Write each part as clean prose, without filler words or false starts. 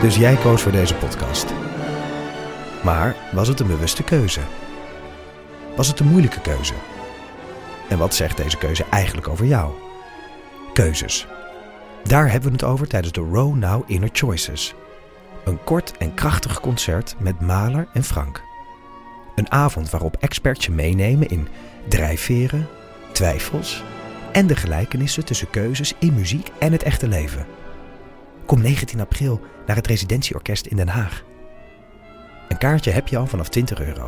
Dus jij koos voor deze podcast. Maar was het een bewuste keuze? Was het een moeilijke keuze? En wat zegt deze keuze eigenlijk over jou? Keuzes. Daar hebben we het over tijdens de Row Now Inner Choices. Een kort en krachtig concert met Mahler en Frank. Een avond waarop experts je meenemen in drijfveren, twijfels en de gelijkenissen tussen keuzes in muziek en het echte leven. Kom 19 april naar het Residentieorkest in Den Haag. Een kaartje heb je al vanaf €20.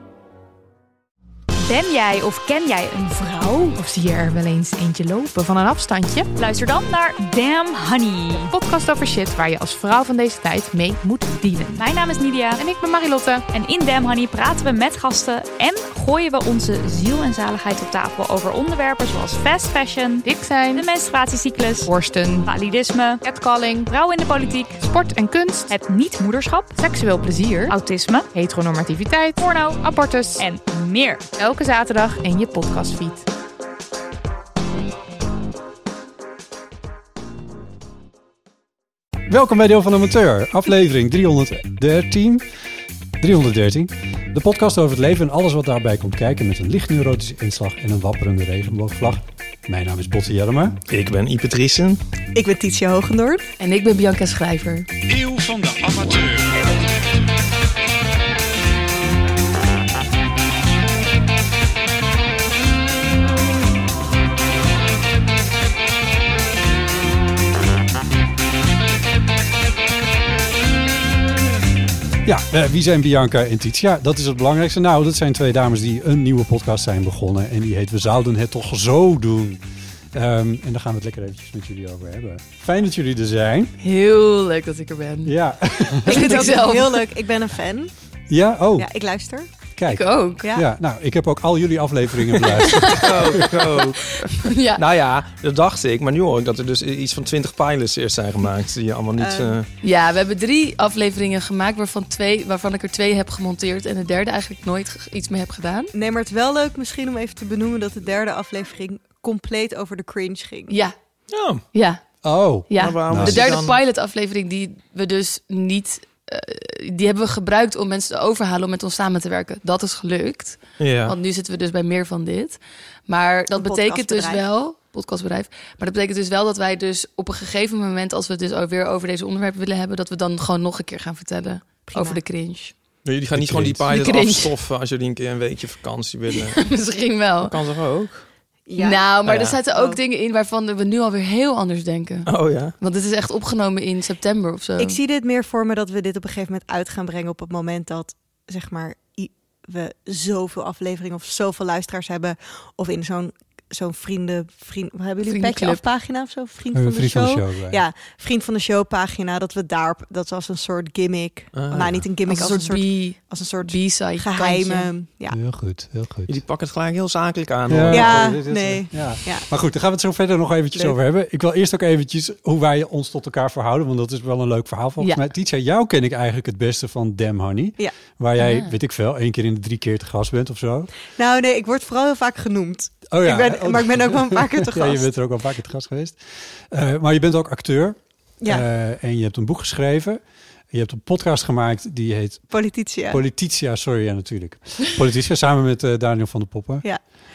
Ben jij of ken jij een vrouw? Of zie je er wel eens eentje lopen van een afstandje? Luister dan naar Damn Honey. Een podcast over shit waar je als vrouw van deze tijd mee moet dealen. Mijn naam is Nidia. En ik ben Marilotte. En in Damn Honey praten we met gasten en gooien we onze ziel en zaligheid op tafel over onderwerpen zoals fast fashion, Dik zijn, de menstruatiecyclus, borsten, validisme, catcalling, vrouwen in de politiek, sport en kunst, het niet-moederschap, seksueel plezier, autisme, heteronormativiteit, porno, abortus en meer. Elke zaterdag in je podcastfeed. Welkom bij Deel van Amateur, aflevering 313. De podcast over het leven en alles wat daarbij komt kijken met een licht neurotische inslag en een wapperende regenboogvlag. Mijn naam is Botte Jellema. Ik ben Ipe Driessen. Ik ben Titia Hoogendoorn. En ik ben Bianca Schrijver. Eeuw van de Amateur. Ja, wie zijn Bianca en Titia? Dat is het belangrijkste. Nou, dat zijn twee dames die een nieuwe podcast zijn begonnen. En die heet We Zouden Het Toch Zo Doen. En daar gaan we het lekker eventjes met jullie over hebben. Fijn dat jullie er zijn. Heel leuk dat ik er ben. Ja. Ik vind het ook zelf. heel leuk. Ik ben een fan. Ja? Oh, Ja, ik luister. kijk. Ik ook. Ja. Ja, nou, ik heb ook al jullie afleveringen beluisterd. Ook. Ja. Nou ja, dat dacht ik. Maar nu hoor ik dat er dus iets van 20 pilots eerst zijn gemaakt. Die je allemaal niet... Ja, we hebben 3 afleveringen gemaakt waarvan ik er 2 heb gemonteerd en de derde eigenlijk nooit iets mee heb gedaan. Nee, maar het is wel leuk misschien om even te benoemen dat de derde aflevering compleet over de cringe ging. Ja, Ja, ja, Oh, ja. maar waarom Nou, is De die derde dan- pilot-aflevering die we dus niet... die hebben we gebruikt om mensen te overhalen om met ons samen te werken. Dat is gelukt. Ja. Want nu zitten we dus bij meer van dit. Maar dat Een betekent dus podcastbedrijf. wel... Podcastbedrijf. Maar dat betekent dus wel dat wij dus op een gegeven moment... als we het dus weer over deze onderwerpen willen hebben... dat we dan gewoon nog een keer gaan vertellen Prima. over de cringe. Jullie gaan niet gewoon die De pilot cringe. afstoffen als jullie een keer een weekje vakantie willen. Misschien wel. Dat kan toch ook? Ja. Nou, maar Ja. er zitten ook Oh. dingen in waarvan we nu alweer heel anders denken. Oh ja? Want het is echt opgenomen in september of zo. Ik zie dit meer voor me dat we dit op een gegeven moment uit gaan brengen op het moment dat, zeg maar, we zoveel afleveringen of zoveel luisteraars hebben. Of in zo'n vrienden... Hebben jullie een Vriendenclub. petje pagina of zo? Vriend een van de vriend van show? de show. Ja, vriend van de show pagina. Dat we daarop, dat is als een soort gimmick. Ah, Nou, niet een gimmick, als een soort als een soort B-side geheime... kantje. Ja. Heel goed, heel goed. Jullie pakken het gelijk heel zakelijk aan. Ja, hoor. Ja, dit is- nee. Ja. Ja. Maar goed, daar gaan we het zo verder nog eventjes Leuk. over hebben. Ik wil eerst ook eventjes hoe wij ons tot elkaar verhouden, want dat is wel een leuk verhaal volgens Ja. mij. Titia, jou ken ik eigenlijk het beste van Damn Honey. Ja. Waar jij, Ah. weet ik veel, 1 keer in de 3 keer te gast bent of zo. Nou nee, ik word vooral heel vaak genoemd. Oh ja. Maar ik ben ook wel een paar keer te Ja, je gast. bent er ook al een paar keer te gast geweest. Maar je bent ook acteur. Ja, En je hebt een boek geschreven. Je hebt een podcast gemaakt die heet Polititia. Polititia. Sorry, ja natuurlijk. Polititia, samen met Daniel van der Poppen. Ja.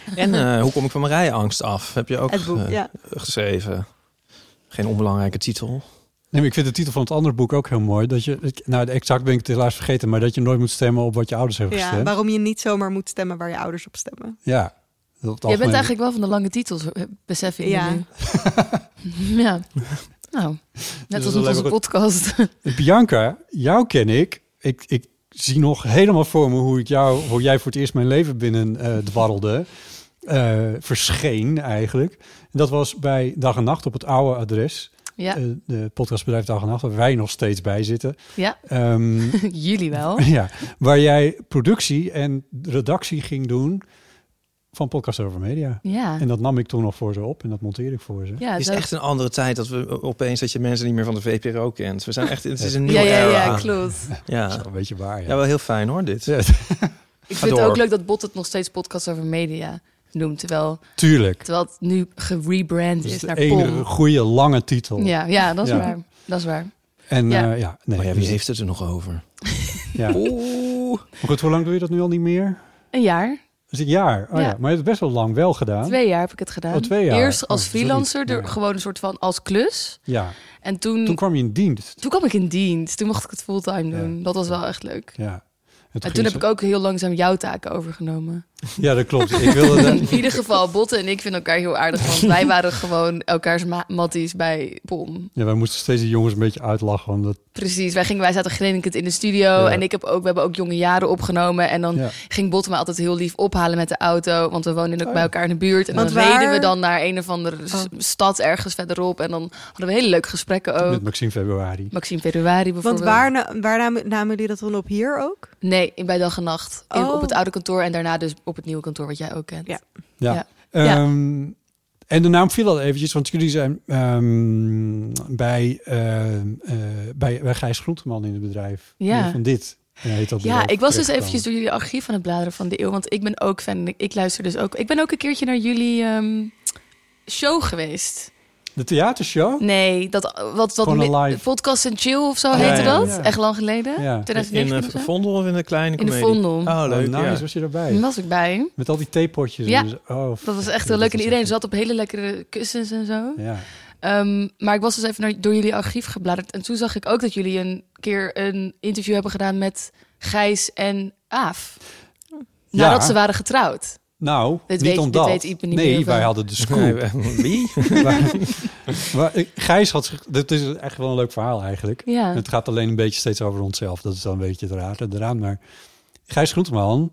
En hoe kom ik van mijn rijangst af? Heb je ook Het boek, ja. geschreven. Geen onbelangrijke titel. Nee, maar ik vind de titel van het andere boek ook heel mooi. Dat je, nou, exact ben ik het helaas vergeten, maar dat je nooit moet stemmen op wat je ouders hebben Ja, gestemd. waarom je niet zomaar moet stemmen waar je ouders op stemmen. Ja. Jij bent eigenlijk wel van de lange titels, besef ik Ja. me nu. Ja. Nou, net als wel met onze even goed. podcast. Bianca, jou ken ik. Ik zie nog helemaal voor me hoe jij voor het eerst mijn leven binnen dwarrelde. Verscheen eigenlijk. En dat was bij Dag en Nacht op het oude adres. Ja, De podcastbedrijf Dag en Nacht, waar wij nog steeds bij zitten. ja. Jullie wel. Ja, waar jij productie en redactie ging doen van Podcast Over Media. Ja. En dat nam ik toen nog voor ze op en dat monteerde ik voor ze. Ja, Het is zo- echt een andere tijd dat we opeens dat je mensen niet meer van de VPRO kent. We zijn echt, het is een ja, nieuwe era. ja, klopt. Dat is Ja. wel een beetje waar, ja. Ja, wel heel fijn hoor, dit. Ja, Ik vind het door. ook leuk dat Bot het nog steeds podcast over media noemt. Terwijl tuurlijk. het nu gerebrand Dat is is de naar enige POM. goede lange titel. Ja, dat is Ja. waar. Dat is waar. En Ja. Wie dus- heeft het er nog over? Ja. Oeh. Maar goed, hoe lang doe je dat nu al niet meer? Een jaar. Dus een jaar. Oh Ja. ja. Maar je hebt het best wel lang wel gedaan. 2 jaar heb ik het gedaan. Oh, 2 jaar. Eerst als Oh, dat is freelancer, ook niet- ja. gewoon een soort van als klus. Ja. En toen Toen kwam je in dienst. kwam ik in dienst. Toen mocht ik het fulltime doen. Ja. Dat was wel echt leuk. Ja. En toen heb ik ook heel langzaam jouw taken overgenomen. Ja, dat klopt. Ik wilde In ieder geval, Botte en ik vinden elkaar heel aardig. Want wij waren gewoon elkaars matties bij POM. Ja, wij moesten steeds die jongens een beetje uitlachen. Omdat... Precies, wij zaten grinnikend in de studio. Ja. En we hebben ook jonge jaren opgenomen. En dan Ja. ging Botte me altijd heel lief ophalen met de auto. Want we woonden ook bij elkaar in de buurt. En Want dan reden waar- we dan naar een of andere stad ergens verderop. En dan hadden we hele leuke gesprekken ook. Met Maxime Februari. Maxime Februari bijvoorbeeld. Want waar namen jullie dat dan op hier ook? Nee, bij dag en nacht. Oh. Op het oude kantoor en daarna dus op het nieuwe kantoor wat jij ook kent. Ja. Ja. Ja. En de naam viel al eventjes, want jullie zijn bij Gijs Groenteman in het bedrijf. Ja. Van dit. Heet dat Ja, bedrijf ik was dus terechtgekomen. eventjes door jullie archief aan het bladeren van de eeuw. Want ik ben ook fan. Ik luister dus ook. Ik ben ook een keertje naar jullie show geweest. De theatershow? Nee, wat Gewoon een live. Podcast and Chill of zo Ja, heette ja, dat. ja. Echt lang geleden. Ja. In 2019 of zo. Vondel of in de kleine In de comedie? Vondel. Oh, leuk. Nice, ja. was je erbij? Daar was ik bij. Met al die theepotjes. Ja. En zo. Oh, Dat was echt ja, heel leuk. dat En is iedereen echt- zat op hele lekkere kussens en zo. Ja. Maar ik was dus even door jullie archief gebladerd. En toen zag ik ook dat jullie een keer een interview hebben gedaan met Gijs en Aaf. Nadat ze waren getrouwd. Nou, Dit niet weet- omdat. dit weet Ipe niet nee, meer, of wij wel? hadden de scoop. Wie? Maar Gijs had zich... Dit is echt wel een leuk verhaal eigenlijk. Ja. Het gaat alleen een beetje steeds over onszelf. Dat is dan een beetje het rare eraan. Maar Gijs Groenteman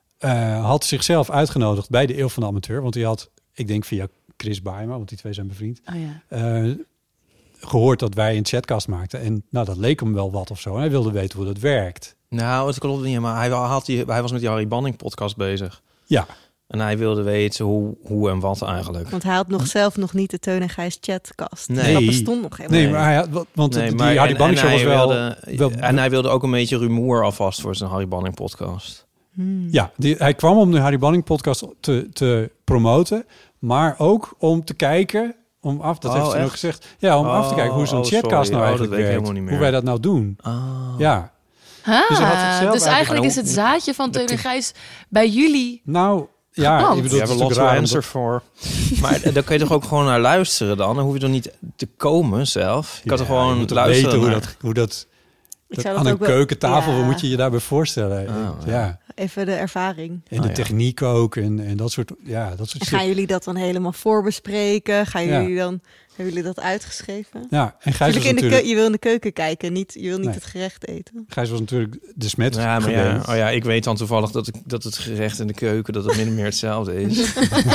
had zichzelf uitgenodigd bij de Eeuw van de Amateur. Want hij had, ik denk via Chris Baema, want die twee zijn bevriend, Oh ja. gehoord dat wij een chatcast maakten. En nou, dat leek hem wel wat of zo. En hij wilde weten hoe dat werkt. Nou, het klopt niet, maar hij was met die Harry Banning podcast bezig. Ja, En hij wilde weten hoe en wat eigenlijk. Want hij had zelf nog niet de Teun en Gijs chatkast. Nee. Dat bestond nog helemaal nee, niet. maar hij had, want Nee, die maar- Harry Banning show was hij wel... wilde, en hij wilde ook een beetje rumoer alvast voor zijn Harry Banning podcast. Ja, hij kwam om de Harry Banning podcast te promoten, maar ook om te kijken, dat Oh, heeft ze echt? ook gezegd, ja, om af te kijken hoe zo'n sorry. chatcast nou Oh, eigenlijk dat weet ik werkt, helemaal niet meer. hoe wij dat nou doen. Ah. Ja, Ah, Dus hij had zichzelf dus eigenlijk is het zaadje van Teun en Gijs bij jullie. nou, ja, Gepland. ik bedoel, Je het hebt is een natuurlijk lost raar, answer voor. Maar daar kun je toch ook gewoon naar luisteren dan? Dan hoef je toch niet te komen zelf? Je kan toch je gewoon moet toch luisteren weten naar... hoe dat Ik zou aan dat een ook wel- keukentafel, ja. wat moet je je daarbij voorstellen? Oh, ja. Even de ervaring. En de ja. techniek ook en dat soort, dat soort En shit. gaan jullie dat dan helemaal voorbespreken? Ja. Hebben jullie dat uitgeschreven? Ja, en Gijs was Natuurlijk natuurlijk, je wil in de keuken kijken, je wil niet Nee. het gerecht eten. Gijs was natuurlijk de smet Ja, maar ja, geweest. ik weet dan toevallig dat het gerecht in de keuken dat het min of meer hetzelfde is.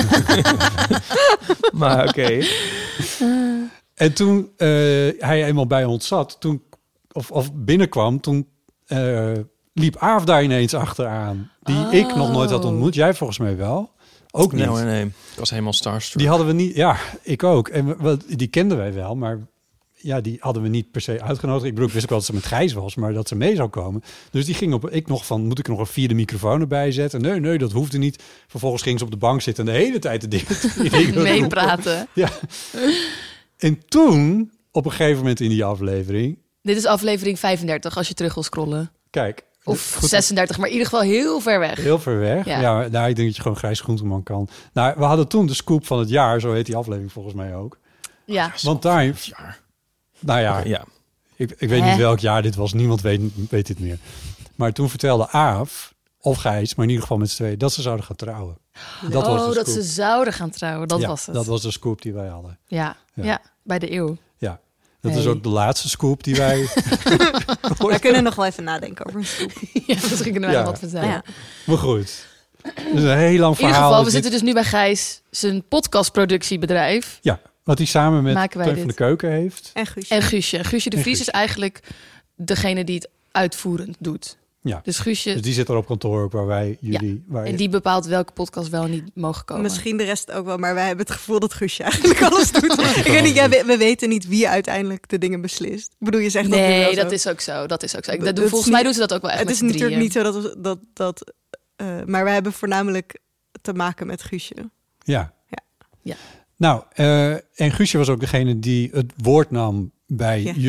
Maar oké. En toen hij eenmaal bij ons zat, of binnenkwam, toen liep Aaf daar ineens achteraan. Die ik nog nooit had ontmoet. Jij volgens mij wel. Ook niet. Nee. Ik was helemaal starstruck. Die hadden we niet. Ja, ik ook. En die kenden wij wel, maar ja, die hadden we niet per se uitgenodigd. Ik bedoel, ik wist ook wel dat ze met Gijs was, maar dat ze mee zou komen. Dus die ging moet ik nog een vierde microfoon erbij zetten? Nee, dat hoefde niet. Vervolgens ging ze op de bank zitten en de hele tijd de dingen Meepraten. Ja. En toen, op een gegeven moment in die aflevering, Dit is aflevering 35 als je terug wil scrollen. kijk. Of goed, 36, maar in ieder geval heel ver weg. heel ver weg. Ja. Ja, nou, ik denk dat je gewoon Gijs Groenteman kan. Nou, we hadden toen de scoop van het jaar, zo heet die aflevering volgens mij ook. Ja. Want daar, jaar. nou ja, Ja. ik weet niet welk jaar dit was. Niemand weet dit meer. Maar toen vertelde Aaf, of Gijs, maar in ieder geval met z'n tweeën, dat ze zouden gaan trouwen. Dat was de dat scoop. ze zouden gaan trouwen. Dat Ja, was het. dat was de scoop die wij hadden. Ja. Ja. Ja, bij de eeuw. Ja, dat Nee. is ook de laatste scoop die wij... We kunnen nog wel even nadenken over een scoop. Ja, misschien kunnen wij Ja. nog wat vertellen. Ja. Maar goed. Het is een heel lang In ieder verhaal. geval, we Dus zitten dus nu bij Gijs, zijn podcastproductiebedrijf. Ja, wat hij samen met Maken wij Teun van de dit. Keuken heeft. En Guus. En Guusje. Guusje de En Vries Guusje. is eigenlijk degene die het uitvoerend doet. Ja. Dus Guusje, Dus die zit er op kantoor ook waar wij jullie... Waar en die bepaalt welke podcast wel niet mogen komen. Misschien de rest ook wel, maar wij hebben het gevoel dat Guusje eigenlijk alles doet. Ik weet niet, we weten niet wie uiteindelijk de dingen beslist. Ik bedoel, je zegt dat nu wel Nee, zo. dat is ook zo. Dat is ook zo. Dat Volgens is mij niet- doen ze dat ook wel echt Het met is z'n natuurlijk drieën. niet zo maar we hebben voornamelijk te maken met Guusje. Ja. Ja. Nou, en Guusje was ook degene die het woord nam bij Ja. jullie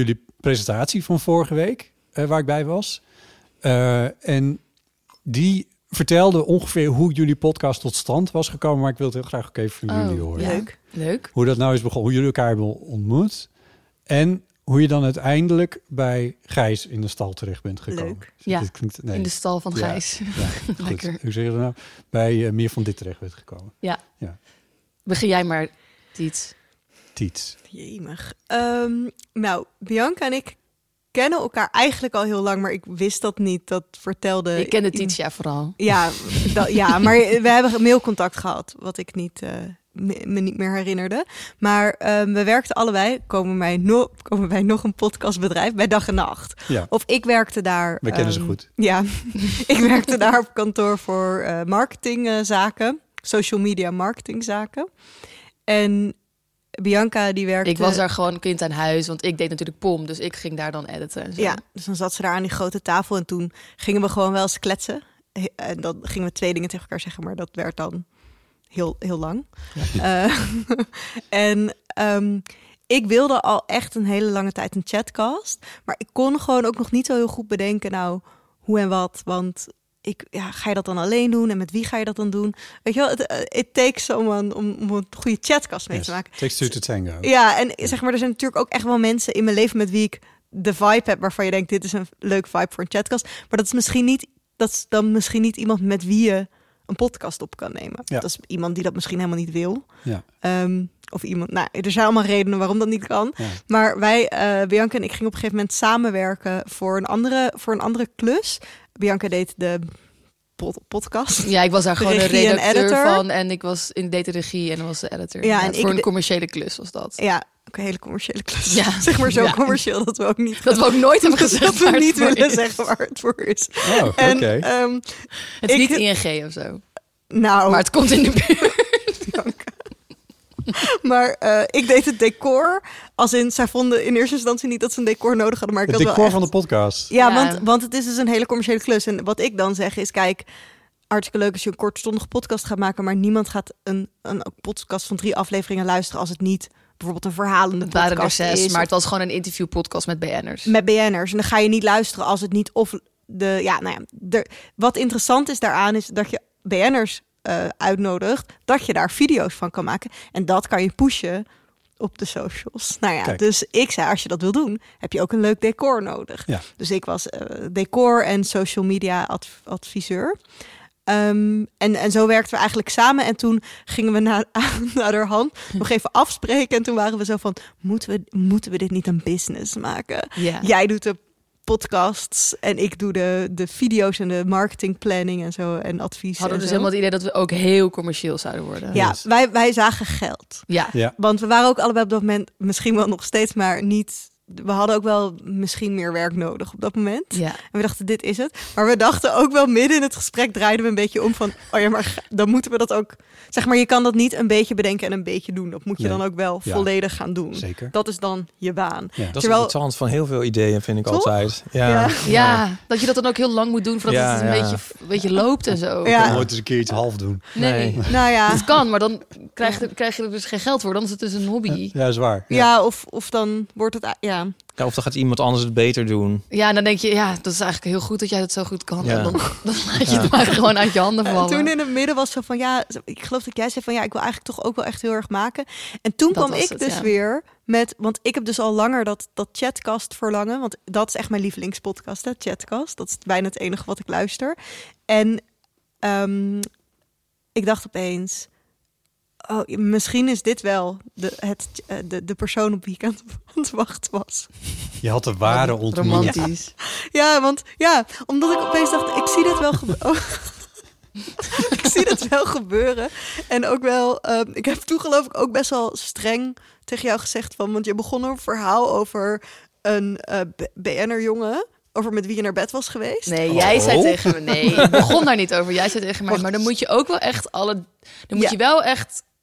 presentatie van vorige week, waar ik bij was. En die vertelde ongeveer hoe jullie podcast tot stand was gekomen. Maar ik wil het heel graag ook even van jullie horen. Ja. Leuk. Hoe dat nou is begonnen, hoe jullie elkaar hebben ontmoet. En hoe je dan uiteindelijk bij Gijs in de stal terecht bent gekomen. Leuk. Ja, Dit klinkt, nee. in de stal van Gijs. Ja, goed. Lekker. Hoe zeg je dat nou? Bij Meer van Dit terecht bent gekomen. Begin jij maar, Tiets. Tiets. Jemig. Nou, Bianca en ik kennen elkaar eigenlijk al heel lang, maar ik wist dat niet. Dat vertelde... Ik kende Tiets, ja, vooral. Ja, maar we hebben mailcontact gehad, wat ik me niet meer herinnerde. Maar we werkten allebei, komen wij nog een podcastbedrijf bij Dag en Nacht. Ja. Of ik werkte daar... Wij kennen ze goed. Ja, ik werkte daar op kantoor voor marketingzaken, social media marketingzaken. En Bianca die werkte... Ik was daar gewoon kind aan huis, want ik deed natuurlijk POM, dus ik ging daar dan editen en zo. Ja, dus dan zat ze daar aan die grote tafel en toen gingen we gewoon wel eens kletsen. En dan gingen we 2 dingen tegen elkaar zeggen, maar dat werd dan heel, heel lang. Ja. Ik wilde al echt een hele lange tijd een chatcast, maar ik kon gewoon ook nog niet zo heel goed bedenken, nou, hoe en wat, want ga je dat dan alleen doen en met wie ga je dat dan doen? Weet je wel, it takes someone om een goede chatcast mee te maken. Takes two to tango. Ja, en zeg maar, er zijn natuurlijk ook echt wel mensen in mijn leven met wie ik de vibe heb waarvan je denkt, dit is een leuk vibe voor een chatcast. Maar dat is dan misschien niet iemand met wie je een podcast op kan nemen. Ja. Dat is iemand die dat misschien helemaal niet wil. Ja. Of iemand, nou, er zijn allemaal redenen waarom dat niet kan. Ja. Maar wij, Bianca en ik, gingen op een gegeven moment samenwerken voor een andere klus. Bianca deed de podcast. Ja, ik was daar gewoon de regie en redacteur editor van en ik deed de regie en dan was de editor. Ja, Ja, en voor ik een commerciële klus was dat. Ja, ook een hele commerciële klus. Ja. Zeg maar zo Ja. commercieel dat we ook niet... Dat we ook nooit hebben gezegd dat waar we het niet voor willen is. zeggen waar het voor is. Oh, oké. En, Het is Ik- niet ING of zo. nou, Maar het komt in de buurt. maar ik deed het decor. Als in, zij vonden in eerste instantie niet dat ze een decor nodig hadden. Maar ik Het had wel decor echt... van de podcast. Ja, Ja. want het is dus een hele commerciële klus. En wat ik dan zeg is, kijk, hartstikke leuk als je een kortstondige podcast gaat maken, maar niemand gaat een podcast van 3 afleveringen luisteren als het niet bijvoorbeeld een verhalende Het waren er podcast 6, is. maar het was gewoon een interviewpodcast met BN'ers. Met BN'ers. En dan ga je niet luisteren als het niet wat interessant is daaraan is dat je BN'ers uitnodigt, dat je daar video's van kan maken. En dat kan je pushen op de socials. Nou ja, Kijk. dus ik zei, als je dat wil doen, heb je ook een leuk decor nodig. Ja. Dus ik was decor en social media adviseur. En zo werkten we eigenlijk samen. En toen gingen we naar de hand nog even afspreken. En toen waren we zo van, moeten we dit niet een business maken? Ja. Jij doet de podcasts en ik doe de video's en de marketingplanning en zo en advies. Hadden en dus zo. helemaal het idee dat we ook heel commercieel zouden worden. Ja, Yes. wij zagen geld. Ja. Ja. Want we waren ook allebei op dat moment, misschien wel nog steeds, maar niet... We hadden ook wel misschien meer werk nodig op dat moment. Ja. En we dachten, dit is het. Maar we dachten ook wel midden in het gesprek draaiden we een beetje om van... oh ja, maar dan moeten we dat ook... Zeg maar, je kan dat niet een beetje bedenken en een beetje doen. Dat moet je Nee. dan ook wel Ja. volledig gaan doen. Zeker. Dat is dan je baan. Ja. Dat is Terwijl- het interessant van heel veel ideeën, vind ik Toch? altijd. Ja. Ja. Ja, dat je dat dan ook heel lang moet doen voordat Ja, het een ja. beetje loopt en zo. Ja. Ik kan nooit eens een keer iets half doen. Nee. Nou ja, Het kan, maar dan krijg je er dus geen geld voor. Dan is het dus een hobby. Ja, is waar. ja of dan wordt het... Ja. Ja, of dan gaat iemand anders het beter doen. Ja, en dan denk je, ja, dat is eigenlijk heel goed dat jij dat zo goed kan. Ja. En dan laat je het maar gewoon uit je handen En vallen. toen in het midden was zo van, ja, ik geloof dat jij zei van, ja, ik wil eigenlijk toch ook wel echt heel erg maken. En toen Dat kwam was ik het, dus ja. weer met, want ik heb dus al langer dat Chatcast verlangen, want dat is echt mijn lievelingspodcast, hè, Chatcast. Dat is bijna het enige wat ik luister. En ik dacht opeens, oh, misschien is dit wel de persoon op wie ik aan het wachten was. Je had de ware ontmoet. Romantisch. Ja, want ja, omdat ik opeens dacht, ik zie dit wel gebeuren. Ik zie dit wel gebeuren. En ook wel, ik heb toen geloof ik ook best wel streng tegen jou gezegd van, want je begon een verhaal over een BN'er jongen, over met wie je naar bed was geweest. Nee, jij zei Oh. tegen me, nee, ik begon daar niet over. Jij zei tegen mij, maar dan moet je ook wel echt dan moet Ja. je wel echt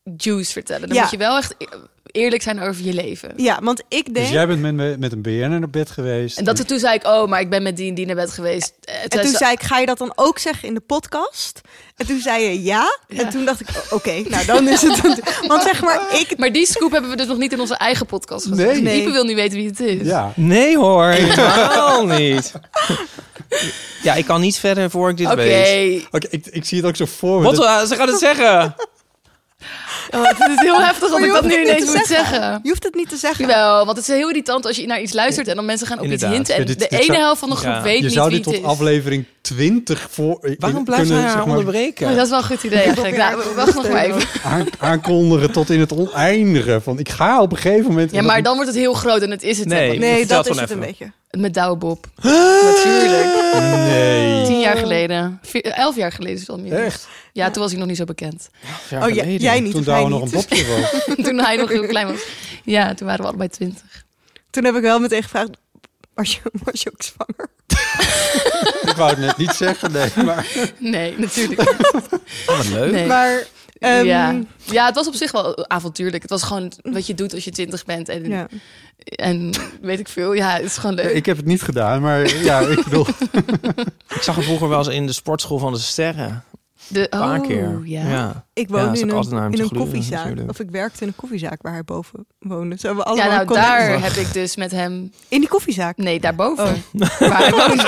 juice vertellen. Dan Ja. moet je wel echt eerlijk zijn over je leven. Ja, want ik denk... Dus jij bent met een BN'er naar bed geweest. En toen zei ik, maar ik ben met die en die naar bed geweest. En toen zei ik, ga je dat dan ook zeggen in de podcast? En toen zei je ja. En toen dacht ik, oké, nou dan is het... Want zeg maar, Maar die scoop hebben we dus nog niet in onze eigen podcast gezet. Nee. Ipe wil nu weten wie het is. Ja. Nee hoor, helemaal niet. Ja, ik kan niet verder voor ik dit weet. Oké, ik zie het ook zo voor me. Wat? Ze gaat het zeggen. Het is heel heftig dat Maar ik je dat nu hoeft het ineens niet moet te zeggen. Je hoeft het niet te zeggen. Jawel, want het is heel irritant als je naar iets luistert en dan mensen gaan op iets Inderdaad. hinten. En Ja, dit de zou- ene helft van de groep Ja. weet Je niet zou wie dit het tot is. aflevering 20 voor... Waarom blijft hij haar onderbreken? Oh, dat is wel een goed idee eigenlijk. Nou, wacht nog maar even. aankondigen tot in het oneindige. Van ik ga op een gegeven moment... Ja, maar dan wordt het heel groot en het is het Nee. helemaal niet. Nee, Vertel dat het is het gewoon een even. beetje. Met Douwe Bob. Natuurlijk. Nee. 10 jaar geleden. 11 jaar geleden is het al meer. Echt? Ja, toen was hij nog niet zo bekend. Oh, jij niet. Toen of hij Douwe nog een niet. popje was. Toen hij nog heel klein was. Ja, toen waren we allebei 20. Toen heb ik wel meteen gevraagd, was je ook zwanger? Ik wou het net niet zeggen, nee. Maar Nee, natuurlijk niet. Oh, wat leuk. Nee. Maar Ja, het was op zich wel avontuurlijk. Het was gewoon wat je doet als je 20 bent. En, ja. en weet ik veel. Ja, het is gewoon leuk. ik heb het niet gedaan, maar ja, ik bedoel... Ik zag hem vroeger wel eens in de sportschool van de Sterren. Een Een paar keer. Ja. Ik Ja, woonde zat in altijd naar hem een te gluren, koffiezaak. natuurlijk. Of ik werkte in een koffiezaak waar hij boven woonde. Zo hebben we allemaal Ja, nou connecties. daar heb ik dus met hem... In die koffiezaak. Nee, daarboven. Oh. Waar hij woonde.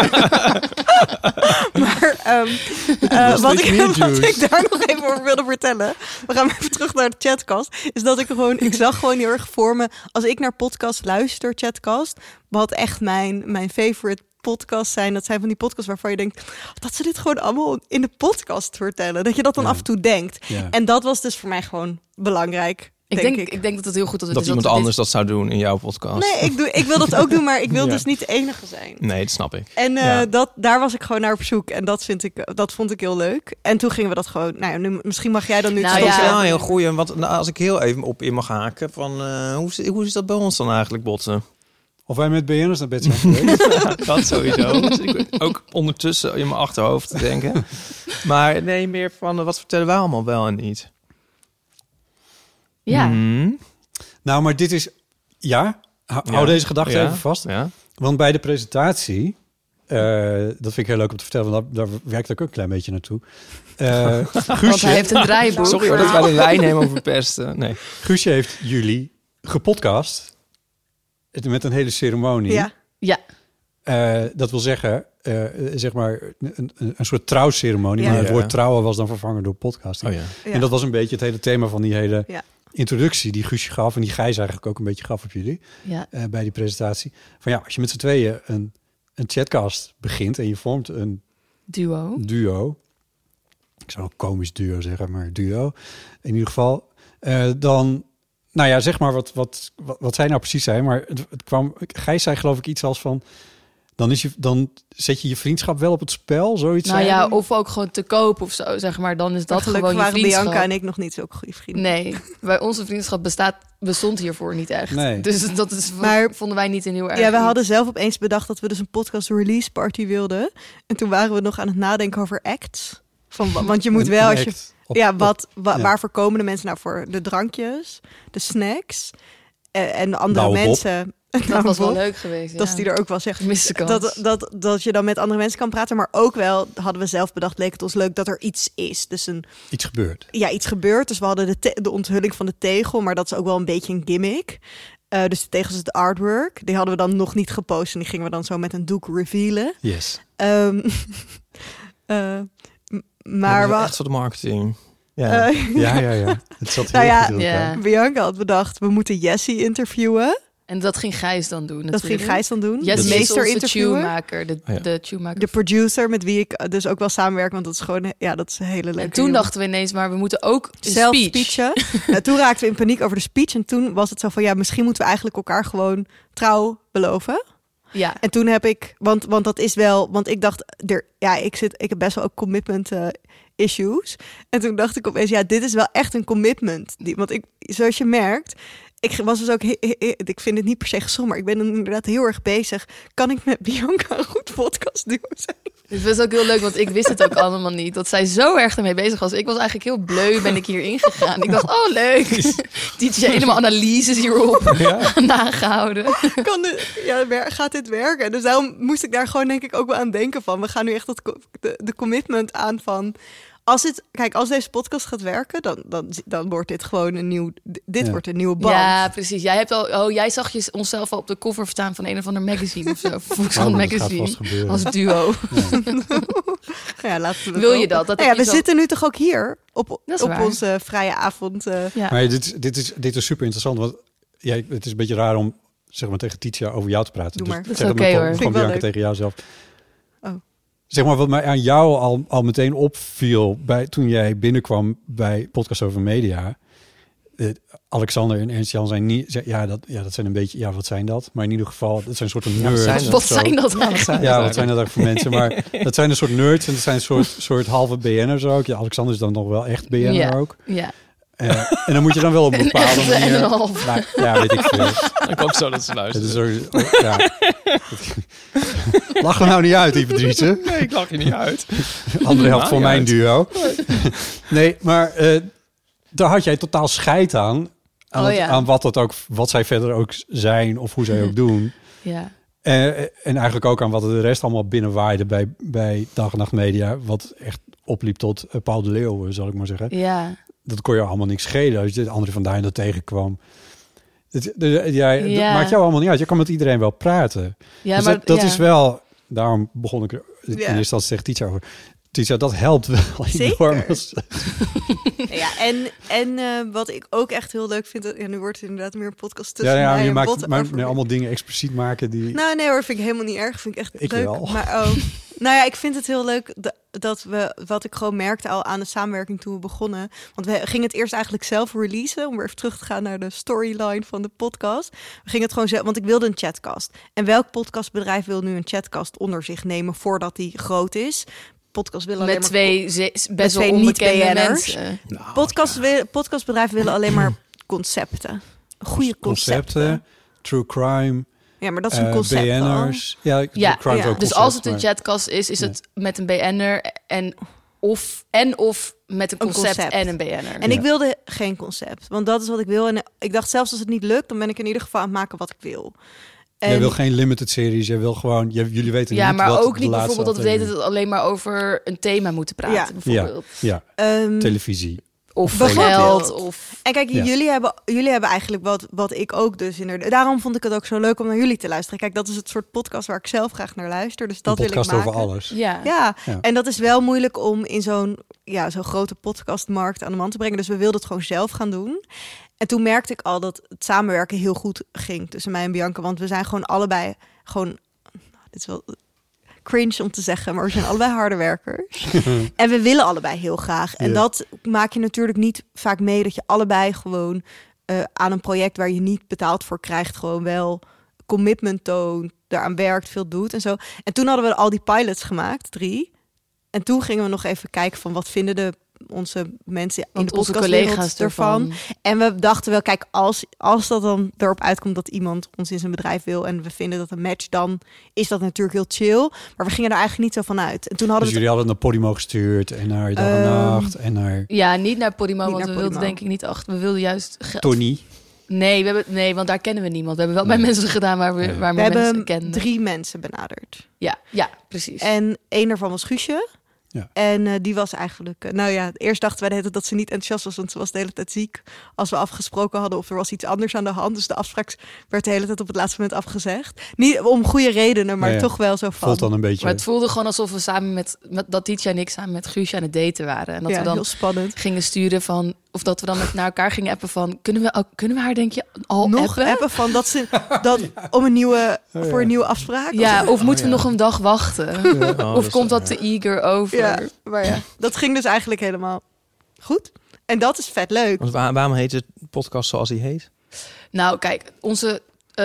Maar wat ik daar nog even over wilde vertellen... We gaan even terug naar de chatcast. Is dat ik zag gewoon heel erg voor me... Als ik naar podcast luister, chatcast... Wat echt mijn favorite podcast zijn. Dat zijn van die podcasts waarvan je denkt... Dat ze dit gewoon allemaal in de podcast vertellen. Dat je dat dan Ja. af en toe denkt. Ja. En dat was dus voor mij gewoon belangrijk. Ik denk dat het heel goed is. Dat iemand anders dat zou doen in jouw podcast. Nee, ik wil dat ook doen, maar ik wil Ja. dus niet de enige zijn. Nee, dat snap ik. En Ja. daar was ik gewoon naar op zoek. En dat vond ik heel leuk. En toen gingen we dat gewoon... Nou ja, misschien mag jij dan nu... Nou Dat is ja. wel een heel goeie. Want nou, als ik heel even op in mag haken. Van, hoe is dat bij ons dan eigenlijk, Botten? Of wij met BN'ers naar bed zijn geweest. Dat sowieso. Dus ik ben ook ondertussen in mijn achterhoofd te denken. Maar nee, meer van wat vertellen wij allemaal wel en niet. Ja. Mhm. Nou, maar dit is... Ja, hou Ja. deze gedachte Ja. even vast. Ja. Want bij de presentatie... dat vind ik heel leuk om te vertellen, want daar werkt ook een klein beetje naartoe. Want Guusje, hij heeft een draaiboek. Sorry hoor, dat wij de lijn nemen over pesten. Nee. Guusje heeft jullie gepodcast met een hele ceremonie. Ja. Ja. Dat wil zeggen, zeg maar, een soort trouwceremonie. Ja. Maar het Ja. woord trouwen was dan vervangen door podcasting. Oh ja. Ja. En dat was een beetje het hele thema van die hele Ja. introductie die Guusje gaf. En die Gijs eigenlijk ook een beetje gaf op jullie Ja. bij die presentatie. Van ja, als je met z'n tweeën een chatcast begint en je vormt een Duo. duo. Ik zou een komisch duo zeggen, maar duo. In ieder geval. Dan, nou ja, zeg maar wat zij nou precies zijn. Maar het kwam, Gijs zei geloof ik iets als van... Dan zet je je vriendschap wel op het spel, zoiets. Nou zei ja, hij. of ook gewoon te koop of zo, zeg maar. Dan is dat Gelukkig gewoon je waren vriendschap. Bianca en ik nog niet zo goede vrienden. Nee, bij onze vriendschap bestond hiervoor niet echt. Nee. Dus dat is, Maar- vonden wij niet een heel erg. Ja, we iets. hadden zelf opeens bedacht dat we dus een podcast release party wilden. En toen waren we nog aan het nadenken over acts. Want je moet wel, als je... Ja, waarvoor komen de mensen nou voor? De drankjes, de snacks en de andere Douwe Bob. mensen. Dat was wel Bob, leuk geweest. Dat ja. is die er ook wel zegt. Gemiste kans. Dat je dan met andere mensen kan praten. Maar ook wel, hadden we zelf bedacht, leek het ons leuk dat er iets is. Dus Iets gebeurt. iets gebeurt. Dus we hadden de onthulling van de tegel. Maar dat is ook wel een beetje een gimmick. Dus de tegels is het artwork. Die hadden we dan nog niet gepost. En die gingen we dan zo met een doek revealen. Yes. Maar Ja, we... echt voor de marketing. Ja. Ja. Het zat heel Nou ja, goed in elkaar. Ja. Bianca had bedacht, we moeten Jessie interviewen. En dat ging Gijs dan doen. Dat ging Gijs dan doen. Yes, de is meester onze interviewen. tune-maker. Ja. De tune-maker. De producer, met wie ik dus ook wel samenwerk. Want dat is gewoon, dat is een hele leuke En toen jongen. dachten we ineens, maar we moeten ook een zelf speech. speechen. Nou, toen raakten we in paniek over de speech. En toen was het zo van, misschien moeten we eigenlijk elkaar gewoon trouw beloven. Ja. En toen heb ik, want dat is wel, want ik dacht, ik heb best wel ook commitment issues. En toen dacht ik opeens, dit is wel echt een commitment. Want zoals je merkt, ik was dus ook... ik vind het niet per se gezond, maar ik ben inderdaad heel erg bezig. Kan ik met Bianca een goed podcastduo zijn? Het was ook heel leuk, want ik wist het ook allemaal niet. Dat zij zo erg ermee bezig was. Ik was eigenlijk heel bleu, ben ik hierin gegaan. Ik dacht, oh leuk. DJ helemaal analyses hierop nagehouden. Gaat dit werken? Dus daarom moest ik daar gewoon denk ik ook wel aan denken van. We gaan nu echt de commitment aan van... Als deze podcast gaat werken, dan wordt dit gewoon een nieuw... Dit wordt een nieuwe band. Ja, precies. Jij zag onszelf al op de cover staan van een of ander magazine of zo. Volkskrant magazine. Als duo. Laten we Wil je dat? we zitten nu toch ook hier op onze vrije avond. Maar dit is super interessant, want het is een beetje raar om zeg maar tegen Titia over jou te praten. Doe maar. Dat is oké, hoor. Gewoon Bianca tegen jou zelf. Oh. Zeg maar wat mij aan jou al meteen opviel toen jij binnenkwam bij Podcast Over Media. Alexander en Ernst-Jan zijn niet... dat zijn een beetje... Ja, wat zijn dat? Maar in ieder geval, dat zijn een soort nerds. Wat zijn dat nou? Wat zijn dat ook voor mensen? Maar dat zijn een soort nerds en dat zijn een soort halve BN'ers ook. Ja, Alexander is dan nog wel echt BN'er ook. Ja. En dan moet je dan wel op een bepaalde manier... Ja, weet ik veel. Ik hoop zo dat ze luisteren. Lach er nou niet uit, Ivedrice. Nee, ik lach je niet uit. Andere helft van mijn duo. Nee, maar daar had jij totaal scheid aan aan wat zij verder ook zijn of hoe zij ook doen. Ja. En eigenlijk ook aan wat de rest allemaal binnenwaaide bij Dag en Nacht Media. Wat echt opliep tot Paul de Leeuw, zal ik maar zeggen. Ja. Dat kon je allemaal niks schelen als je André van Duin dat tegenkwam. Dat maakt jou allemaal niet uit. Je kan met iedereen wel praten. Ja, dus dat is wel... Daarom begon ik er in eerste instantie tegen Titia over. Titia, dat helpt wel enorm. En wat ik ook echt heel leuk vind... nu wordt het inderdaad meer een podcast tussen mij je en maakt allemaal dingen expliciet maken die... Nou, nee hoor, vind ik helemaal niet erg. Vind ik echt ik leuk. Wel. Maar ik vind het heel leuk wat ik gewoon merkte al aan de samenwerking toen we begonnen. Want we gingen het eerst eigenlijk zelf releasen, om weer even terug te gaan naar de storyline van de podcast. We gingen het gewoon zelf, want ik wilde een chatcast. En welk podcastbedrijf wil nu een chatcast onder zich nemen voordat die groot is? Podcast willen met best wel onbekende mensen. Podcastbedrijven willen alleen maar concepten. Goede concepten. True crime. Ja, maar dat is een concept. BN'ers. Dus als het een chatcast is het met een BN'er of met een concept en een BN'er. En ik wilde geen concept, want dat is wat ik wil. En ik dacht zelfs als het niet lukt, dan ben ik in ieder geval aan het maken wat ik wil. Jij wil geen limited series, jij wil gewoon... Jullie weten niet maar wat ook niet bijvoorbeeld dat we weten dat alleen maar over een thema moeten praten. Bijvoorbeeld. Televisie. Of geld. En kijk, jullie hebben eigenlijk wat ik ook dus inderdaad... Daarom vond ik het ook zo leuk om naar jullie te luisteren. Kijk, dat is het soort podcast waar ik zelf graag naar luister. Dus dat wil ik maken. Een podcast over alles. Ja, en dat is wel moeilijk om in zo'n grote podcastmarkt aan de man te brengen. Dus we wilden het gewoon zelf gaan doen. En toen merkte ik al dat het samenwerken heel goed ging tussen mij en Bianca. Want we zijn gewoon allebei dit is wel cringe om te zeggen, maar we zijn allebei harde werkers. En we willen allebei heel graag. En dat maak je natuurlijk niet vaak mee, dat je allebei gewoon aan een project waar je niet betaald voor krijgt, gewoon wel commitment toont, daaraan werkt, veel doet en zo. En toen hadden we al die pilots gemaakt, 3. En toen gingen we nog even kijken van wat vinden onze mensen in de podcastwereld ervan. En we dachten wel, kijk, als dat dan erop uitkomt dat iemand ons in zijn bedrijf wil en we vinden dat een match, dan is dat natuurlijk heel chill. Maar we gingen er eigenlijk niet zo van uit. En toen hadden jullie hadden naar Podimo gestuurd en naar Dag en Nacht en naar... Ja, niet naar Podimo, want we wilden denk ik niet achter. We wilden juist geld. Tony. Nee, want daar kennen we niemand. We hebben wel bij mensen gedaan waar we mensen kenden. 3 mensen benaderd. Ja, precies. En 1 daarvan was Guusje. Ja. En die was eigenlijk... eerst dachten wij dat ze niet enthousiast was, want ze was de hele tijd ziek. Als we afgesproken hadden of er was iets anders aan de hand. Dus de afspraak werd de hele tijd op het laatste moment afgezegd. Niet om goede redenen, maar toch wel zo van... Voelt dan een beetje... Maar het voelde gewoon alsof we samen dat Titia en ik samen met Guusje aan het daten waren. En dat we dan heel spannend gingen sturen van... Of dat we dan naar elkaar gingen appen van... Kunnen we haar, denk je, al nog appen van om een nieuwe afspraak? Ja, of moeten we nog een dag wachten? Of komt dat te eager over? Ja, maar dat ging dus eigenlijk helemaal goed. En dat is vet leuk. Want waarom heet de podcast zoals hij heet? Nou, kijk, onze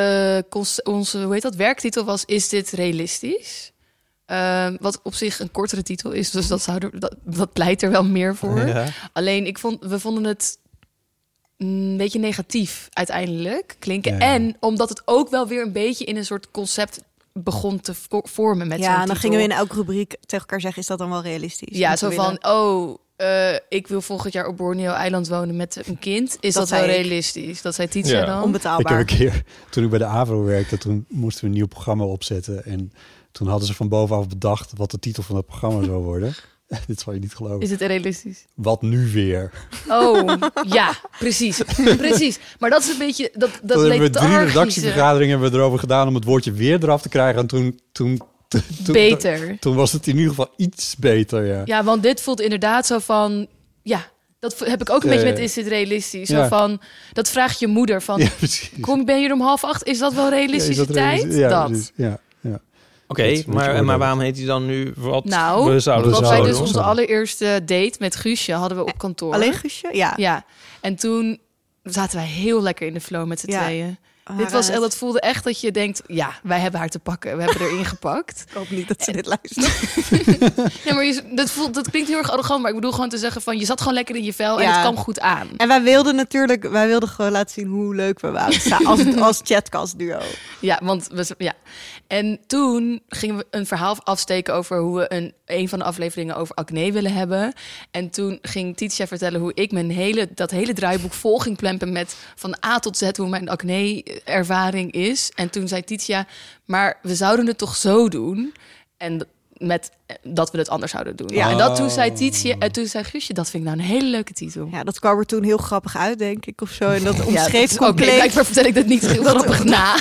hoe heet dat, werktitel was... Is dit realistisch? Wat op zich een kortere titel is, dus dat pleit er wel meer voor. Ja. Alleen we vonden het een beetje negatief uiteindelijk klinken. Ja. En omdat het ook wel weer een beetje in een soort concept begon te vormen met zo'n Ja, en dan titel. gingen we in elke rubriek tegen elkaar zeggen, is dat dan wel realistisch? Ja, Om zo te van, willen- ik wil volgend jaar op Borneo-eiland wonen met een kind. Is Dat dat wel zei ik. realistisch? Dat zei Titia Ja. dan? Ik Onbetaalbaar. heb een keer, toen ik bij de AVRO werkte, toen moesten we een nieuw programma opzetten. En toen hadden ze van bovenaf bedacht wat de titel van het programma zou worden. Dit zal je niet geloven. Is het realistisch? Wat nu weer? Oh, ja, precies. Precies. Maar dat is een beetje... Dat Toen hebben we 3 lethargische- redactievergaderingen hebben we erover gedaan om het woordje weer eraf te krijgen. En toen Beter. Toen was het in ieder geval iets beter, ja. Ja, want dit voelt inderdaad zo van... Ja, dat heb ik ook een Ja, beetje ja. met is dit realistisch? Zo Ja. van, dat vraagt je moeder van... Ja, precies. Ben je er om 7:30? Is dat wel Ja, is realistische dat tijd? realistisch? Ja, dat. precies. Ja, ja. Oké, Dat is een beetje maar oordeel. waarom heet hij dan nu wat Nou, we zouden want we wij zouden dus doen. onze allereerste date met Guusje hadden we op kantoor. Alleen Guusje? Ja. Ja, en toen zaten wij heel lekker in de flow met z'n Ja. tweeën. Oh, Dit was, en dat voelde echt dat je denkt, ja, wij hebben haar te pakken. We hebben erin gepakt. Ik hoop niet dat ze dit luisteren. Ja, maar dat klinkt heel erg arrogant, maar ik bedoel gewoon te zeggen van, je zat gewoon lekker in je vel en Ja. het kwam goed aan. En wij wilden gewoon laten zien hoe leuk we waren. Als chatcast duo. Ja, ja. En toen gingen we een verhaal afsteken over hoe we een van de afleveringen over acne willen hebben. En toen ging Titia vertellen hoe ik dat hele draaiboek vol ging plempen met van A tot Z hoe mijn acne-ervaring is. En toen zei Titia, maar we zouden het toch zo doen? En met dat we het anders zouden doen. Ja. En toen zei Titia, en toen zei Guusje, dat vind ik nou een hele leuke titel. Ja, dat kwam er toen heel grappig uit, denk ik, of zo. En dat Ja, omschreef oké, compleet... blijkbaar vertel ik dat niet heel grappig na.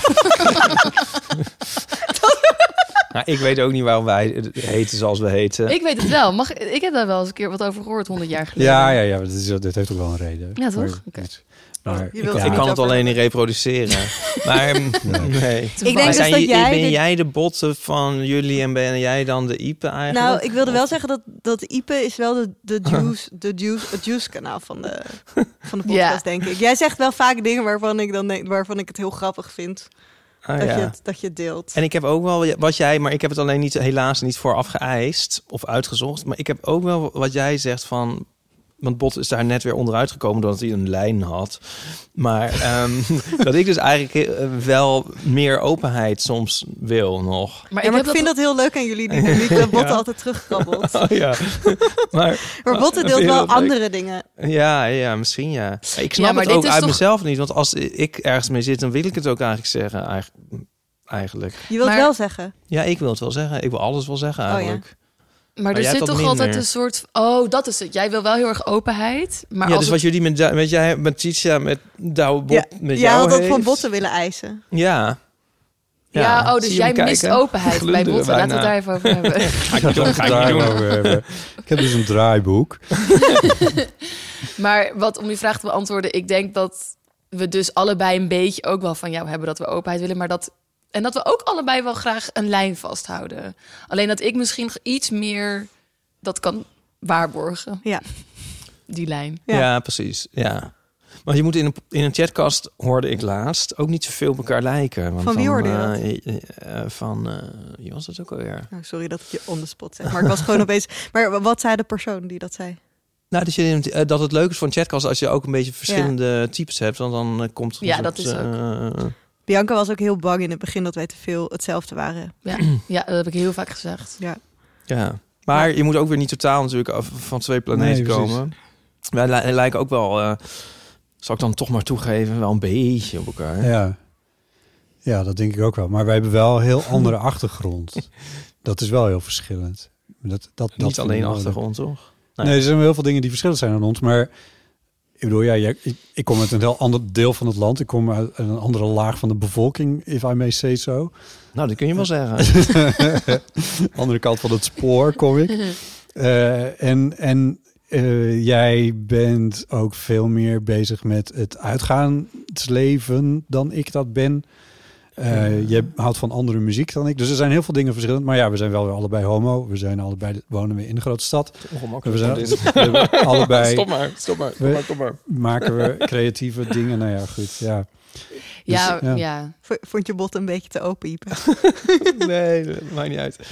Nou, ik weet ook niet waarom wij heten zoals we heten. Ik weet het wel. Ik heb daar wel eens een keer wat over gehoord 100 jaar geleden. Ja. Dit heeft ook wel een reden. Ja, toch? Maar, Oké. maar Je wilt Ik Ja. kan het alleen niet reproduceren. Maar nee. Ik denk Maar dus zijn dat ben jij... jij de botten van jullie en ben jij dan de Ipe eigenlijk? Nou, ik wilde wel zeggen dat Ipe is wel het juice kanaal van de podcast, Ja. denk ik. Jij zegt wel vaak dingen waarvan ik het heel grappig vind. Ah, Dat je het deelt. En ik heb ook wel wat jij, maar ik heb het alleen helaas niet vooraf geëist of uitgezocht. Maar ik heb ook wel wat jij zegt van, want Bot is daar net weer onderuit gekomen doordat hij een lijn had. Maar dat ik dus eigenlijk wel meer openheid soms wil nog. Maar Ik vind dat heel leuk aan jullie dynamiek. Dat Botte altijd terugkrabbelt. Oh ja. maar Maar Botte deelt vind je wel dat leuk? andere dingen. Ja, misschien ja. Ik snap maar het dit ook is uit toch- mezelf niet. Want als ik ergens mee zit, dan wil ik het ook eigenlijk zeggen. Eigenlijk. Je wilt Maar- wel zeggen. Ja, ik wil het wel zeggen. Ik wil alles wel zeggen ja. eigenlijk. Maar er jij zit hebt toch dat altijd minder. een soort... Oh, dat is het. Jij wil wel heel erg openheid. Maar Ja, als dus wat jullie met jij, met Titia, met Douwe Bob, met Jij jou had dat heeft. van Botte willen eisen. Ja. Ja, dus zie je jij hem mist kijken? openheid bij Glunderen Botte. Laten we het daar bijna. even over hebben. Ga ik doen, ga ik niet doen. daarover hebben. Ik heb dus een draaiboek. Maar wat om je vraag te beantwoorden... Ik denk dat we dus allebei een beetje ook wel van jou hebben... dat we openheid willen, maar dat... En dat we ook allebei wel graag een lijn vasthouden. Alleen dat ik misschien iets meer dat kan waarborgen. Ja. Die lijn. Ja. Ja, precies. Ja. Maar je moet in een chatcast, hoorde ik laatst, ook niet zoveel op elkaar lijken. Want Van wie hoorde je van, wie was dat ook alweer? Nou, sorry dat ik je on the spot zeg. Maar ik was gewoon opeens... Maar wat zei de persoon die dat zei? Nou, dat het leuk is van chatcast als je ook een beetje verschillende types hebt. Want dan komt er een Ja, soort, dat is ook. Bianca was ook heel bang in het begin dat wij te veel hetzelfde waren. Ja, dat heb ik heel vaak gezegd. Ja. Ja, maar je moet ook weer niet totaal natuurlijk van twee planeten Nee, precies. komen. Wij lijken ook wel, zal ik dan toch maar toegeven, wel een beetje op elkaar. Ja, dat denk ik ook wel. Maar wij hebben wel een heel andere achtergrond. Dat is wel heel verschillend. Dat Niet vind alleen ik wel achtergrond, toch? Nee, er zijn wel heel veel dingen die verschillend zijn aan ons. Maar ik bedoel, ik kom uit een heel ander deel van het land. Ik kom uit een andere laag van de bevolking, if I may say so. Nou, dat kun je wel zeggen. Andere kant van het spoor kom ik. Jij bent ook veel meer bezig met het uitgaansleven dan ik dat ben. Je houdt van andere muziek dan ik. Dus er zijn heel veel dingen verschillend. Maar ja, we zijn wel weer allebei homo. We zijn allebei, wonen we in een grote stad. Ongemakkelijk. We hebben allebei Stop maar. maken we creatieve dingen. Nou ja, goed. Ja. Ja, ja. ja. Vond je bot een beetje te open, Ipe? Nee, dat maakt niet uit.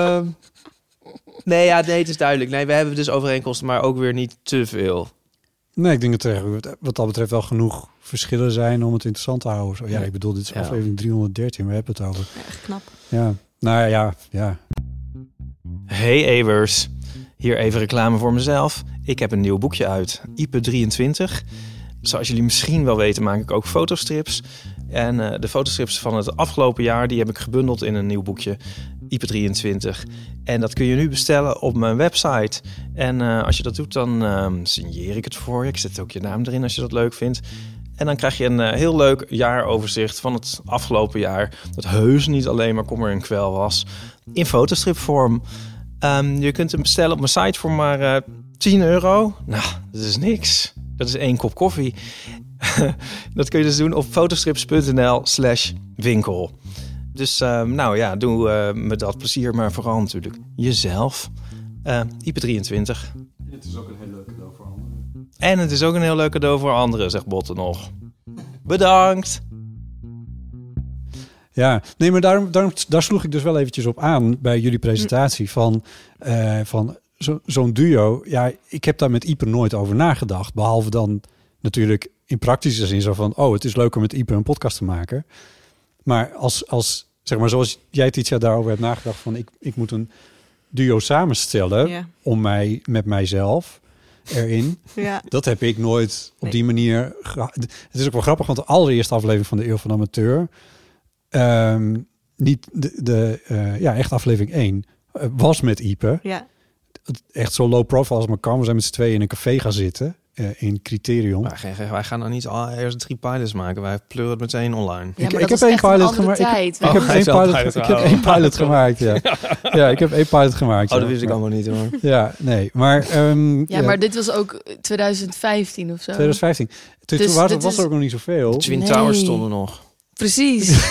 Nee, het is duidelijk. Nee, we hebben dus overeenkomsten, maar ook weer niet te veel. Nee, ik denk dat er wat dat betreft wel genoeg verschillen zijn om het interessant te houden. Zo, ja, ik bedoel, dit is aflevering 313, we hebben het over. Ja, echt knap. Ja, nou ja. Hey Evers, hier even reclame voor mezelf. Ik heb een nieuw boekje uit, Ipe 23. Zoals jullie misschien wel weten maak ik ook fotostrips. En de fotostrips van het afgelopen jaar, die heb ik gebundeld in een nieuw boekje, Ipe 23. En dat kun je nu bestellen op mijn website. En als je dat doet, dan signeer ik het voor je. Ik zet ook je naam erin als je dat leuk vindt. En dan krijg je een heel leuk jaaroverzicht van het afgelopen jaar. Dat heus niet alleen maar kommer en kwel was. In fotostripvorm. Je kunt hem bestellen op mijn site voor maar €10. Nou, dat is niks. Dat is 1 kop koffie. Dat kun je dus doen op fotostrips.nl/winkel. Dus doe me dat plezier, maar vooral natuurlijk jezelf. Ipe 23. Het is ook een heel leuk cadeau voor anderen. En het is ook een heel leuk cadeau voor anderen, zegt Botte nog. Bedankt! Ja, nee, maar daar sloeg ik dus wel eventjes op aan bij jullie presentatie van zo'n duo. Ja, ik heb daar met Ipe nooit over nagedacht. Behalve dan natuurlijk in praktische zin zo van, het is leuk om met Ipe een podcast te maken. Maar als zeg maar, zoals jij, Titia, daarover hebt nagedacht van, ik moet een duo samenstellen om mij met mijzelf erin. Ja. Dat heb ik nooit op die manier. Het is ook wel grappig, want de allereerste aflevering van de Eeuw van de Amateur, niet de echt aflevering 1, was met Ipe. Ja. Echt zo low profile als maar kan. We zijn met z'n tweeën in een café gaan zitten. In Criterion. Wij gaan dan niet eerst 3 pilots maken. Wij pleuren het meteen online. Ja, ik heb 1 pilot gemaakt. Ik heb 1 pilot gemaakt. Ja. Ja, ik heb 1 pilot gemaakt. Dat wist ik allemaal niet, hoor. Ja, nee. Maar, maar dit was ook 2015 of zo. 2015. Toen was er ook nog niet zoveel. Twin Towers stonden nog. Precies.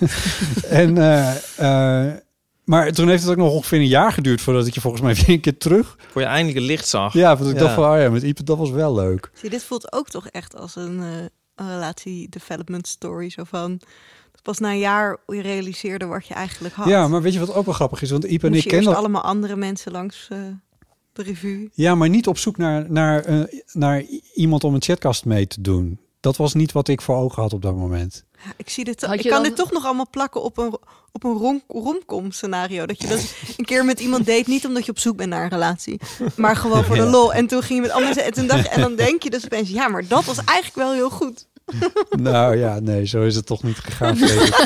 Maar toen heeft het ook nog ongeveer een jaar geduurd voordat ik je volgens mij weer een keer terug... Voor je eindelijk het licht zag. Ja, want ik dacht van, met Ipe, dat was wel leuk. Zie, dit voelt ook toch echt als een relatie development story. Zo van, pas na een jaar je realiseerde wat je eigenlijk had. Ja, maar weet je wat ook wel grappig is? Want Ipe en ik kennen allemaal andere mensen langs de revue. Ja, maar niet op zoek naar iemand om een chatcast mee te doen. Dat was niet wat ik voor ogen had op dat moment. Ja, ik zie dit. Ik kan dit toch nog allemaal plakken op een romcom scenario. Dat je dat een keer met iemand date, niet omdat je op zoek bent naar een relatie, maar gewoon voor de lol. En toen ging je met anderen en toen dacht je, en dan denk je dus opeens, ja, maar dat was eigenlijk wel heel goed. Nou ja, nee, zo is het toch niet gegaan.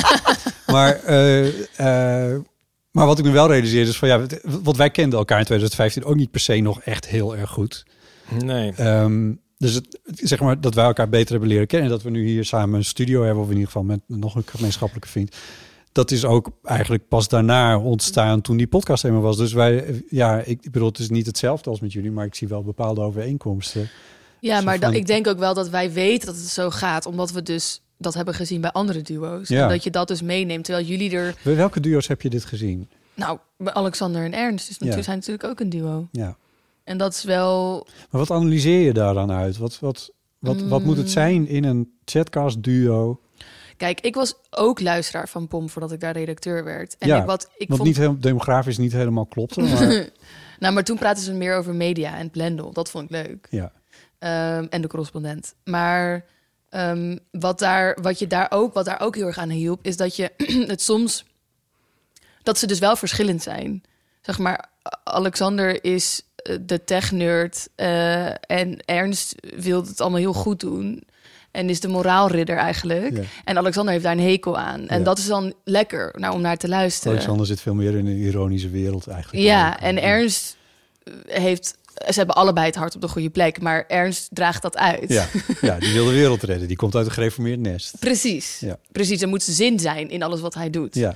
Maar wat ik me wel realiseerde is van wat wij kenden elkaar in 2015 ook niet per se nog echt heel erg goed. Nee. Dus zeg maar dat wij elkaar beter hebben leren kennen. En dat we nu hier samen een studio hebben, of in ieder geval met nog een gemeenschappelijke vriend. Dat is ook eigenlijk pas daarna ontstaan toen die podcast helemaal was. Dus ik bedoel, het is niet hetzelfde als met jullie, maar ik zie wel bepaalde overeenkomsten. Ja, maar ik denk ook wel dat wij weten dat het zo gaat, omdat we dus dat hebben gezien bij andere duo's. Ja. En dat je dat dus meeneemt, terwijl jullie er... Bij welke duo's heb je dit gezien? Nou, bij Alexander en Ernst zijn natuurlijk ook een duo. Ja. En dat is wel... Maar wat analyseer je daar dan uit? Wat moet het zijn in een chatcast duo? Kijk, ik was ook luisteraar van POM voordat ik daar redacteur werd. En want vond... niet demografisch niet helemaal klopte. Maar... nou, maar toen praten ze meer over media en Blendel. Dat vond ik leuk. Ja. En de correspondent. Maar wat daar ook heel erg aan hielp, is dat je het soms... dat ze dus wel verschillend zijn. Zeg maar, Alexander is de tech-nerd en Ernst wil het allemaal heel goed doen en is de moraalridder eigenlijk. Ja. En Alexander heeft daar een hekel aan. En dat is dan lekker om naar te luisteren. Alexander zit veel meer in een ironische wereld eigenlijk. Ja, en Ernst heeft... Ze hebben allebei het hart op de goede plek, maar Ernst draagt dat uit. Ja, die wil de wereld redden. Die komt uit een gereformeerd nest. Precies. Er moet zin zijn in alles wat hij doet. Ja.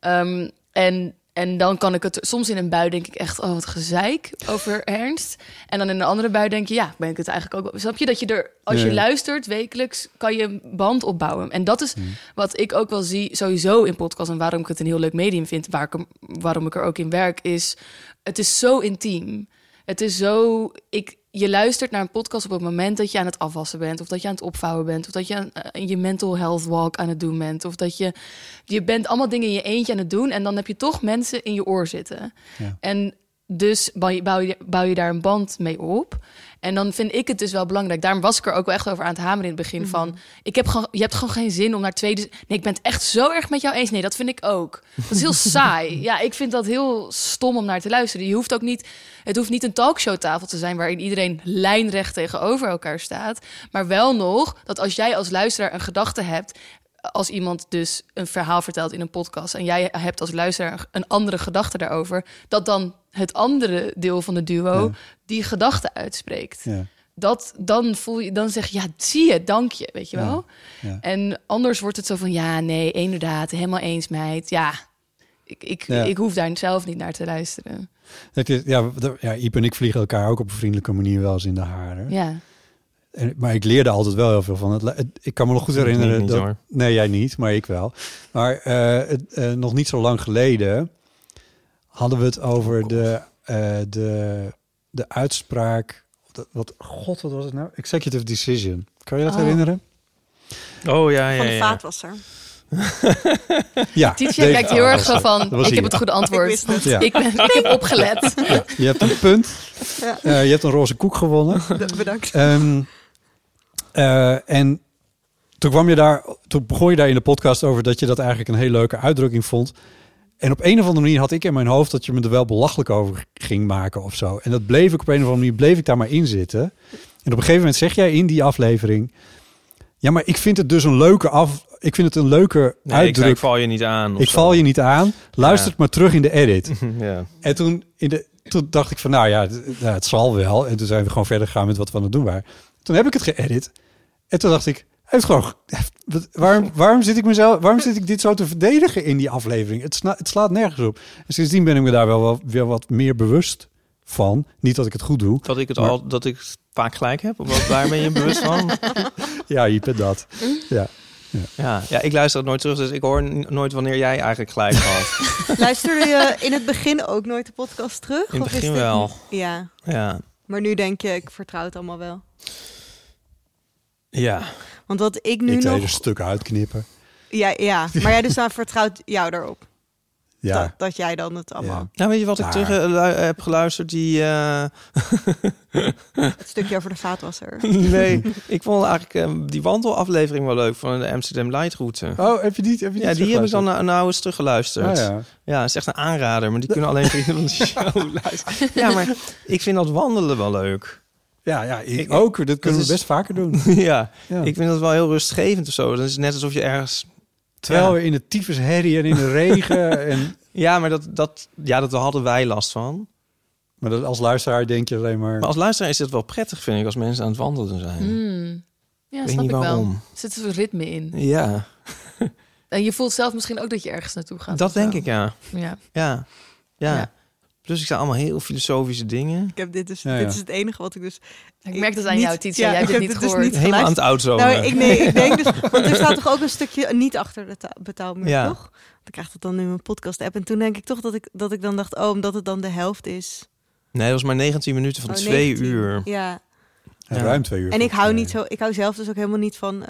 En dan kan ik het soms in een bui denk ik echt, wat gezeik over Ernst. En dan in een andere bui denk je, ben ik het eigenlijk ook. Snap je dat je er, als je luistert wekelijks, kan je een band opbouwen. En dat is wat ik ook wel zie, sowieso in podcast en waarom ik het een heel leuk medium vind, waarom ik er ook in werk, is het is zo intiem. Het is zo... Je luistert naar een podcast op het moment dat je aan het afwassen bent, of dat je aan het opvouwen bent, of dat je je mental health walk aan het doen bent, of dat je bent allemaal dingen in je eentje aan het doen en dan heb je toch mensen in je oor zitten. Ja. En dus bouw je daar een band mee op. En dan vind ik het dus wel belangrijk. Daarom was ik er ook wel echt over aan het hameren in het begin van... je hebt gewoon geen zin om naar tweede... Nee, ik ben het echt zo erg met jou eens. Nee, dat vind ik ook. Dat is heel saai. Ja, ik vind dat heel stom om naar te luisteren. Het hoeft niet een talkshowtafel te zijn... waarin iedereen lijnrecht tegenover elkaar staat. Maar wel nog dat als jij als luisteraar een gedachte hebt... als iemand dus een verhaal vertelt in een podcast... en jij hebt als luisteraar een andere gedachte daarover... dat dan het andere deel van de duo die gedachte uitspreekt. Ja. Dan zeg je, ja, zie je, dank je, weet je wel? Ja. En anders wordt het zo van, ja, nee, inderdaad, helemaal eens, meid. Ja, ik hoef daar zelf niet naar te luisteren. Iep en ik vliegen elkaar ook op een vriendelijke manier wel eens in de haren. Ja. Maar ik leerde altijd wel heel veel van het. Ik kan me nog goed herinneren dat... Nee, jij niet, maar ik wel. Maar nog niet zo lang geleden hadden we het over de uitspraak... Wat was het nou? Executive decision. Kan je dat herinneren? Oh, ja. Van de vaatwasser. Ja. Titia kijkt heel erg zo van, ik heb het goede antwoord. Ik wist het. Ja. Ik heb opgelet. Ja, je hebt een punt. Ja. Je hebt een roze koek gewonnen. Bedankt. En toen begon je daar in de podcast over dat je dat eigenlijk een hele leuke uitdrukking vond. En op een of andere manier had ik in mijn hoofd dat je me er wel belachelijk over ging maken of zo. En dat bleef ik op een of andere manier daar maar in zitten. En op een gegeven moment zeg jij in die aflevering... Ja, maar ik vind het dus een leuke uitdrukking. Ik val je niet aan. Ik val je niet aan. Luister het maar terug in de edit. Ja. En toen dacht ik van, het zal wel. En toen zijn we gewoon verder gegaan met wat we aan het doen waren. Toen heb ik het geëdit. En toen dacht ik, waarom zit ik dit zo te verdedigen in die aflevering? Het slaat nergens op. En sindsdien ben ik me daar wel weer wat meer bewust van. Niet dat ik het goed doe. Dat ik vaak gelijk heb? Of waar ben je bewust van? Ja, je bent dat. Ja. Ja, ik luister het nooit terug, dus ik hoor nooit wanneer jij eigenlijk gelijk had. Luisterde je in het begin ook nooit de podcast terug? In het of is begin dit wel. Ja. Maar nu denk je, ik vertrouw het allemaal wel. Ja. Want wat ik nu ik nog... een stuk uitknippen. Ja. Maar jij dus dan vertrouwt jou daarop. Ja. Dat jij dan het allemaal... Ja. Nou, weet je wat ik terug heb geluisterd? Die... Het stukje over de vaatwasser. Nee, ik vond eigenlijk die wandelaflevering wel leuk van de Amsterdam Light Route. Oh, heb je die Ja, die heb ik dan nou eens teruggeluisterd. Ja. Ja, het is echt een aanrader, maar die kunnen alleen vrienden van de show luisteren. Ja, maar ik vind dat wandelen wel leuk. Ja, ik ook. Dat kunnen we best vaker doen. Ja, ik vind dat wel heel rustgevend of zo. Dat is net alsof je ergens... Terwijl we in de tyfus herrie en in de regen. En... Ja, maar dat hadden wij last van. Maar als luisteraar denk je alleen maar... Maar als luisteraar is het wel prettig, vind ik, als mensen aan het wandelen zijn. Ja, weet snap niet ik waarom. wel. Er zit een ritme in. Ja. En je voelt zelf misschien ook dat je ergens naartoe gaat. Dat denk ik, ja. Ja. Ja. Plus ik zei allemaal heel filosofische dingen. Ik heb dit dus. Ja. Dit is het enige wat ik dus... Ik merk dat aan jou, Titia. Jij hebt ik het heb niet dit gehoord. Dus Helemaal aan het outzonen. Nou, ik denk dus... Want er staat toch ook een stukje niet achter de betaalmuur, Ja. toch? Dan krijg ik dat dan nu in mijn podcast-app. En toen denk ik toch dat ik dan dacht... Oh, omdat het dan de helft is. Nee, dat was maar 19 minuten van 2 19. uur. Ja. Ruim 2 uur. En ik hou niet zo... Ik hou zelf dus ook helemaal niet van...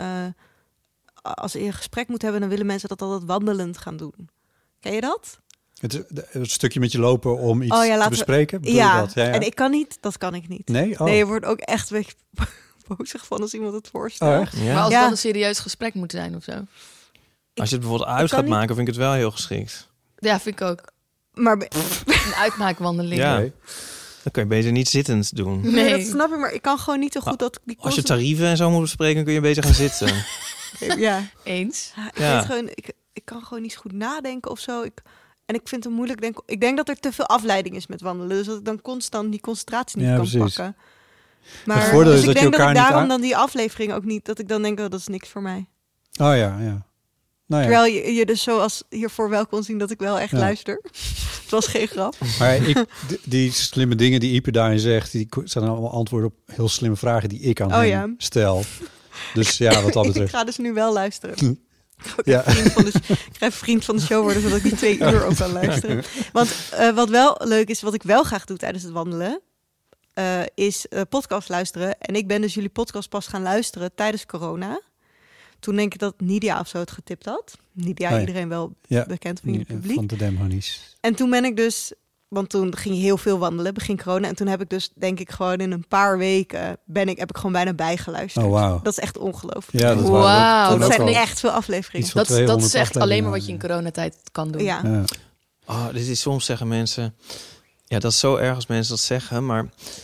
als je een gesprek moet hebben... dan willen mensen dat altijd wandelend gaan doen. Ken je dat? Het stukje met je lopen om iets te bespreken? Ja, dat? Ja, en ik kan niet. Dat kan ik niet. Nee? Oh. Nee, je wordt ook echt een beetje bozig van als iemand het voorstelt. Oh, echt? Ja. Maar als Ja. het dan een serieus gesprek moet zijn of zo. Als je het bijvoorbeeld uit kan gaat niet. maken, vind ik het wel heel geschikt. Ja, vind ik ook. Maar Een uitmaakwandeling. Ja. Nee. Dan kun je beter niet zittend doen. Nee. dat snap ik. Maar ik kan gewoon niet zo goed dat... Die Als je tarieven en zo moet bespreken, kun je beter gaan zitten. Ja. Eens. Ik Ja. weet gewoon... Ik kan gewoon niet zo goed nadenken of zo. En ik vind het moeilijk. Ik denk dat er te veel afleiding is met wandelen. Dus dat ik dan constant die concentratie niet Ja, kan precies. pakken. Het Maar voordeel dus is ik dat je denk dat elkaar ik niet daarom aan- dan die aflevering ook niet... Dat ik dan denk, oh, dat is niks voor mij. Oh ja. Nou ja. Terwijl je dus zoals hiervoor wel kon zien dat ik wel echt Ja. luister. Het was geen grap. Maar die slimme dingen die Ipe daarin zegt... die zijn allemaal antwoorden op heel slimme vragen die ik aan hem stel. Dus ja, wat dat Ik betreft. ga dus nu wel luisteren. Ja. Ik ga vriend van de show worden, zodat ik die 2 uur ook kan luisteren. Want wat wel leuk is, wat ik wel graag doe tijdens het wandelen... is podcast luisteren. En ik ben dus jullie podcast pas gaan luisteren tijdens corona. Toen denk ik dat Nidia of zo het getipt had. Nidia, Nee. iedereen wel Ja. bekend van jullie publiek. Van de Dem Honeys. En toen ben ik dus Want toen ging je heel veel wandelen, begin corona. En toen heb ik dus, denk ik, gewoon in een paar weken... heb ik gewoon bijna bijgeluisterd. Oh, wauw. Dat is echt ongelooflijk. Ja, dat waren Wauw, ook- dat dat zijn vind ik- echt veel afleveringen. Iets van Dat is 200 echt alleen maar afleveringen. wat je in coronatijd kan doen. Ja. Ja. Oh, dit is soms zeggen mensen... Ja, dat is zo erg als mensen dat zeggen, maar...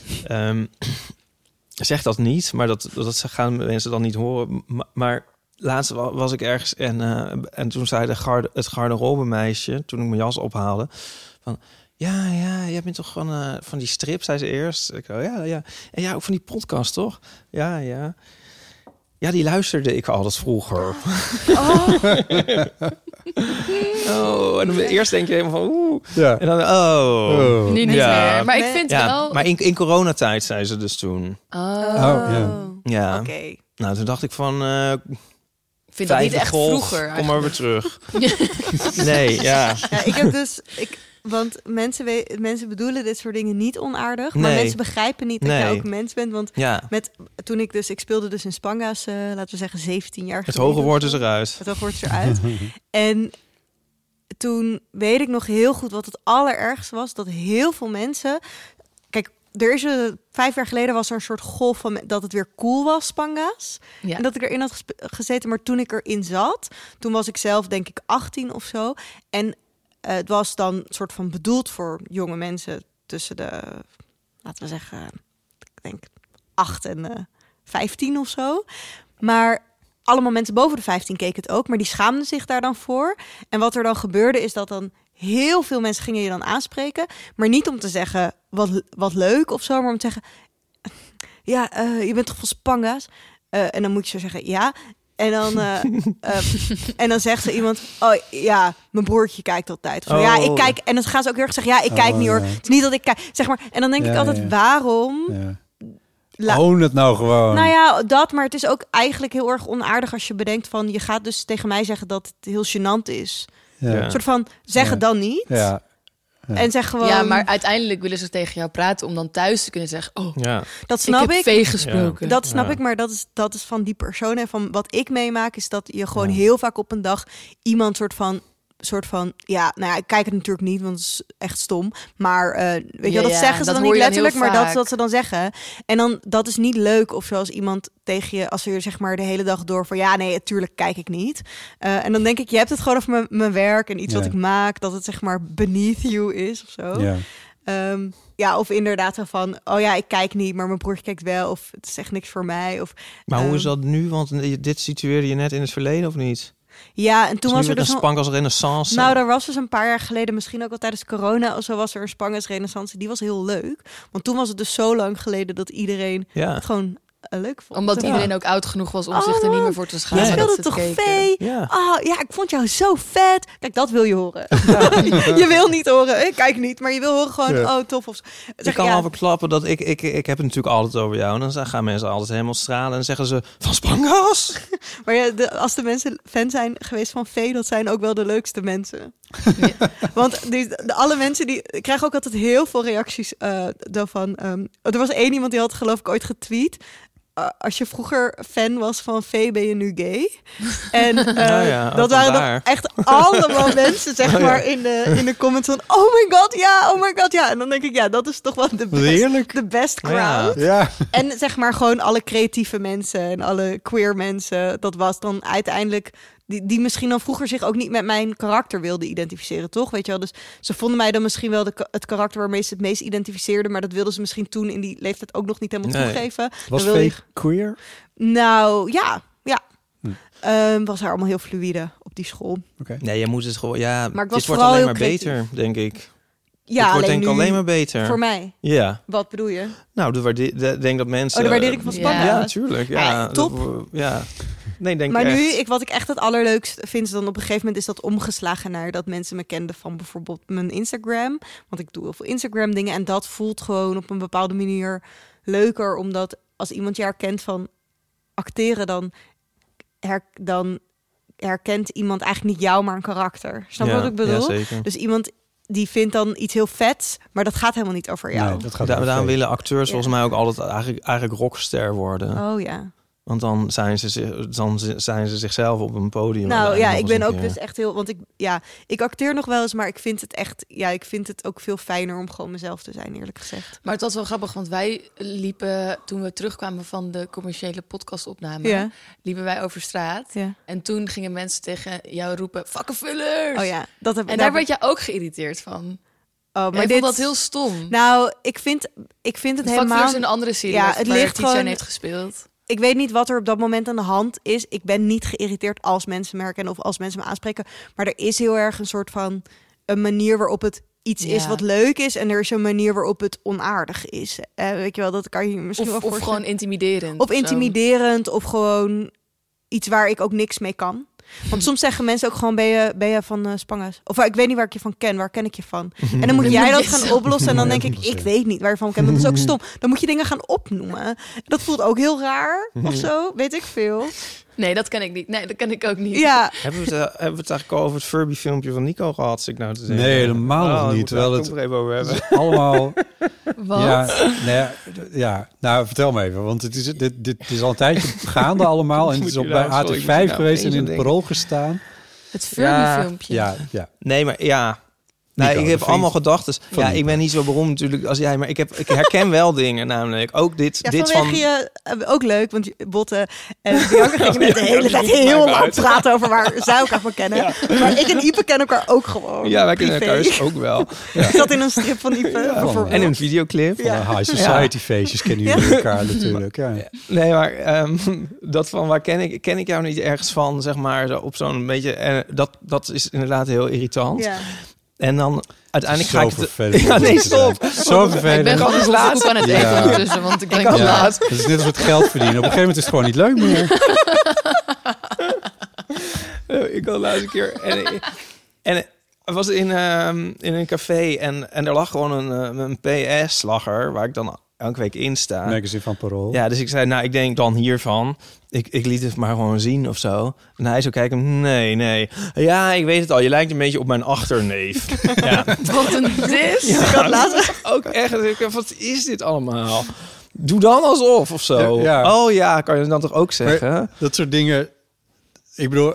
zeg dat niet, maar dat gaan mensen dan niet horen. Maar laatst was ik ergens en toen zei het garderobemeisje, toen ik mijn jas ophaalde, van... Ja, jij bent toch van die strip, zei ze eerst. Ik ja. En ja, ook van die podcast, toch? Ja. Ja, die luisterde ik altijd vroeger. Oh, en dan eerst denk je helemaal van oeh. Ja. En dan Nu niet Ja. meer. Maar ik vind Ja, wel... maar in coronatijd zei ze dus toen. ja. Ja. Oké. Nou, toen dacht ik van... Ik vind dat niet vijfde echt golf, vroeger. kom maar weer terug. Nee, ja. Ja, ik heb dus... Want mensen bedoelen dit soort dingen niet onaardig. Maar Nee. mensen begrijpen niet dat Nee. je ook een mens bent. Want Ja, ik speelde dus in Spanga's, laten we zeggen 17 jaar het geleden. hoge woord is eruit. Het hoge woord is eruit. En toen weet ik nog heel goed wat het allerergste was. Dat heel veel mensen... Kijk, 5 jaar geleden was er een soort golf van dat het weer cool was, Spanga's. Ja. En dat ik erin had gezeten. Maar toen ik erin zat, toen was ik zelf denk ik 18 of zo. En het was dan soort van bedoeld voor jonge mensen tussen de, laten we zeggen, ik denk 8 en 15 of zo. Maar allemaal mensen boven de 15 keken het ook, maar die schaamden zich daar dan voor. En wat er dan gebeurde is dat dan heel veel mensen gingen je dan aanspreken, maar niet om te zeggen wat leuk of zo, maar om te zeggen, ja, je bent toch van Spanga's? En dan moet je zo zeggen, ja. En dan, en dan zegt ze iemand, oh ja, mijn broertje kijkt altijd. Of zo, ja, ik kijk. En dan gaan ze ook heel erg zeggen, ja, ik kijk niet hoor. ja. Het is niet dat ik kijk, zeg maar. En dan denk ik Ja, altijd, ja. waarom? Ja. Own het nou gewoon. Nou ja, dat, maar het is ook eigenlijk heel erg onaardig als je bedenkt van, je gaat dus tegen mij zeggen dat het heel gênant is. Ja. Ja. Een soort van, zeg Ja. het dan niet. Ja. En zeg gewoon, Ja, maar uiteindelijk willen ze tegen jou praten om dan thuis te kunnen zeggen... Oh, Ja. dat ik snap heb ik. vee gesproken. Dat snap Ja. ik, maar dat is van die persoon. En van wat ik meemaak is dat je gewoon heel vaak op een dag iemand soort van, ja, nou ja, ik kijk het natuurlijk niet, want het is echt stom. Maar weet je wel, dat Ja, zeggen ze dat dan hoor niet je dan heel letterlijk, maar dat is vaak. wat ze dan zeggen. En dan, dat is niet leuk of zoals iemand tegen je, als je zeg maar de hele dag door van, ja, nee, natuurlijk kijk ik niet. En dan denk ik, je hebt het gewoon over mijn werk en iets Ja. wat ik maak, dat het zeg maar beneath you is of zo. Ja. Ja, of inderdaad zo van, oh ja, ik kijk niet, maar mijn broertje kijkt wel, of het is echt niks voor mij. Of, Maar hoe is dat nu? Want dit situeerde je net in het verleden, of niet? Ja, en toen was er met dus een Spanga's renaissance. Nou, er was dus een paar jaar geleden, misschien ook al tijdens corona of zo, was er een Spanga's renaissance. Die was heel leuk. Want toen was het dus zo lang geleden dat iedereen Ja. het gewoon leuk vond. Omdat Ja. iedereen ook oud genoeg was om Oh, zich er niet meer voor te Je schamen. Nee. dat speelde ze het toch keken. vee? Ja. Oh ja, ik vond jou zo vet. Kijk, dat wil je horen. Je wil niet horen, ik kijk niet, maar je wil horen gewoon, Ja. oh tof. Of zo. Ik Zeg, kan ja, wel verklappen dat ik heb het natuurlijk altijd over jou. En dan gaan mensen altijd helemaal stralen. En dan zeggen ze, van Spanga's? Maar ja, als de mensen fan zijn geweest van vee, dat zijn ook wel de leukste mensen. Want alle mensen die ik krijg ook altijd heel veel reacties daarvan. Er was één iemand die had geloof ik ooit getweet. Als je vroeger fan was van vee, ben je nu gay. En dat waren dan echt allemaal mensen, zeg maar, in de comments van, oh my god, ja. En dan denk ik, ja, dat is toch wel de best crowd. Ja. En zeg maar gewoon alle creatieve mensen en alle queer mensen. Dat was dan uiteindelijk die misschien dan vroeger zich ook niet met mijn karakter wilden identificeren, toch? Weet je wel? Dus ze vonden mij dan misschien wel het karakter waarmee ze het meest identificeerden, maar dat wilden ze misschien toen in die leeftijd ook nog niet helemaal toegeven. Was Dan wilde fake queer? Nou, ja. Was er allemaal heel fluïde op die school. Nee, je moet het gewoon... Ja, Maar ik was dit wordt vooral alleen heel maar creatief. beter, denk ik. Ja, het wordt denk ik nu alleen maar beter. voor mij. Ja. Wat bedoel je? Nou, denk dat mensen... de waardering van Spanga's. Ja, natuurlijk. Ja, top. Ja. Nee, denk Maar ik nu, echt. wat ik echt het allerleukst vind, is dan op een gegeven moment is dat omgeslagen naar dat mensen me kenden van bijvoorbeeld mijn Instagram. Want ik doe heel veel Instagram dingen en dat voelt gewoon op een bepaalde manier leuker. Omdat als iemand je herkent van acteren, dan herkent iemand eigenlijk niet jou, maar een karakter. Snap je wat ik bedoel? Ja, zeker. Dus iemand die vindt dan iets heel vets, maar dat gaat helemaal niet over jou. Nee, dat gaat Daarom over willen acteurs Ja. volgens mij ook altijd eigenlijk rockster worden. Oh ja. Want dan zijn ze zichzelf op een podium. Nou ja, ik ben ook keer. dus echt heel... Want ik acteer nog wel eens, maar ik vind het echt... Ja, ik vind het ook veel fijner om gewoon mezelf te zijn, eerlijk gezegd. Maar het was wel grappig, want wij liepen... toen we terugkwamen van de commerciële podcastopname... liepen wij over straat. Ja. En toen gingen mensen tegen jou roepen... vakkenvullers! Oh ja, dat heb En daar werd jij ook geïrriteerd van. Oh, Maar ik vond dat heel stom. Nou, ik vind het helemaal... Vakkenvullers een andere serie Ja, het waar ligt Tizian gewoon- heeft gespeeld. Ik weet niet wat er op dat moment aan de hand is. Ik ben niet geïrriteerd als mensen me herkennen of als mensen me aanspreken. Maar er is heel erg een soort van een manier waarop het iets is wat leuk is. En er is een manier waarop het onaardig is. Weet je wel, dat kan je misschien wel Of voorstellen. gewoon intimiderend. Of zo. intimiderend of gewoon iets waar ik ook niks mee kan. Want soms zeggen mensen ook gewoon, ben je van Spanges? Of ik weet niet waar ik je van ken. Waar ken ik je van? En dan moet jij dat gaan oplossen. En dan denk ik weet niet waar je van ken. Dat is ook stom. Dan moet je dingen gaan opnoemen. Dat voelt ook heel raar of zo. Weet ik veel. Nee, dat ken ik niet. Nee, dat ken ik ook niet. Ja, Hebben we het eigenlijk al over het Furby-filmpje van Nico gehad? Zit ik nou te zeggen? Nee, helemaal nog niet. Terwijl Terwijl het er even over hebben. allemaal... Wat? Ja, nou, vertel me even. Want dit is al een tijdje gaande allemaal. En het is op bij Sorry, AT5 geweest en in het denken. Parool gestaan. Het Furby-filmpje. Ja. Nee, maar ja. Nou, Nico, ik de heb vriend allemaal gedachten. van Ja, Nico. ik ben niet zo beroemd natuurlijk als jij, maar ik herken wel dingen namelijk. Ook dit vanwege van... je ook leuk, want Botte en Bianca gingen net de hele tijd heel lang praten over waar zij elkaar van kennen. Maar ik en Ipe kennen elkaar ook gewoon. Ja, wij kennen privé. elkaar dus ook wel. Ik zat in een strip van Ipe. bijvoorbeeld. En een videoclip. Van de High Society feestjes kennen jullie elkaar natuurlijk. Ja. Nee, maar dat van waar ken ik jou niet ergens van, zeg maar, zo op zo'n beetje... dat is inderdaad heel irritant. Ja. En dan uiteindelijk ga Zo ik... vervelend. Ja, nee, stop. Zo vervelend. Ik ben gewoon als een laatste. koek aan het eten Ja. ondertussen, want ik denk als dat laatste. Het is net als het geld verdienen. Op een gegeven moment is het gewoon niet leuk meer. Ik had de laatste keer... En ik was in een café en er lag gewoon een PS-slagger... waar ik dan elke week in sta. Magazine van Parool. Ja, dus ik zei, nou, ik denk dan hiervan. Ik liet het maar gewoon zien of zo. En hij zo kijken, nee. Ja, ik weet het al. Je lijkt een beetje op mijn achterneef. Ja. Wat een dis. Ja, ik had laatst ook echt... Wat is dit allemaal? Doe dan alsof of zo. Ja. Oh ja, kan je dan toch ook zeggen? Maar dat soort dingen... Ik bedoel,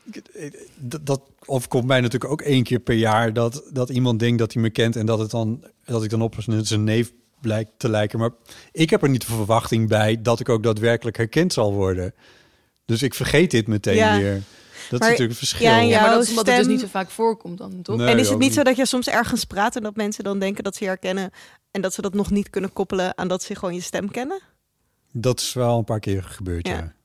dat overkomt mij natuurlijk ook 1 keer per jaar... dat iemand denkt dat hij me kent... en dat ik dan op zijn neef blijkt te lijken. Maar ik heb er niet de verwachting bij... dat ik ook daadwerkelijk herkend zal worden. Dus ik vergeet dit meteen weer. Dat Maar is natuurlijk het verschil. ja, Ja, maar dat is jouw omdat het dus stem- niet zo vaak voorkomt dan, toch? Nee, En is het ook niet zo dat je soms ergens praat en dat mensen dan denken dat ze je herkennen en dat ze dat nog niet kunnen koppelen aan dat ze gewoon je stem kennen? Dat is wel een paar keer gebeurd, Ja. ja.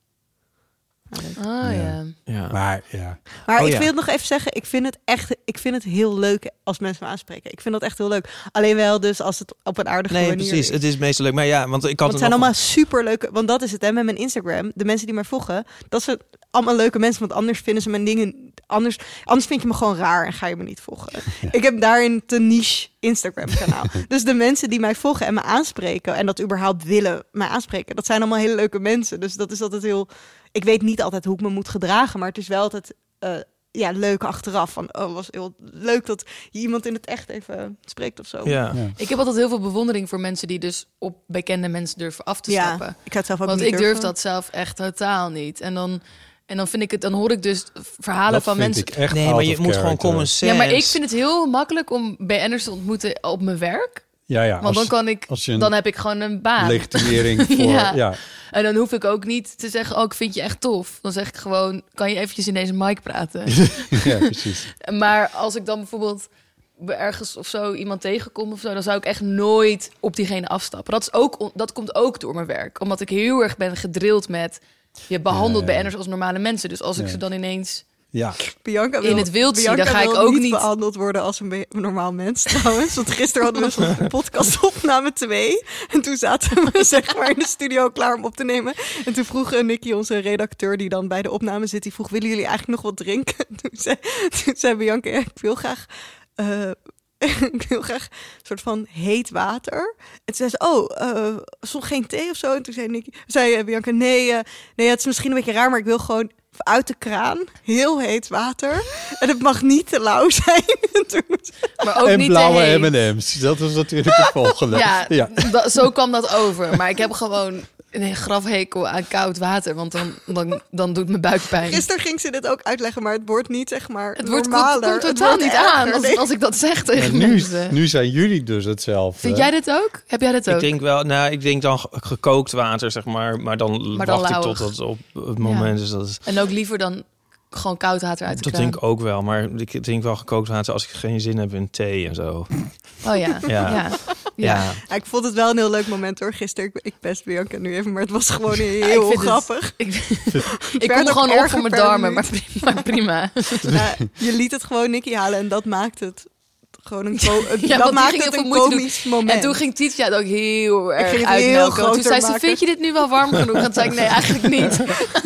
Ah ja. Ja. Maar ja... Maar Oh, ik ja. wil nog even zeggen, ik vind het heel leuk als mensen me aanspreken. Ik vind dat echt heel leuk. Alleen wel dus als het op een aardige Nee, manier precies. is. Het is meestal leuk. Maar ja, want ik had Want het zijn nog- allemaal super leuke, want dat is het hè, met mijn Instagram. De mensen die mij volgen, dat zijn allemaal leuke mensen, want anders vinden ze mijn dingen anders vind je me gewoon raar en ga je me niet volgen. Ik heb daarin te niche Instagram kanaal. Dus de mensen die mij volgen en me aanspreken en dat überhaupt willen mij aanspreken, dat zijn allemaal hele leuke mensen. Dus dat is altijd heel. Ik weet niet altijd hoe ik me moet gedragen, maar het is wel altijd leuk achteraf. Van, was heel leuk dat je iemand in het echt even spreekt of zo. Ja. Ik heb altijd heel veel bewondering voor mensen die dus op bekende mensen durven af te stappen. ik zou het zelf ook Want niet ik durf durven. dat zelf echt totaal niet. En dan vind ik het, dan hoor ik dus verhalen Dat van vind mensen. ik echt Nee, maar out je of moet gewoon character. common sense. Ja, maar ik vind het heel makkelijk om BN'ers te ontmoeten op mijn werk. Ja, Want dan kan ik, als je een dan heb ik gewoon een baan. legitimering voor... Ja. ja. En dan hoef ik ook niet te zeggen, ik vind je echt tof. Dan zeg ik gewoon, kan je eventjes in deze mic praten? Ja, precies. Maar als ik dan bijvoorbeeld ergens of zo iemand tegenkom of zo, dan zou ik echt nooit op diegene afstappen. Dat komt ook door mijn werk. Omdat ik heel erg ben gedrild met, je behandelt Ja. BN'ers als normale mensen. Dus als ik Ja. ze dan ineens... Ja, Bianca in het wild zie, Bianca dan ga ik wil ook niet- behandeld worden als een normaal mens trouwens. Want gisteren hadden we zo'n podcast opname 2. En toen zaten we zeg maar in de studio klaar om op te nemen. En toen vroeg Nicky, onze redacteur die dan bij de opname zit, die vroeg, willen jullie eigenlijk nog wat drinken? Toen zei Bianca, ja, ik wil graag een soort van heet water. En toen zei ze, stond geen thee of zo? En toen zei Bianca, nee, het is misschien een beetje raar, maar ik wil gewoon uit de kraan, heel heet water. En het mag niet te lauw zijn. Maar ook en niet blauwe te heet. M&M's. Dat was natuurlijk het volgende. Ja, zo kwam dat over. Maar ik heb gewoon een grafhekel aan koud water, want dan doet mijn buik pijn. Gisteren ging ze dit ook uitleggen, maar het wordt niet zeg maar Het wordt normaler. komt Het totaal wordt niet erger. aan Nee. als ik dat zeg tegen nu, mensen. nu zijn jullie dus hetzelfde. Vind jij dit ook? Heb jij dit ook? Ik denk wel, ik denk dan gekookt water, zeg maar dan Maar dan wacht ik lauwig. tot het op het moment is dat het... En ook liever dan gewoon koud water uit de Dat kraan. denk ik ook wel, maar ik drink wel gekookt water als ik geen zin heb in thee en zo. Oh ja. Ja. Ja. Ja, ik vond het wel een heel leuk moment hoor. Gisteren, ik pest Bianca nu even, maar het was gewoon ik heel vind het- grappig. Ik werd kom ook gewoon op erger voor mijn per darmen, minuut. maar prima. Ja, je liet het gewoon Nicky halen en dat maakt het gewoon een, Ja, want dat die maakt ging het even een moeite doen. komisch moment. En toen ging Titia het ook heel erg ging het heel uitmelken. Want toen groter zei ze, maken. vind je dit nu wel warm genoeg? En toen zei ik, nee, eigenlijk niet.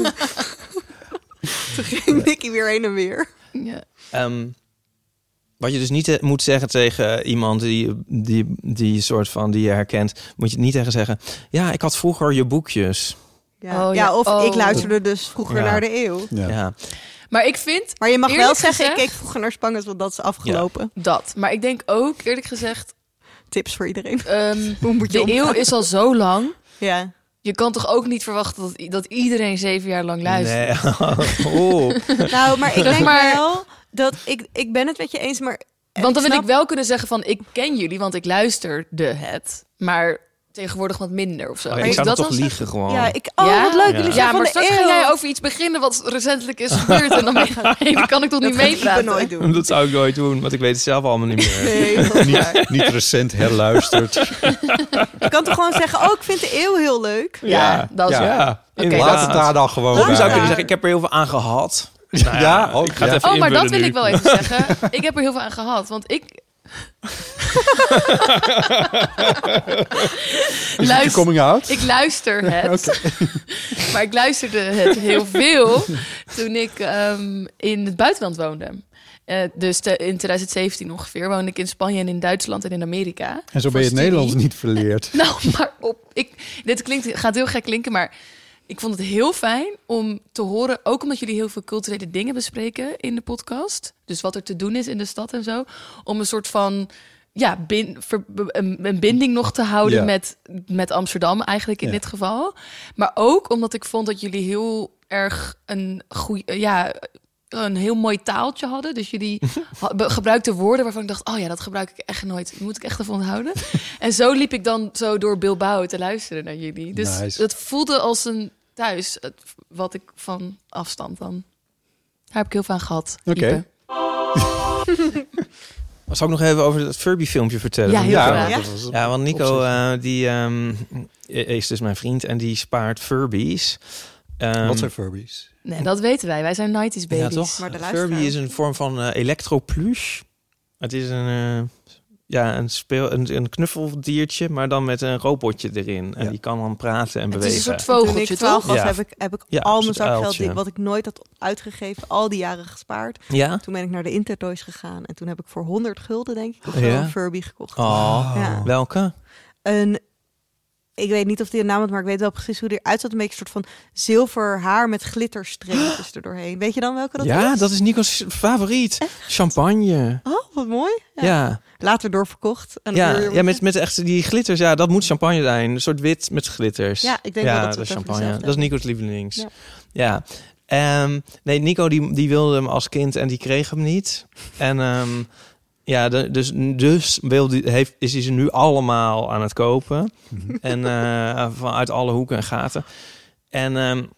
Toen ging Nicky weer heen en weer. Ja. Wat je dus niet moet zeggen tegen iemand die soort van die je herkent, moet je niet tegen zeggen. Ja, ik had vroeger je boekjes. Ja, Oh, ja. of Oh. ik luisterde dus vroeger Ja. naar de eeuw. Ja. Ja. Maar ik vind Maar je mag wel Eerlijk zeggen, gezegd- ik keek vroeger naar Spangens, want dat is afgelopen. dat. Maar ik denk ook, eerlijk gezegd, Tips voor iedereen. Hoe moet je de eeuw is al zo lang. Ja. Je kan toch ook niet verwachten dat iedereen 7 jaar lang luistert? Nee. Oh. Nou, maar ik denk maar- wel dat ik ben het met je eens, maar... Want dan wil snap- ik wel kunnen zeggen van, ik ken jullie, want ik luisterde het. Maar tegenwoordig wat minder of zo. Oh, Moet ik zou dat dat toch dan liegen gewoon. Ja, wat leuk. Ja. Jullie Ja, zijn van maar de straks eeuw. ga jij over iets beginnen wat recentelijk is gebeurd. En dan ben je, nee, dat kan ik toch Dat niet ga ik meepraten? nooit doen. Dat zou ik nooit doen, want ik weet het zelf allemaal niet meer. Nee, dat is waar. Niet recent herluisterd. Je kan toch gewoon zeggen, ik vind de eeuw heel leuk. Ja, dat is Ja. waar. Ja, Oké, inderdaad. Laat het daar dan gewoon Dan zou ik bij. kunnen zeggen, ik heb er heel veel aan gehad. Nou Ja, ook, ik ga het ja. even Oh, maar dat invullen wil nu. ik wel even zeggen. Ik heb er heel veel aan gehad. Want ik... Je coming out? Ik luister het. Maar ik luisterde het heel veel toen ik in het buitenland woonde. Dus in 2017 ongeveer woonde ik in Spanje en in Duitsland en in Amerika. En zo ben Voor je het studie. Nederlands niet verleerd. Nou, maar dit gaat heel gek klinken, maar ik vond het heel fijn om te horen, ook omdat jullie heel veel culturele dingen bespreken in de podcast. Dus wat er te doen is in de stad en zo. Om een soort van een binding nog te houden Ja. met Amsterdam eigenlijk in Ja. dit geval. Maar ook omdat ik vond dat jullie heel erg een heel mooi taaltje hadden. Dus jullie gebruikten woorden waarvan ik dacht, oh ja, dat gebruik ik echt nooit. Dat moet ik echt even onthouden. En zo liep ik dan zo door Bilbao te luisteren naar jullie. Dus Nice. het voelde als een thuis, wat ik van afstand dan. Daar heb ik heel veel aan gehad. Oké. Ipe. Zal ik nog even over het Furby-filmpje vertellen? Ja, van heel Nico? graag. Ja. dat was Ja, want Nico, opzet. die is dus mijn vriend en die spaart Furbies. Wat zijn Furbies? Nee, dat weten wij. Wij zijn 90s babies. Ja, toch? Maar de Furby luisteraar- is een vorm van electroplush. Het is een knuffeldiertje, maar dan met een robotje erin. En Ja. die kan dan praten en Het is een bewegen. soort Toen ik vogeltje, 12 toch? was, Ja. heb ik Ja, al een mijn soort zakgeld, uiltje. wat ik nooit had uitgegeven, al die jaren gespaard. Ja? Toen ben ik naar de Intertoys gegaan en toen heb ik voor 100 gulden, denk ik, of zo, Ja? een Furby gekocht. Oh, Ja. welke? Ik weet niet of die een naam had, maar ik weet wel precies hoe die eruit zat. Een beetje een soort van zilver haar met glitterstreepjes er doorheen. Weet je dan welke dat Ja, is? dat is Nico's favoriet. Champagne. Oh, wat mooi. Ja, Later doorverkocht. En ja, met echt die glitters. Ja, dat moet champagne zijn. Een soort wit met glitters. Ja, ik denk wel dat we dat het is over champagne. dezelfde Dat is hebben. Nico's lievelings. Ja. Ja. Nee, Nico die wilde hem als kind en die kreeg hem niet. En dus is hij ze nu allemaal aan het kopen. En vanuit alle hoeken en gaten. En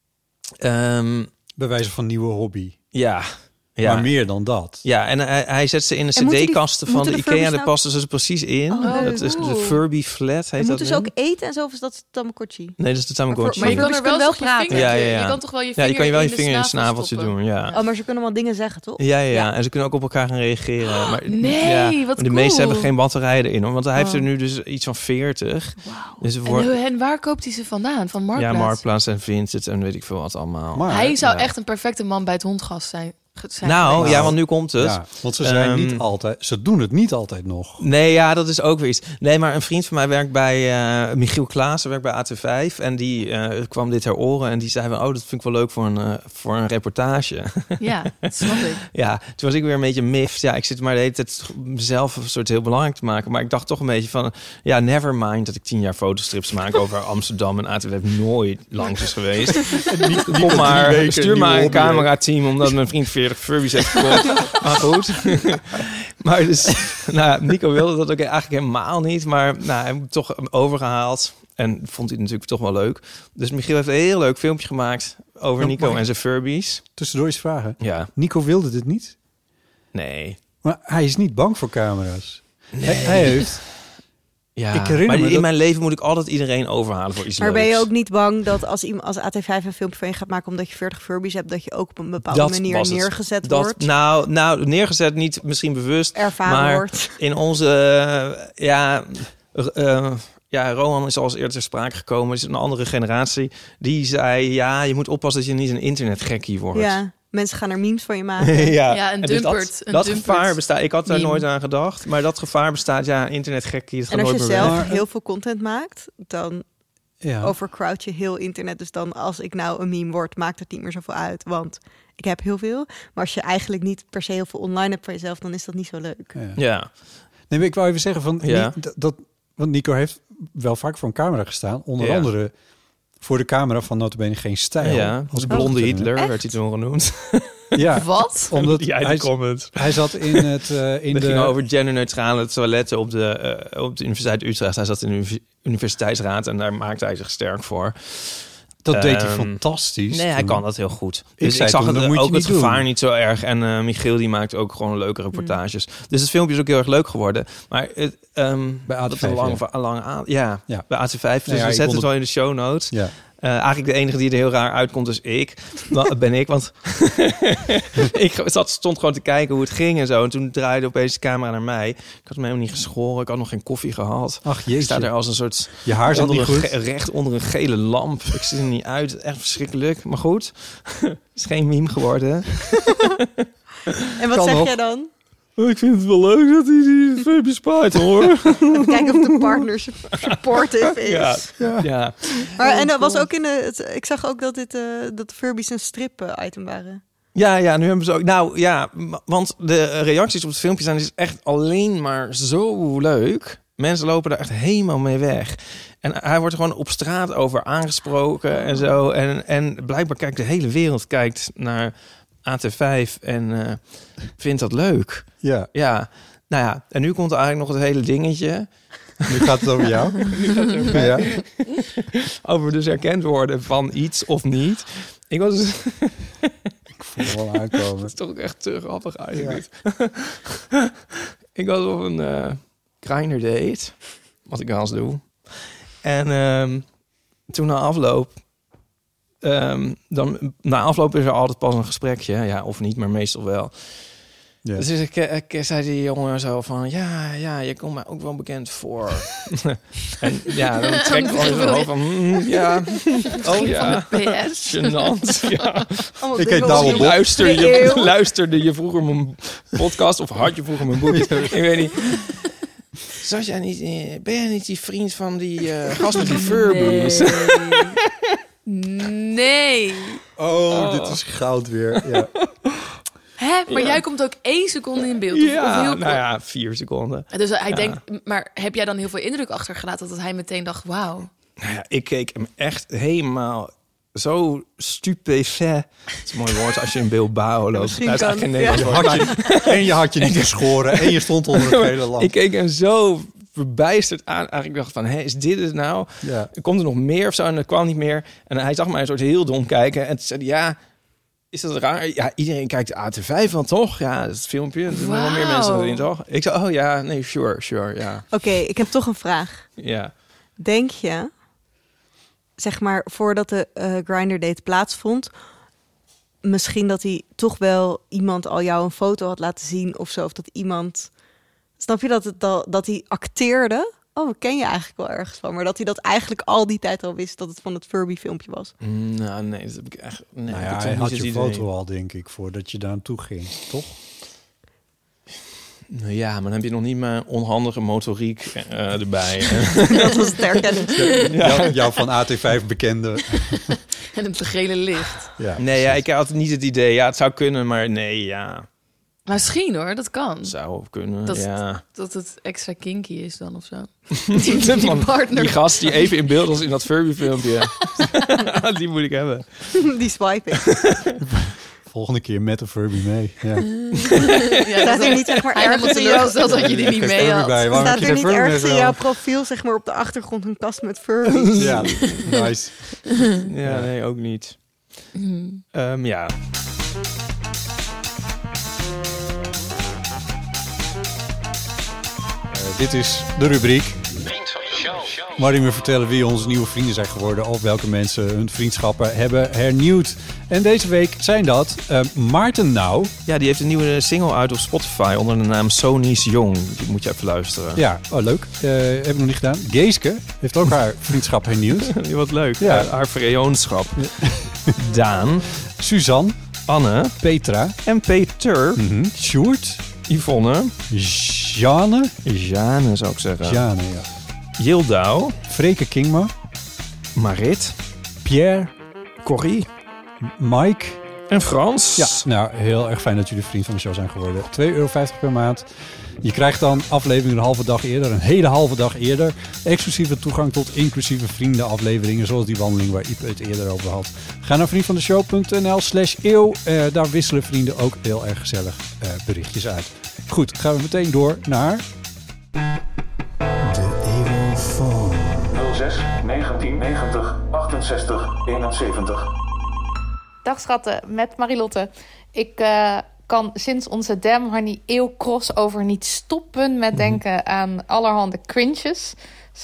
Bij wijze van nieuwe hobby. ja. Maar meer dan dat. Ja, en hij zet ze in de En moeten die- cd-kasten van moeten de de Ikea. Furbies Daar nou- passen ze precies in. Oh, leuk. Dat is de Oeh. Furby Flat, heet En dat moeten ze ook nu. eten en zo, of is dat Tamagotchi? Nee, dat is de Tamagotchi. Maar je kan er Furbies wel kunnen wel praten. praten. Ja. Je kan toch wel je Ja, vinger, je kan je wel je de vinger in het snavel snaveltje stoppen. doen, ja. Oh, maar ze kunnen wel dingen zeggen, toch? Ja. En ze kunnen ook op elkaar gaan reageren. Maar, nee, ja, wat maar de meeste cool. hebben geen batterijen erin, hoor. Want hij heeft er Oh. nu dus iets van 40. Wauw. Dus er wordt, En waar koopt hij ze vandaan? Van Marktplaats? ja, Marktplaats en Vinted en weet ik veel wat allemaal. Maar, Hij zou Ja. echt een perfecte man bij het hondgas zijn zijn Nou, geweest. ja, want nu komt het. Ja, want ze zijn niet altijd... Ze doen het niet altijd nog. Nee, ja, dat is ook weer iets. Nee, maar een vriend van mij werkt bij Michiel Klaassen, werkt bij AT5. En die kwam dit ter oren en die zei van, oh, dat vind ik wel leuk voor een reportage. Ja, dat snap ik. Ja, toen was ik weer een beetje miffed. Ja, ik zit maar de hele tijd mezelf een soort heel belangrijk te maken. Maar ik dacht toch een beetje van, ja, never mind dat ik 10 jaar fotostrips maak over Amsterdam en AT5 nooit langs is geweest. Kom maar, stuur maar een camerateam omdat mijn vriend 40 Furbies heeft gekocht. Maar goed. Maar dus, nou, Nico wilde dat ook eigenlijk helemaal niet. Maar nou, hij heeft toch overgehaald. En vond hij natuurlijk toch wel leuk. Dus Michiel heeft een heel leuk filmpje gemaakt over Nico en zijn Furbies. Tussendoor eens vragen. Ja, Nico wilde dit niet. nee. Maar hij is niet bang voor camera's. Hij heeft... Ja, Ik herinner maar me in dat- mijn leven moet ik altijd iedereen overhalen voor iets Maar leuks. ben je ook niet bang dat als AT5 een filmpje van je gaat maken omdat je 40 Furbies hebt, dat je ook op een bepaalde manier was het. neergezet Dat, wordt? nou, neergezet niet misschien bewust, Ervaren maar wordt. in onze, Rohan is al eens eerder ter sprake gekomen, is een andere generatie, die zei, ja, je moet oppassen dat je niet een internetgekkie wordt. Ja, mensen gaan er memes van je maken. Ja, een en dus dumpert. dat Een gevaar dumpert bestaat. Ik had daar meme. nooit aan gedacht, maar dat gevaar bestaat. Ja, internetgekkie, het gaat En als je nooit meer weg. zelf heel veel content maakt, dan Ja. overcrowd je heel internet. Dus dan als ik nou een meme word, maakt het niet meer zoveel uit. Want ik heb heel veel. Maar als je eigenlijk niet per se heel veel online hebt van jezelf, dan is dat niet zo leuk. Ja. Ja, Nee, maar ik wou even zeggen van... Ja. Want Nico heeft wel vaak voor een camera gestaan. Onder Ja. andere voor de camera van Nota Bene Geen Stijl. ja. Als De blonde ik Hitler Echt? werd hij toen genoemd. Ja, Wat? omdat Die eindcomment. hij zat in het... in Het de, ging over genderneutrale toiletten op de Universiteit Utrecht. Hij zat in de universiteitsraad en daar maakte hij zich sterk voor. dat deed hij Ehm, fantastisch. Nee, hij toen. kan dat heel goed. Dus zei ik zag toen, dat moet je ook het niet doen. gevaar niet zo erg. En Michiel die maakt ook gewoon leuke reportages. Dus het filmpje is ook heel erg leuk geworden. Maar het, Bij dat is AT5, een ja. lang aan. Ja, Ja. bij AT5. Dus ja, we ik zetten vond het wel in de show notes. Ja. Eigenlijk de enige die er heel raar uitkomt is ik. Ben ik, want ik stond gewoon te kijken hoe het ging en zo. En toen draaide opeens de camera naar mij. Ik had me helemaal niet geschoren. Ik had nog geen koffie gehad. Ach Ik jeetje. sta daar als een soort... Je haar zat niet onder goed. recht onder een gele lamp. Ik zie er niet uit. Echt verschrikkelijk. Maar goed, het is geen meme geworden. En wat Kan zeg nog. jij dan? Ik vind het wel leuk dat hij die Furby spaart, hoor. Even kijken of de partner supportive is. Ja. Maar en dat was ook in ik zag ook dat dat de Furbies een strip item waren. Ja, nu hebben ze ook... Nou ja, want de reacties op het filmpje zijn dus echt alleen maar zo leuk. Mensen lopen daar echt helemaal mee weg. En hij wordt er gewoon op straat over aangesproken en zo. En blijkbaar kijkt de hele wereld kijkt naar AT5 en vindt dat leuk. Ja, Ja, nou ja. En nu komt er eigenlijk nog het hele dingetje nu gaat het over jou. Ja. over dus erkend worden van iets of niet. Ik was... Ik voel het wel aankomen. Dat is toch echt te grappig eigenlijk. Ik was op een Grindr date, wat ik wel eens doe. En toen na afloop... na afloop is er altijd pas een gesprekje. Ja, of niet, maar meestal wel. Ja. Dus ik zei die jongen zo van... Ja, je komt mij ook wel bekend voor. En ja, dan trek ik gewoon zo hoofd van... ja, oh ja, PS. gênant. Ja. Allemaal Ik dingen heet Douwe op- Bob. Luisterde je vroeger mijn podcast of had je vroeger mijn boekje? Ik weet niet. Zat jij niet, ben jij niet die vriend van die gast met die Furbies? Nee. Oh, dit is goud weer. Ja. Hè? Maar jij komt ook 1 seconde in beeld. Of heel Ja, kort. nou ja, 4 seconden. Dus hij denkt, maar heb jij dan heel veel indruk achtergelaten dat hij meteen dacht, wauw. Nou ja, ik keek hem echt helemaal zo stupefait. Het is een mooi woord als je in Bilbao loopt. misschien Dat is eigenlijk geen kan- Nederlands woord. En je had je niet geschoren en je stond onder het hele land. Ik keek hem zo verbijsterd aan. Eigenlijk dacht van, hé, is dit het nou? Ja. Komt er nog meer of zo? En dat kwam niet meer. En hij zag mij een soort heel dom kijken. En toen zei hij, ja, is dat raar? Ja, iedereen kijkt AT5 van, toch? Ja, dat is het filmpje. Er zijn nog meer mensen erin, toch? Ik zei, oh ja, nee, sure, ja. Oké, ik heb toch een vraag. Ja. Denk je, zeg maar, voordat de Grindr date plaatsvond, misschien dat hij toch wel iemand al jou een foto had laten zien of zo, of dat iemand, snap je dat hij acteerde we ken je eigenlijk wel ergens van. Maar dat hij dat eigenlijk al die tijd al wist dat het van het Furby-filmpje was. Nou, nee, dat heb ik echt... Nee, Nou ik ja, heb hij niet had het je idee. foto al, denk ik, voordat je daar naartoe ging, toch? Nou ja, maar dan heb je nog niet mijn onhandige motoriek erbij. Dat was het herkennen. Jouw van AT5 bekende. En het gele licht. Ja, Nee, ja, ik had niet het idee. Ja, het zou kunnen, maar nee, ja. Maar misschien hoor, dat kan. Het zou kunnen, Dat- ja. Dat het extra kinky is dan of zo. Die partner. Die gast die even in beeld was in dat Furby-filmpje. Die moet ik hebben. Die swiping. Volgende keer met de Furby mee. Ja. Ja, Staat er niet zeg maar Hij had ergens in jouw... teleurgesteld dat je die niet Geen mee Furby had. bij. Waarom heb Staat je er geen niet Furby ergens in mee jouw gedaan? profiel, zeg maar op de achtergrond, een kast met Furbies? Ja, nice. Ja, nee, ook niet. Ja. Dit is de rubriek Vriend van de show. waarin we vertellen wie onze nieuwe vrienden zijn geworden of welke mensen hun vriendschappen hebben hernieuwd. En deze week zijn dat Maarten Nou. Ja, die heeft een nieuwe single uit op Spotify onder de naam Sony's Jong. Die moet je even luisteren. Ja, oh leuk. Heb ik nog niet gedaan. Geeske heeft ook haar vriendschap hernieuwd. Wat leuk. Ja. Haar vreoonschap. Daan, Suzanne, Anne Petra, en Peter. Sjoerd, Yvonne. Jane, Jane zou ik zeggen. Jane, ja. Yildau. Freke Kingma, Marit. Pierre, Corrie. Mike. En Frans. Ja, nou, heel erg fijn dat jullie vriend van de show zijn geworden. €2,50 per maand. Je krijgt dan afleveringen een halve dag eerder, een hele halve dag eerder. Exclusieve toegang tot inclusieve vriendenafleveringen, zoals die wandeling waar Ipe het eerder over had. Ga naar vriendvandeshow.nl/eeuw. Daar wisselen vrienden ook heel erg gezellig berichtjes uit. Goed, gaan we meteen door naar... 06 1990 68 71. Dag schatten, met Marilotte. Ik kan sinds onze Damn Honey Eeuw crossover niet stoppen met denken aan allerhande cringes.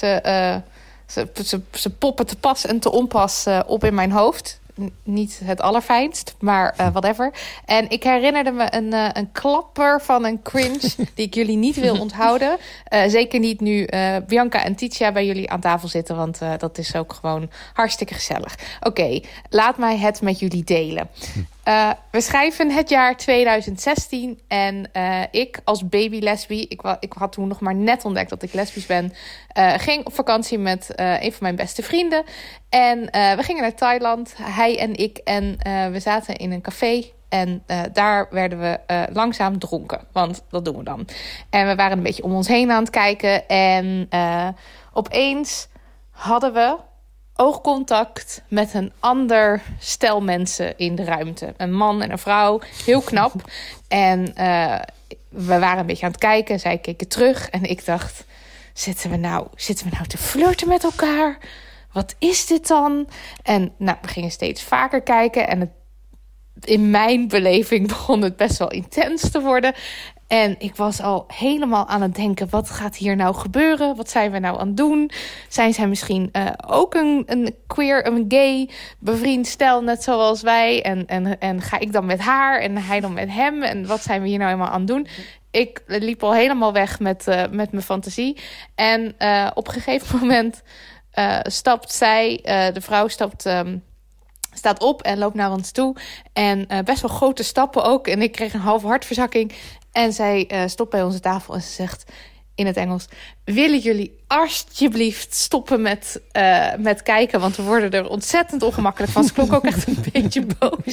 Ze poppen te pas en te onpas op in mijn hoofd. Niet het allerfijnst, maar whatever. En ik herinnerde me een klapper van een cringe die ik jullie niet wil onthouden. Zeker niet nu Bianca en Titia bij jullie aan tafel zitten, want dat is ook gewoon hartstikke gezellig. Oké, laat mij het met jullie delen. We schrijven het jaar 2016 en ik als baby lesbi, ik had toen nog maar net ontdekt dat ik lesbisch ben, ging op vakantie met een van mijn beste vrienden. En we gingen naar Thailand, hij en ik, en we zaten in een café. En daar werden we langzaam dronken, want dat doen we dan. En we waren een beetje om ons heen aan het kijken. En opeens hadden we oogcontact met een ander stel mensen in de ruimte. Een man en een vrouw, heel knap. En we waren een beetje aan het kijken. Zij keken terug en ik dacht, zitten we nou te flirten met elkaar? Wat is dit dan? En nou, we gingen steeds vaker kijken en in mijn beleving begon het best wel intens te worden. En ik was al helemaal aan het denken, wat gaat hier nou gebeuren? Wat zijn we nou aan het doen? Zijn zij misschien ook een queer, een gay bevriend stel, net zoals wij? En ga ik dan met haar en hij dan met hem? En wat zijn we hier nou helemaal aan het doen? Ik liep al helemaal weg met mijn fantasie. En op een gegeven moment stapt zij, de vrouw staat op en loopt naar ons toe. En best wel grote stappen ook. En ik kreeg een halve hartverzakking. En zij stopt bij onze tafel en ze zegt in het Engels: willen jullie alsjeblieft stoppen met kijken? Want we worden er ontzettend ongemakkelijk van. Ze klonk ook echt een beetje boos.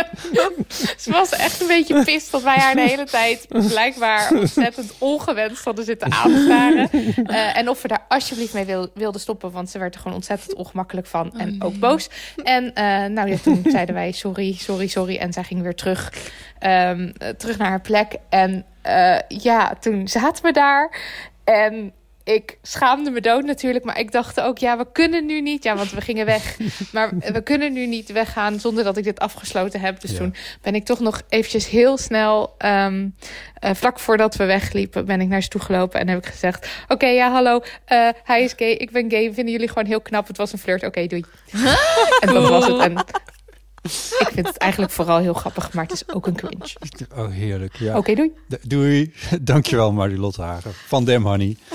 Ze was echt een beetje pist dat wij haar de hele tijd blijkbaar ontzettend ongewenst hadden zitten aanstaren. En of we daar alsjeblieft mee wilden stoppen. Want ze werd er gewoon ontzettend ongemakkelijk van. En ook boos. En nou ja, toen zeiden wij sorry. En zij ging weer terug naar haar plek. En ja, toen zaten we daar. En ik schaamde me dood natuurlijk. Maar ik dacht ook, ja, we kunnen nu niet. Ja, want we gingen weg. Maar we kunnen nu niet weggaan zonder dat ik dit afgesloten heb. Dus toen ben ik toch nog eventjes heel snel, vlak voordat we wegliepen, ben ik naar ze toe gelopen. En heb ik gezegd, oké, ja, hallo. Hij is gay, ik ben gay. Vinden jullie gewoon heel knap. Het was een flirt. Oké, doei. En dat was het. En ik vind het eigenlijk vooral heel grappig, maar het is ook een cringe. Oh, heerlijk. Ja. Oké, doei. Doei. Dankjewel, Marilotte Hagen van Damn Honey.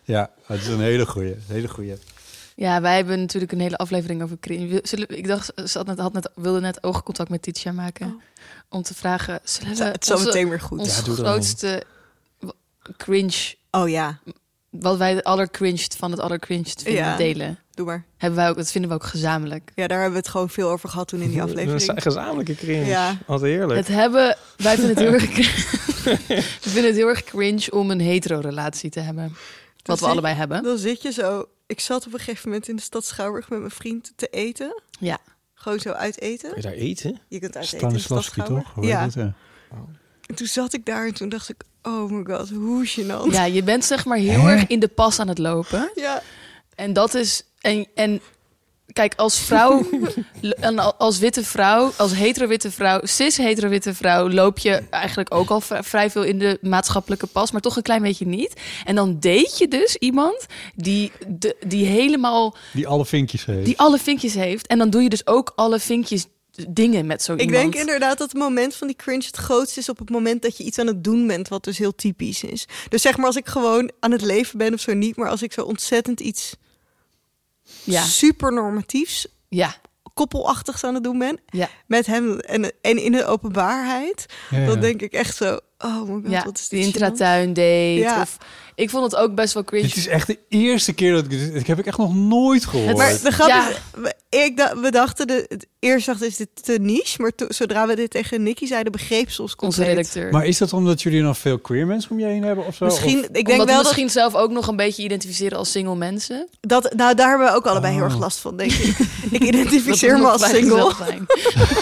Ja, het is een hele goeie. Ja, wij hebben natuurlijk een hele aflevering over cringe. Ik dacht, wilde net oogcontact met Titia maken. Om te vragen, zullen we Het is zo meteen weer goed. ons doe dat grootste cringe, Oh ja, wat wij het allercringed van het allercringed vinden, Ja. delen? doe maar. Dat vinden we ook gezamenlijk. Ja, daar hebben we het gewoon veel over gehad toen in die aflevering. Een gezamenlijke cringe. Ja. Wat heerlijk. Wij vinden het heel erg we vinden het heel erg cringe om een hetero-relatie te hebben. Wat we zit- allebei hebben. Dan zit je zo... Ik zat op een gegeven moment in de stad Schouwburg met mijn vriend te eten. Ja. Gewoon zo uit eten. Kun je daar eten? Je kunt uit eten in de stad Stanislavski, Schouwburg. toch? Hoe heet Ja. het, ja. En toen zat ik daar en toen dacht ik... Oh my god, hoe gênant. Ja, je bent zeg maar heel erg in de pas aan het lopen. Ja. En dat is... En kijk, als vrouw, en als witte vrouw, als hetero-witte vrouw, cis-hetero-witte vrouw, loop je eigenlijk ook al vrij veel in de maatschappelijke pas, maar toch een klein beetje niet. En dan date je dus iemand die helemaal, Die alle vinkjes heeft. die alle vinkjes heeft. En dan doe je dus ook alle vinkjes dingen met zo Ik iemand. denk inderdaad dat het moment van die cringe het grootst is op het moment dat je iets aan het doen bent, wat dus heel typisch is. Dus zeg maar als ik gewoon aan het leven ben of zo niet, maar als ik zo ontzettend iets super normatiefs, Ja, koppelachtigs aan het doen ben, ja. met hem en in de openbaarheid, Ja. dan denk ik echt zo, oh my god, Ja, wat is die dit gênant. intratuin date. Ja. Of, ik vond het ook best wel cringe. Dit is echt de eerste keer dat ik heb ik echt nog nooit gehoord. Maar de grap Ja. is, we dachten, eerst dachten is dit te niche, maar zodra we dit tegen Nicky zeiden, begreep ze ons Onze compleet. redacteur. Maar is dat omdat jullie nog veel queer mensen om je heen hebben of zo? Misschien, Of- ik denk Omdat we wel misschien zelf ook nog een beetje identificeren als single mensen. dat, nou daar hebben we ook allebei heel Oh. erg last van, denk ik. Ik Dat identificeer we me nog als vrijgezel single. zijn.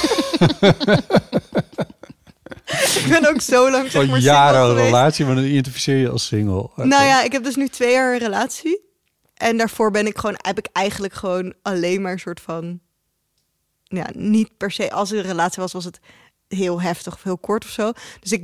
Ik ben ook zo lang zeg Al maar jaren single een geweest. relatie, maar dan identificeer je als single. Oké. Nou ja, ik heb dus nu 2 jaar een relatie. En daarvoor heb ik eigenlijk gewoon alleen maar een soort van... Ja, niet per se... Als er een relatie was het heel heftig of heel kort of zo. Dus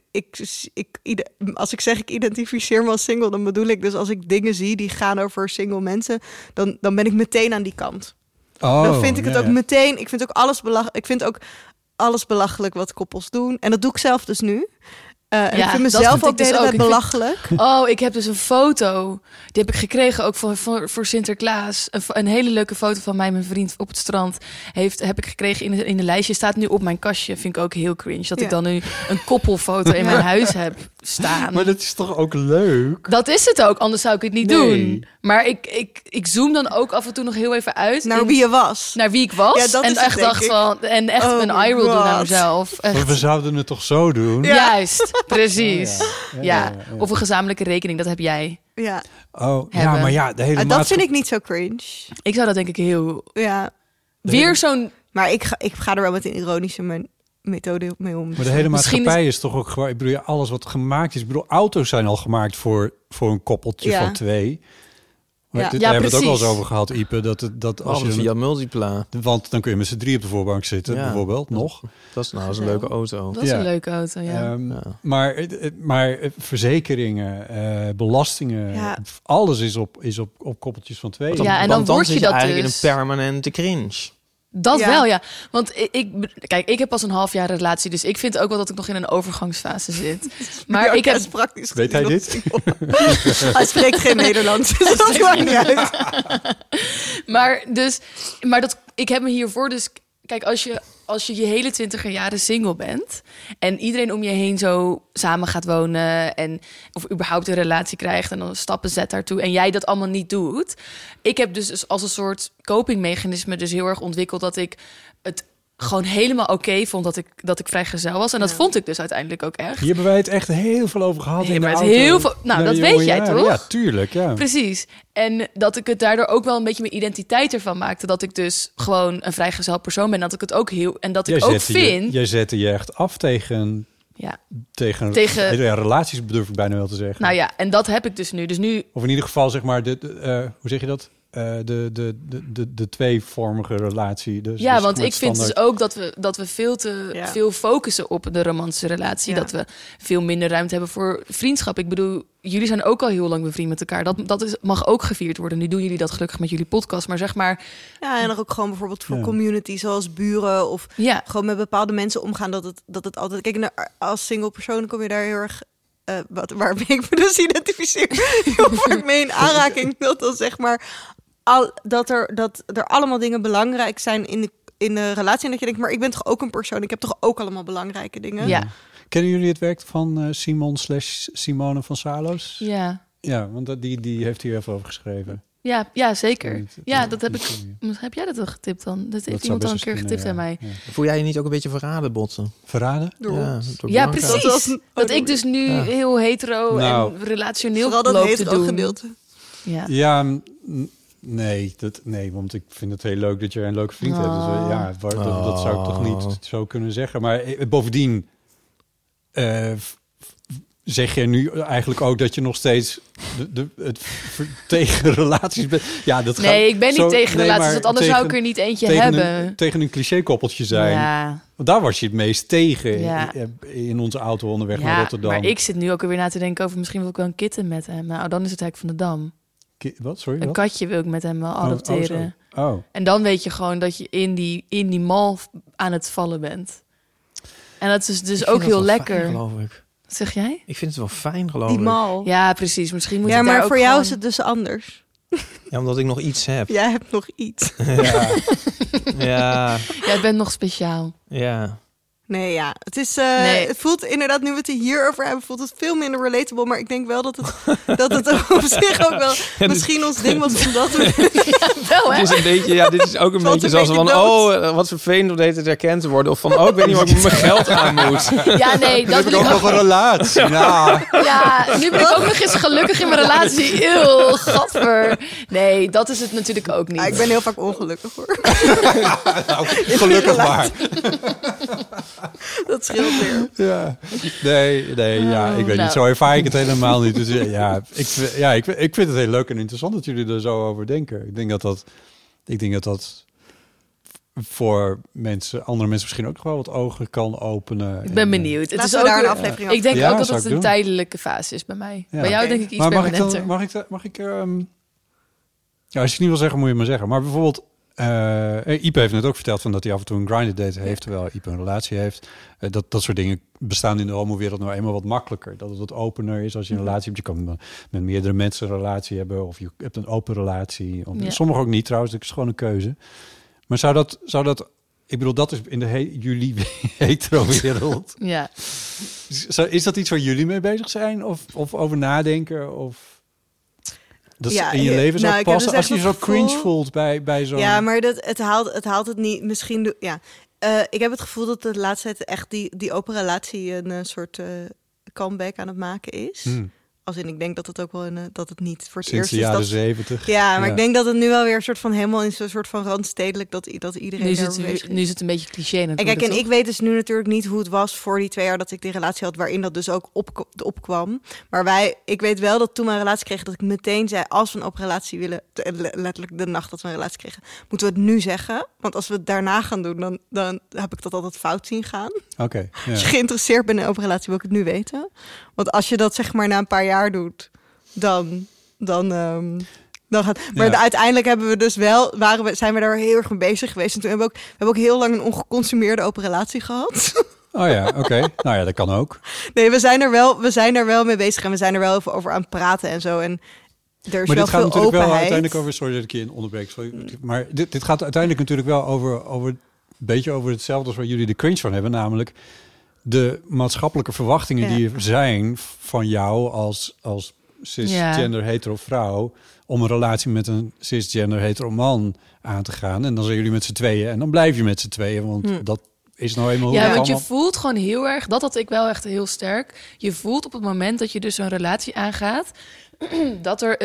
als ik zeg ik identificeer me als single, dan bedoel ik dus als ik dingen zie die gaan over single mensen, dan ben ik meteen aan die kant. Oh, Dan vind ik het ja, ook ja. meteen... Ik vind ook alles belachelijk wat koppels doen. En dat doe ik zelf dus nu. En ik Ja, vind dat mezelf vind ik ook de dus hele ook. tijd Ik vind- belachelijk. Oh, ik heb dus een foto. Die heb ik gekregen ook voor Sinterklaas. Een hele leuke foto van mij en mijn vriend op het strand. Heb ik gekregen in een lijstje. Staat nu op mijn kastje. Vind ik ook heel cringe. Dat Ja. ik dan nu een koppelfoto in mijn huis heb staan. Maar dat is toch ook leuk? Dat is het ook, anders zou ik het niet Nee. doen. Maar ik zoom dan ook af en toe nog heel even uit. Naar in- wie je was. naar wie ik was. Ja, dat en is het, echt denk dacht ik. van. En echt Oh een my eye roll doen naar God. mezelf. Echt. Maar we zouden het toch zo doen? Ja. Juist, precies. Ja, Ja, ja, ja. Of een gezamenlijke rekening, dat heb jij. Ja. Oh, ja, Hebben. maar ja, de hele Dat maatschappij... vind ik niet zo cringe. Ik zou dat denk ik heel... Ja. Weer zo'n... Maar ik ga er wel met een ironische methode mee om. Maar de hele Misschien maatschappij is toch ook gewoon... Ik bedoel, ja, alles wat gemaakt is... Ik bedoel, auto's zijn al gemaakt voor een koppeltje Ja. van 2. Maar Ja. daar Ja, hebben we het ook wel eens precies. over gehad, Ipe. Dat als Alles je... via Multipla. Want dan kun je met z'n 3 op de voorbank zitten, Ja. bijvoorbeeld, nog. Dat is nou eens een leuke auto. Dat is Ja. een leuke auto, ja. Ja. Maar verzekeringen, belastingen, Ja. alles is op koppeltjes van 2. Ja, en dan Want word je zit dat eigenlijk dus. in een permanente cringe. Dat Ja. wel, ja. Want ik heb pas een half jaar relatie, dus ik vind ook wel dat ik nog in een overgangsfase zit. Maar ik heb... praktisch. Weet hij gezien dit? nog single. Hij spreekt geen Nederlands, dus dat maakt niet uit. Maar ik heb me hiervoor dus... Kijk, als je hele 20er jaren single bent... en iedereen om je heen zo samen gaat wonen... of überhaupt een relatie krijgt en dan stappen zet daartoe... en jij dat allemaal niet doet... Ik heb dus als een soort copingmechanisme dus heel erg ontwikkeld... dat ik het gewoon helemaal oké vond dat ik vrijgezel was. En dat vond ik dus uiteindelijk ook echt. Hier hebben wij het echt heel veel over gehad Hier in de hebben we auto. het heel veel- nou, dat jonge weet jij jaren. toch? Ja, tuurlijk, ja. Precies. En dat ik het daardoor ook wel een beetje mijn identiteit ervan maakte. Dat ik dus gewoon een vrijgezel persoon ben. Dat ik het ook heel... En dat ik ook vind... Jij zette je echt af tegen Ja, Tegen ja, relaties durf ik bijna wel te zeggen. nou ja, en dat heb ik dus nu. Dus nu... Of in ieder geval, zeg maar, hoe zeg je dat? De tweevormige relatie. Dus, Ja, dus want met ik vind dus standaard- ook dat we veel te Ja. veel focussen op de romantische relatie. Ja. Dat we veel minder ruimte hebben voor vriendschap. Ik bedoel, jullie zijn ook al heel lang bevriend met elkaar. Dat mag ook gevierd worden. Nu doen jullie dat gelukkig met jullie podcast. Maar zeg maar, Ja, en ook gewoon bijvoorbeeld voor Ja. community, zoals buren of ja, gewoon met bepaalde mensen omgaan. Dat het altijd. Kijk, als single persoon kom je daar heel erg waarmee ik me dus identificeer, heel vaak mee in aanraking, dat dan zeg maar dat er allemaal dingen belangrijk zijn in de relatie. En dat je denkt, maar ik ben toch ook een persoon, ik heb toch ook allemaal belangrijke dingen. Ja. Kennen jullie het werk van Simone van Salos? Ja. Ja, want die heeft hier even over geschreven. Ja, zeker. Niet- Ja, dat heb niet ik. van je. Heb jij dat al getipt dan? Dat heeft Dat iemand zou al een keer best getipt kunnen, aan mij. ja. Voel jij je niet ook een beetje verraden, Botten? Verraden? Ja, door Ja, Bianca? precies. Dat was Dat ik dus nu Ja. heel hetero Nou. en relationeel Vooral dat loop te hetero doen. gedeelte. Ja. Ja, nee, want ik vind het heel leuk dat je een leuke vriend hebt. Dus dat zou ik toch niet zo kunnen zeggen. Maar bovendien zeg je nu eigenlijk ook dat je nog steeds tegen relaties bent. Ja, dat Nee, ik ben niet tegen relaties, maar want anders zou ik er niet eentje hebben. Tegen een cliché-koppeltje zijn. Ja. Want daar was je het meest tegen Ja. in onze auto onderweg naar Ja, Rotterdam. maar ik zit nu ook weer na te denken over misschien wil ik wel een kitten met hem. Nou, dan is het Hek van de Dam. Wat? Sorry, Een wat? katje wil ik met hem wel adopteren. Oh. En dan weet je gewoon dat je in die mal aan het vallen bent. En dat is dus ook heel lekker. Fijn, geloof ik. Wat zeg jij? Ik vind het wel fijn, geloof Die ik. mal. Ja, precies. Misschien moet Ja, ik daar maar ook voor jou gewoon- is het dus anders. Ja, omdat ik nog iets heb. Jij hebt nog iets. Ja. Jij bent nog speciaal. Ja. Nee, ja. Het is. Nee. Het voelt inderdaad, nu we het hierover hebben, voelt het veel minder relatable. Maar ik denk wel dat het op zich ook wel misschien ons ding was. Omdat we. Wel, hè? Het is een beetje, ja, dit is ook een Valt beetje een zoals beetje van, dood. wat vervelend om dit herkend te worden. Of van, ik weet niet wat ik met mijn geld aan moet. Ja, nee, dat wil ik Ook nog ook. een relatie. Nou, Ja, nu ben ik ook nog eens gelukkig in mijn relatie. Eeuw, gadver. Nee, dat is het natuurlijk ook niet. Ah, ik ben heel vaak ongelukkig hoor. gelukkig maar. Dat scheelt weer. Ja. Nee, ja, ik weet nou. niet. Zo ervaar ik het helemaal niet. Dus ik vind het heel leuk en interessant dat jullie er zo over denken. Ik denk dat dat voor andere mensen misschien ook nog wel wat ogen kan openen. Ik ben benieuwd. Het Laten is we ook daar een weer- aflevering Ik denk Ja, ook dat zou het ik een doen. tijdelijke fase is bij mij. Ja. Bij jou Oké. denk ik iets Maar permanenter. mag ik ja, als je het niet wil zeggen, moet je het maar zeggen. Maar bijvoorbeeld, Ipe heeft net ook verteld van dat hij af en toe een grinded date heeft, terwijl Ipe een relatie heeft. Dat soort dingen bestaan in de homo-wereld nou eenmaal wat makkelijker. Dat het wat opener is als je een relatie hebt. Je kan met meerdere mensen een relatie hebben of je hebt een open relatie. Ja. Sommigen ook niet trouwens, dat is gewoon een keuze. Maar zou dat ik bedoel, dat is in de jullie hetero-wereld. Ja. Is dat iets waar jullie mee bezig zijn? Of over nadenken? Of dat Ja, in je leven zou nou, ik heb passen? dus Als je echt je zo het gevoel- cringe voelt bij zo'n... Ja, maar het haalt het niet. Misschien. Ja. Ik heb het gevoel dat de laatste tijd echt die open relatie een soort comeback aan het maken is. Als in, ik denk dat het ook wel dat het niet voor het Sinds eerst de is jaren dat. 70. Ja, maar ik denk dat het nu wel weer een soort van helemaal in zo'n soort van randstedelijk dat iedereen Nu is, daarover bezig het, nu is het een beetje cliché En natuurlijk. kijk, en toch? ik weet dus nu natuurlijk niet hoe het was voor die 2 jaar dat ik die relatie had, waarin dat dus ook opkwam. Maar ik weet wel dat toen we een relatie kregen, dat ik meteen zei, als we een open relatie willen, letterlijk de nacht dat we een relatie kregen, moeten we het nu zeggen. Want als we het daarna gaan doen, dan heb ik dat altijd fout zien gaan. Oké, ja. Als je geïnteresseerd bent in een open relatie, wil ik het nu weten. Want als je dat zeg maar na een paar jaar doet, dan gaat. Maar Ja. uiteindelijk hebben we dus zijn we daar heel erg mee bezig geweest. En toen hebben we ook heel lang een ongeconsumeerde open relatie gehad. Oh ja, oké. Nou ja, dat kan ook. Nee, we zijn er wel mee bezig en we zijn er wel over aan het praten en zo. En er is Maar wel dit gaat veel natuurlijk wel openheid. uiteindelijk over... Sorry dat ik je onderbreek. Maar dit gaat uiteindelijk natuurlijk wel over een beetje over hetzelfde als waar jullie de cringe van hebben. Namelijk de maatschappelijke verwachtingen die er zijn van jou als cisgender hetero vrouw om een relatie met een cisgender hetero man aan te gaan. En dan zijn jullie met z'n tweeën en dan blijf je met z'n tweeën, want dat is nou eenmaal hoe Ja, het want je allemaal... voelt gewoon heel erg, dat had ik wel echt heel sterk. Je voelt op het moment dat je dus een relatie aangaat, dat er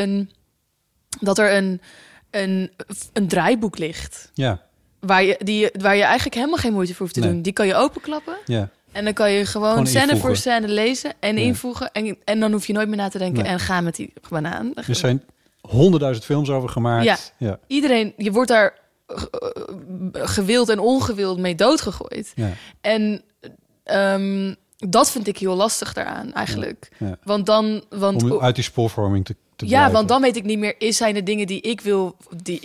een draaiboek ligt. Ja, Waar je eigenlijk helemaal geen moeite voor hoeft te Nee. doen. Die kan je openklappen. ja. En dan kan je gewoon scène invoegen. voor scène lezen en Ja. invoegen. En dan hoef je nooit meer na te denken Nee. en gaan met die banaan. Er zijn 100.000 films over gemaakt. Ja. Iedereen, je wordt daar gewild en ongewild mee doodgegooid. Ja. En dat vind ik heel lastig daaraan eigenlijk. Ja. Want Om uit die spoorvorming te ja, blijven. want dan weet ik niet meer, zijn er dingen die ik wil,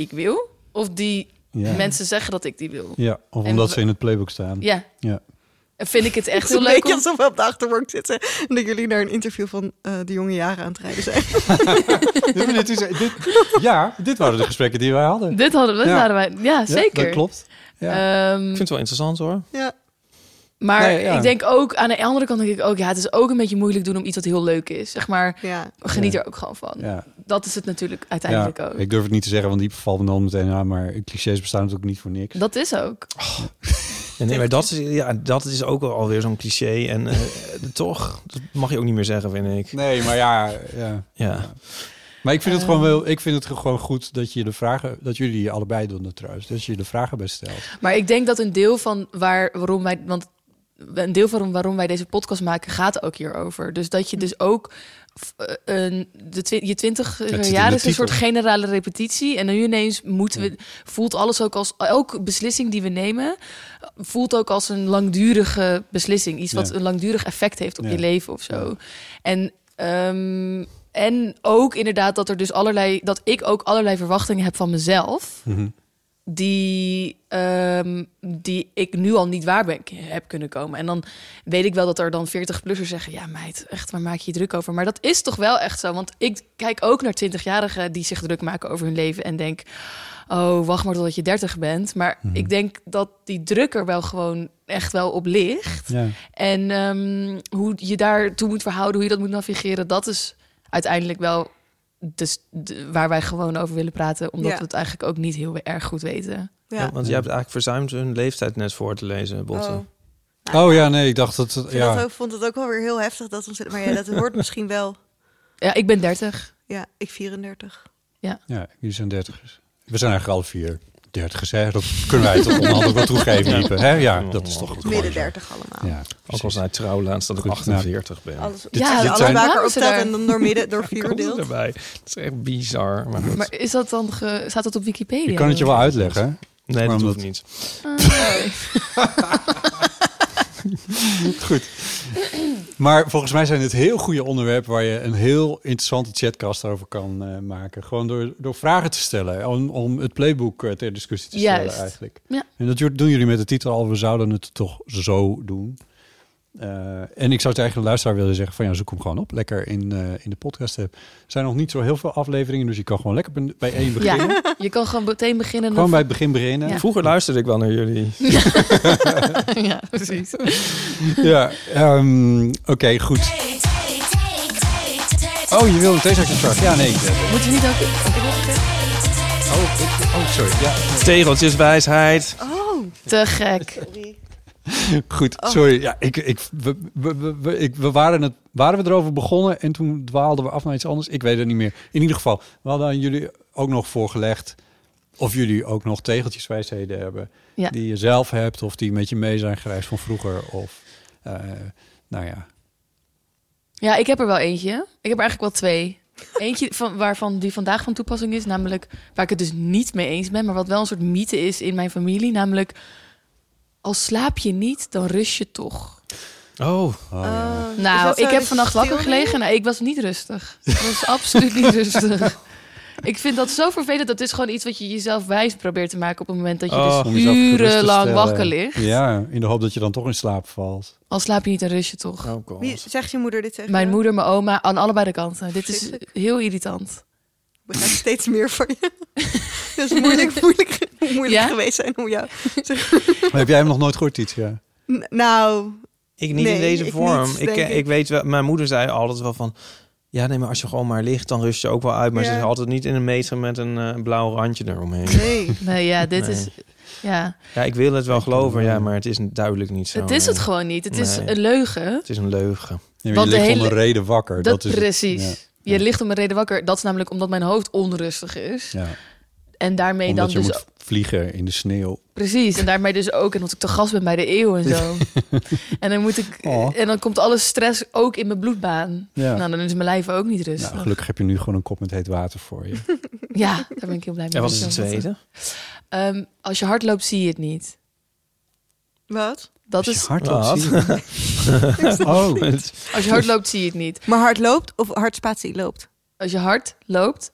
of die Ja. mensen zeggen dat ik die wil. Ja, of En omdat we- ze in het playbook staan. Ja. Ja. vind ik het echt heel Een leuk beetje om... alsof we op de achterbank zitten en dat jullie naar een interview van de jonge jaren aan het rijden zijn. Dit waren de gesprekken die wij hadden. Dit waren wij... Ja, zeker. Dat klopt. Ja. Ik vind het wel interessant hoor. Ja. Maar Nee, ja. ik denk ook, aan de andere kant denk ik ook... ja, het is ook een beetje moeilijk doen om iets wat heel leuk is. Zeg maar, Ja. geniet Ja. er ook gewoon van. Ja. Dat is het natuurlijk uiteindelijk ook. Ik durf het niet te zeggen, want die valt me dan meteen aan. Maar clichés bestaan natuurlijk niet voor niks. Dat is ook. Ja, nee, maar dat is ook alweer zo'n cliché. En toch, dat mag je ook niet meer zeggen, vind ik. Nee, maar ja. Ja. Maar ik vind het gewoon goed dat je de vragen, dat jullie die allebei doen trouwens, dat je de vragen bij stelt. Maar ik denk dat een deel van waarom wij deze podcast maken gaat ook hierover. Dus dat je dus ook je 20 in de jaar is een titel. soort generale repetitie. En nu ineens voelt alles ook als elke beslissing die we nemen voelt ook als een langdurige beslissing. Iets wat een langdurig effect heeft op je leven of zo. En ook inderdaad dat er dus dat ik ook allerlei verwachtingen heb van mezelf. Mm-hmm. Die ik nu al niet waar heb kunnen komen. En dan weet ik wel dat er dan 40-plussers zeggen... ja meid, echt, waar maak je je druk over? Maar dat is toch wel echt zo. Want ik kijk ook naar 20-jarigen die zich druk maken over hun leven... en denk, oh, wacht maar totdat je 30 bent. Maar ik denk dat die druk er wel gewoon echt wel op ligt. Ja. En hoe je daartoe moet verhouden, hoe je dat moet navigeren... dat is uiteindelijk wel... Dus waar wij gewoon over willen praten, omdat we het eigenlijk ook niet heel erg goed weten. Ja. Ja, want jij hebt eigenlijk verzuimd hun leeftijd net voor te lezen, Botte. Oh ja, nee, ik dacht dat... Ik vond het ook wel weer heel heftig dat ons... Maar ja, dat hoort misschien wel. Ja, ik ben 30. Ja, ik 34. Ja, jullie zijn 30ers. We zijn eigenlijk alle 4 30ers, hè? Dat kunnen wij toch onhandig wel toegeven, Ipe, hè? Ja, dat is toch goed. Midden 30 allemaal. Ja, Ook al zijn trouw laatst dat ik Goed, 48 ben. Alles, Ja, als je dit alle zijn- bij elkaar Waarom is er optelt daar- en dan door 4 Komt deelt. erbij. Dat is echt bizar. Maar goed. Maar is dat dan staat dat op Wikipedia? Ik kan het je wel uitleggen, hè? Nee, dat Waarom hoeft niet. Goed. Maar volgens mij zijn het heel goede onderwerpen... waar je een heel interessante chatcast over kan maken. Gewoon door vragen te stellen. Om het playbook ter discussie te stellen eigenlijk. Ja. En dat doen jullie met de titel al... we zouden het toch zo doen. En ik zou tegen de luisteraar willen zeggen... van ja, zoek hem gewoon op. Lekker in de podcast app. Er zijn nog niet zo heel veel afleveringen... dus je kan gewoon lekker bij één beginnen. Ja, je kan gewoon meteen beginnen. Gewoon bij het begin beginnen. Ja. Vroeger luisterde ik wel naar jullie. Ja, precies. Ja, oké, goed. Oh, je wil een theezakjesvraag? Ja, nee. Moeten we niet ook... Sorry. Ja. Tegeltjeswijsheid. Oh, Te gek. Goed, sorry. Ja, we waren we erover begonnen en toen dwaalden we af naar iets anders. Ik weet het niet meer. In ieder geval, we hadden aan jullie ook nog voorgelegd of jullie ook nog tegeltjeswijsheden hebben. Ja. Die je zelf hebt of die met je mee zijn gereisd van vroeger. Of, nou ja. Ja, ik heb er wel eentje. Ik heb er eigenlijk wel 2. Eentje waarvan die vandaag van toepassing is, namelijk waar ik het dus niet mee eens ben, maar wat wel een soort mythe is in mijn familie, namelijk als slaap je niet, dan rust je toch. Oh. Nou, ik heb vannacht wakker gelegen. Nou, ik was niet rustig. Ik was absoluut niet rustig. Ik vind dat zo vervelend. Dat is gewoon iets wat je jezelf wijs probeert te maken op het moment dat je dus Om jezelf gerust te urenlang stellen. wakker ligt. Ja, in de hoop dat je dan toch in slaap valt. Al slaap je niet, dan rust je toch. Oh God. wie zegt je moeder dit tegen Mijn jou? moeder, mijn oma, aan allebei de kanten. Dit is heel irritant. Ik begrijp steeds meer van je. Dat is moeilijk Ja? geweest zijn om jou. Maar heb jij hem nog nooit gehoord, Titia? Nou, Ik niet Nee, in deze ik vorm. niet, denk ik. Ik weet wel, mijn moeder zei altijd wel van... Ja, nee, maar als je gewoon maar ligt, dan rust je ook wel uit. Maar Ja. ze is altijd niet in een meter met een blauw randje eromheen. nee. Nee, ja, dit Nee. is... Ja, Ja, ik wil het wel geloven, ja, maar het is duidelijk niet zo. het is het gewoon niet. Het is Nee. een leugen. Het is een leugen. Ja, Want je ligt de om hele- een reden wakker. Dat is het. precies. Ja. Je ligt om een reden wakker. Dat is namelijk omdat mijn hoofd onrustig is. Ja. En daarmee Omdat dan je dus... moet vliegen in de sneeuw. Precies, en daarmee dus ook... en dat ik te gast ben bij de eeuw en zo. En dan moet ik... Oh. En dan komt alle stress ook in mijn bloedbaan. Ja. Nou, dan is mijn lijf ook niet rustig. Nou, gelukkig heb je nu gewoon een kop met heet water voor je. Ja, daar ben ik heel blij mee. En wat is het tweede? Als je hard loopt, zie je het niet. Wat? Dat Als je is... hard loopt, Wat? zie je- Oh, Als je hard loopt, zie je het niet. Maar hard loopt of hard spatie loopt? Als je hard loopt,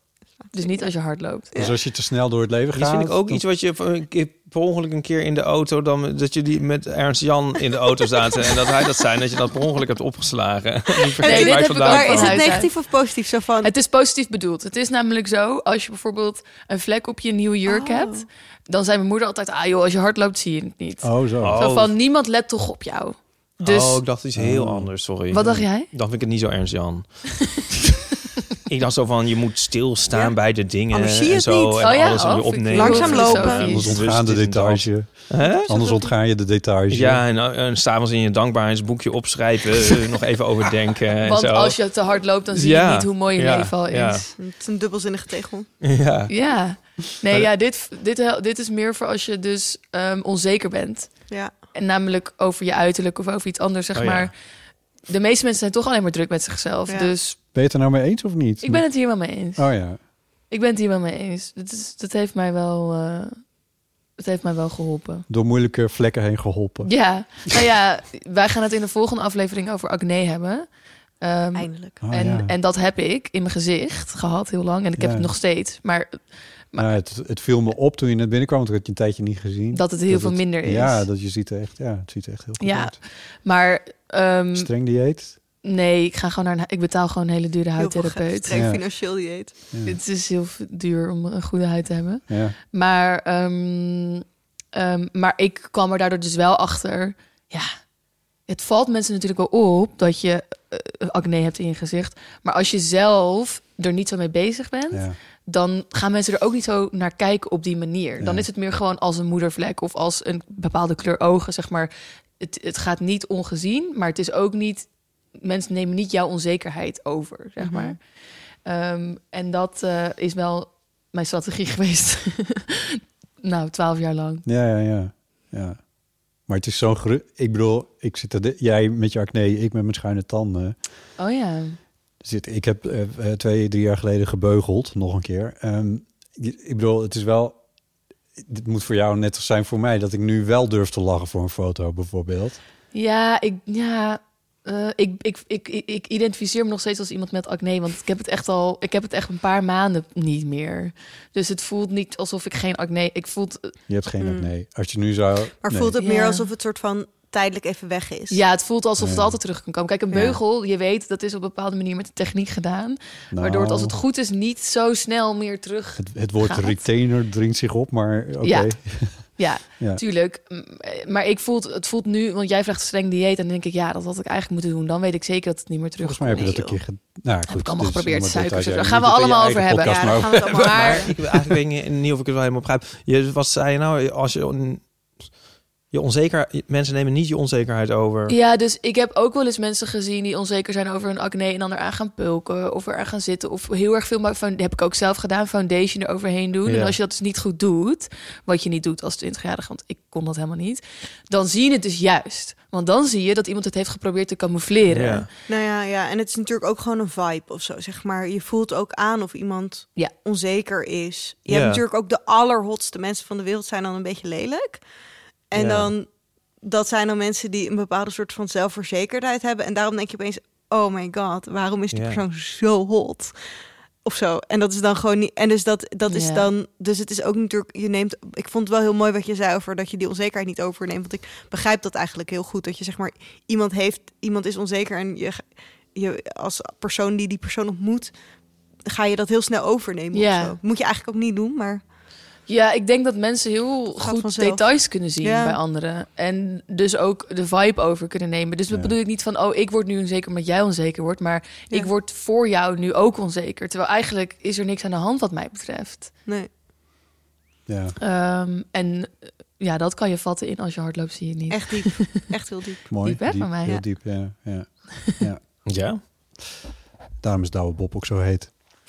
Dus niet als je hard loopt. Dus als je te snel door het leven Dit gaat... vind ik ook dan- iets wat je per ongeluk een keer in de auto... dat jullie met Ernst Jan in de auto zaten... en dat hij dat zei, dat je dat per ongeluk hebt opgeslagen. Niet vergeten Nee, dit waar heb het ik vandaan ook Maar kwam. is het Huis uit. negatief of positief? Zo van, Het is positief bedoeld. Het is namelijk zo, als je bijvoorbeeld een vlek op je nieuwe jurk hebt... dan zei mijn moeder altijd, joh, als je hard loopt zie je het niet. Oh, zo. Oh. Zo van, niemand let toch op jou. Dus, Oh, ik dacht iets heel anders, sorry. wat dacht jij? Dan vind ik het niet zo Ernst Jan. Ik dacht zo van, je moet stilstaan Ja. bij de dingen Anders zie je en het zo. niet. En Oh ja? alles Oh, weer vind ik opnemen. heel Langzaam lopen. filosofisch. Anders Dus ontgaan de dit en dat. details. Hè? Anders ontga je de details. Ja, en s'avonds in je dankbaarheidsboekje opschrijven. Nog even overdenken en Want zo. als je te hard loopt, dan zie je Ja. niet hoe mooi je Ja. leven al is. Ja. het is een dubbelzinnige tegel. Ja. Ja. Nee, ja, dit is meer voor als je dus onzeker bent. Ja. En namelijk over je uiterlijk of over iets anders, zeg Oh, ja. maar. De meeste mensen zijn toch alleen maar druk met zichzelf. Ja. Dus Ben je het er nou mee eens of niet? ik ben het hier wel mee eens. Oh ja. Ik ben het hier wel mee eens. Dat heeft mij wel... het heeft mij wel geholpen. Door moeilijke vlekken heen geholpen. Ja, nou ja, wij gaan het in de volgende aflevering over acne hebben. Eindelijk. Oh, ja. En dat heb ik in mijn gezicht gehad heel lang. En ik heb Ja. het nog steeds. Maar Nou, het viel me op toen je net binnenkwam, want ik had je een tijdje niet gezien. dat het heel veel het- minder is. Ja, dat je ziet er echt, het ziet er echt heel goed Ja. uit. Maar Streng dieet. nee, ik betaal gewoon een hele dure Heel veel huidtherapeut. streng Ja. financieel dieet. Ja. Het is heel duur om een goede huid te hebben. Ja. Maar ik kwam er daardoor dus wel achter. Ja, het valt mensen natuurlijk wel op dat je acne hebt in je gezicht. Maar als je zelf er niet zo mee bezig bent, Ja. dan gaan mensen er ook niet zo naar kijken op die manier. Dan Ja. is het meer gewoon als een moedervlek of als een bepaalde kleur ogen, zeg maar. Het gaat niet ongezien, maar het is ook niet... Mensen nemen niet jouw onzekerheid over, zeg maar. En dat is wel mijn strategie geweest. Nou, 12 jaar lang. Ja. Maar het is zo'n ik bedoel, jij met je acne, ik met mijn schuine tanden. Oh ja. Ik heb 2-3 jaar geleden gebeugeld, nog een keer. Ik bedoel, het is wel... Dit moet voor jou net zijn voor mij, dat ik nu wel durf te lachen voor een foto, bijvoorbeeld. Ja, ik identificeer me nog steeds als iemand met acne, want ik heb het echt een paar maanden niet meer. Dus het voelt niet alsof ik geen acne... Je hebt geen acne. Als je nu zou... Maar nee. voelt het meer Ja. alsof het soort van tijdelijk even weg is? Ja, het voelt alsof het Ja. altijd terug kan komen. Kijk, een beugel, je weet, dat is op een bepaalde manier met de techniek gedaan. Waardoor het, als het goed is, niet zo snel meer terug... Het woord gaat. retainer dringt zich op, maar oké. Ja. Ja, Ja. tuurlijk. Maar het voelt nu, want jij vraagt streng dieet en dan denk ik, ja, dat had ik eigenlijk moeten doen. Dan weet ik zeker dat het niet meer terug Volgens mij heb je dat een keer gedaan. Nou, goed, ik allemaal dit is geprobeerd, maar suikers. details. Daar gaan we Niet allemaal je over eigen hebben. podcast, Ja, daar maar gaan we het allemaal over. Maar ik eigenlijk weet niet of ik het wel helemaal begrijp. Wat zei je nou? Als je onzeker... Mensen nemen niet je onzekerheid over. Ja, dus ik heb ook wel eens mensen gezien die onzeker zijn over hun acne en dan eraan gaan pulken of eraan gaan zitten. Of heel erg veel, heb ik ook zelf gedaan, foundation eroverheen doen. Ja. En als je dat dus niet goed doet, wat je niet doet als 20-jarige, want ik kon dat helemaal niet, dan zie je het dus juist. Want dan zie je dat iemand het heeft geprobeerd te camoufleren. Ja. Nou ja, en het is natuurlijk ook gewoon een vibe of zo, zeg maar. Je voelt ook aan of iemand Ja. onzeker is. Je Ja. hebt natuurlijk ook de allerhotste mensen van de wereld zijn dan een beetje lelijk. En Ja. dan, dat zijn dan mensen die een bepaalde soort van zelfverzekerdheid hebben. En daarom denk je opeens, oh my god, waarom is die Ja. persoon zo hot? Of zo. En dat is dan gewoon niet... En dus dat is Ja. dan... Dus het is ook natuurlijk... Ik vond het wel heel mooi wat je zei over dat je die onzekerheid niet overneemt. Want ik begrijp dat eigenlijk heel goed. Dat je zeg maar... Iemand is onzeker en je als persoon die persoon ontmoet, ga je dat heel snel overnemen. Ja. Of zo. Moet je eigenlijk ook niet doen, maar... Ja, ik denk dat mensen heel Gaat goed vanzelf. details kunnen zien Ja. bij anderen. En dus ook de vibe over kunnen nemen. Dus dat bedoel ik niet van, ik word nu onzeker omdat jij onzeker wordt. Maar Ja. ik word voor jou nu ook onzeker. Terwijl eigenlijk is er niks aan de hand wat mij betreft. Nee. Ja, En ja, dat kan je vatten in als je hard loopt, zie je niet. Echt diep. Echt heel diep. mooi. Diep, hè, van mij, Heel ja. diep, ja. Ja? Daarom is Douwe Bob ook zo heet.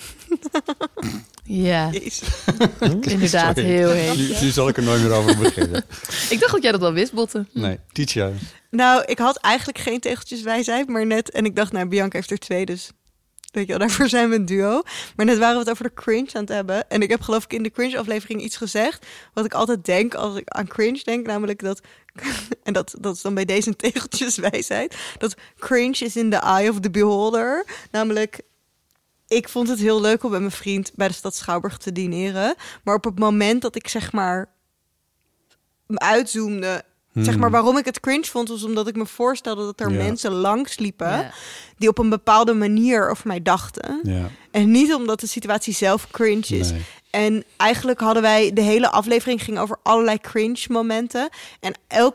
Ja, Jezus. inderdaad, Sorry. heel heet. Nu zal ik er nooit meer over beginnen. Ik dacht dat jij dat wel wist, Botte. Nee, Titia. Nou, ik had eigenlijk geen tegeltjes wijsheid, maar net... En ik dacht, nou, Bianca heeft er 2, dus... Weet je wel, daarvoor zijn we een duo. Maar net waren we het over de cringe aan het hebben. En ik heb geloof ik in de cringe-aflevering iets gezegd... wat ik altijd denk als ik aan cringe denk. Namelijk dat... En dat is dan bij deze tegeltjeswijsheid. Dat cringe is in the eye of the beholder. Namelijk... ik vond het heel leuk om met mijn vriend bij de stad Schouwburg te dineren. Maar op het moment dat ik zeg maar me uitzoomde, zeg maar waarom ik het cringe vond, was omdat ik me voorstelde dat er mensen langsliepen die op een bepaalde manier over mij dachten. Ja. En niet omdat de situatie zelf cringe is. Nee. En eigenlijk hadden wij de hele aflevering ging over allerlei cringe momenten. En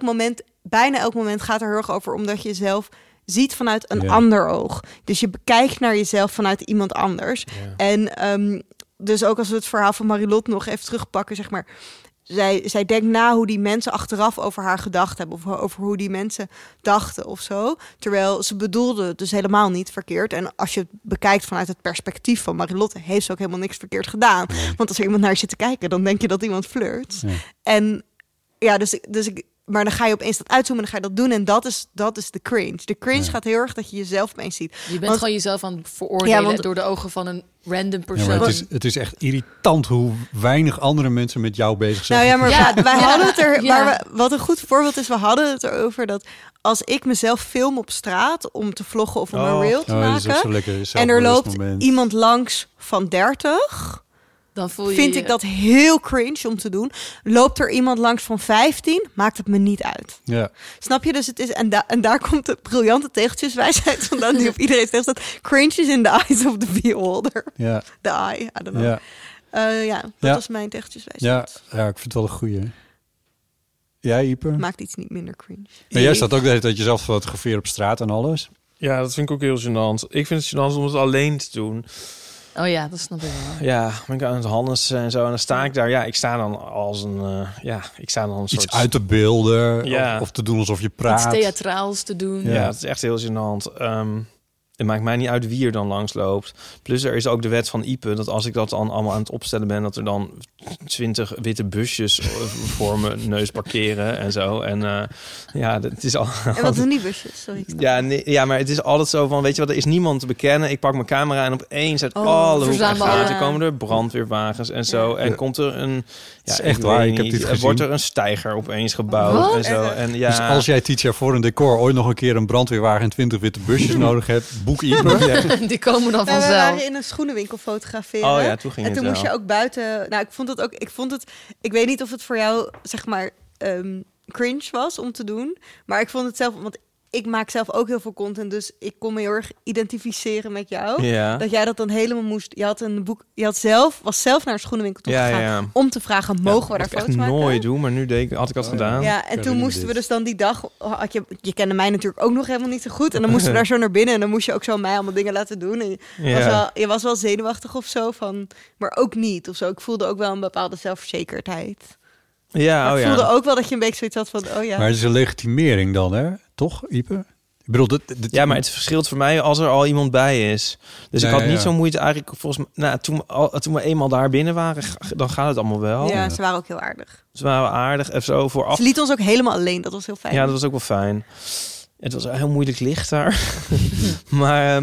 bijna elk moment gaat er heel erg over omdat je zelf ziet vanuit een ander oog. Dus je bekijkt naar jezelf vanuit iemand anders. Ja. En dus ook als we het verhaal van Marilot nog even terugpakken, zeg maar. Zij denkt na hoe die mensen achteraf over haar gedacht hebben. Of over hoe die mensen dachten of zo. Terwijl ze bedoelde het dus helemaal niet verkeerd. En als je het bekijkt vanuit het perspectief van Marilotte, heeft ze ook helemaal niks verkeerd gedaan. Nee. Want als er iemand naar je zit te kijken, dan denk je dat iemand flirt. Ja. En ja, maar dan ga je opeens dat uitzoomen en dan ga je dat doen. En dat is de cringe. De cringe gaat heel erg dat je jezelf opeens ziet. Je bent gewoon jezelf aan het veroordelen door de ogen van een random persoon. Ja, het is echt irritant hoe weinig andere mensen met jou bezig zijn. Nou ja, maar wij hadden het er... Maar wat een goed voorbeeld is, we hadden het erover dat als ik mezelf film op straat om te vloggen of om een reel te maken, en er loopt iemand langs van 30... Dan voel je vind ik dat heel cringe om te doen. Loopt er iemand langs van 15, maakt het me niet uit. Ja. Snap je? Dus het is en daar komt de briljante tegeltjeswijsheid vandaan die op iedereen tegen staat. Cringe is in the eyes of the beholder. Ja. The eye, I don't know. Ja. Dat was mijn tegeltjeswijsheid. Ja, ik vind het wel een goeie. Jij, Ipe? Maakt iets niet minder cringe. Maar jij staat ook de hele tijd jezelf fotografeert op straat en alles. Ja, dat vind ik ook heel gênant. Ik vind het gênant om het alleen te doen. Oh ja, dat snap ik wel. Ja, ben ik aan het handelen en zo. En dan sta ik daar. Ja, ik sta dan als een... ik sta dan een iets soort... uit te beelden. Of te doen alsof je praat. Iets theatraals te doen. Ja, het is echt heel gênant. Het maakt mij niet uit wie er dan langs loopt. Plus er is ook de wet van Ipe, dat als ik dat dan allemaal aan het opstellen ben, dat er dan 20 witte busjes voor mijn neus parkeren en zo. En het is al. En wat doen die busjes? Sorry. Ja, maar het is altijd zo van, weet je wat, er is niemand te bekennen. Ik pak mijn camera en opeens uit alle hoeken en gaten komen er brandweerwagens en zo. En komt er een... Ja, is echt waar. Ik heb dit gezien. Wordt er een steiger opeens gebouwd en zo. En ja. Dus als jij Titia voor een decor ooit nog een keer een brandweerwagen en 20 witte busjes nodig hebt, boek Ipe. Die komen dan vanzelf. We waren in een schoenenwinkel fotograferen. Oh ja, toen ging en toen moest je ook buiten. Nou, ik weet niet of het voor jou zeg maar cringe was om te doen, maar ik vond het zelf, want ik maak zelf ook heel veel content, dus ik kon me heel erg identificeren met jou. Ja. Dat jij dat dan helemaal moest. Je had een boek. Was zelf naar een schoenenwinkel toe gegaan om te vragen: mogen we daar foto's maken? Nooit doen, maar nu had ik dat gedaan. Ja, en toen moesten we dus dan die dag. Je kende mij natuurlijk ook nog helemaal niet zo goed, en dan moesten we daar zo naar binnen en dan moest je ook zo mij allemaal dingen laten doen. En je was wel zenuwachtig of zo van, maar ook niet of zo. Ik voelde ook wel een bepaalde zelfverzekerdheid. Ja, ik voelde ook wel dat je een beetje zoiets had van, Maar het is een legitimering dan, hè? Toch, Ipe? Ik bedoel, ja, maar het verschilt voor mij als er al iemand bij is. Dus ik had niet zo moeite eigenlijk, volgens mij. Toen we eenmaal daar binnen waren, dan gaat het allemaal wel. Ja, ze waren ook heel aardig. Ze waren aardig en zo vooraf. Ze lieten ons ook helemaal alleen, dat was heel fijn. Ja, dat was ook wel fijn. Het was heel moeilijk licht daar. Maar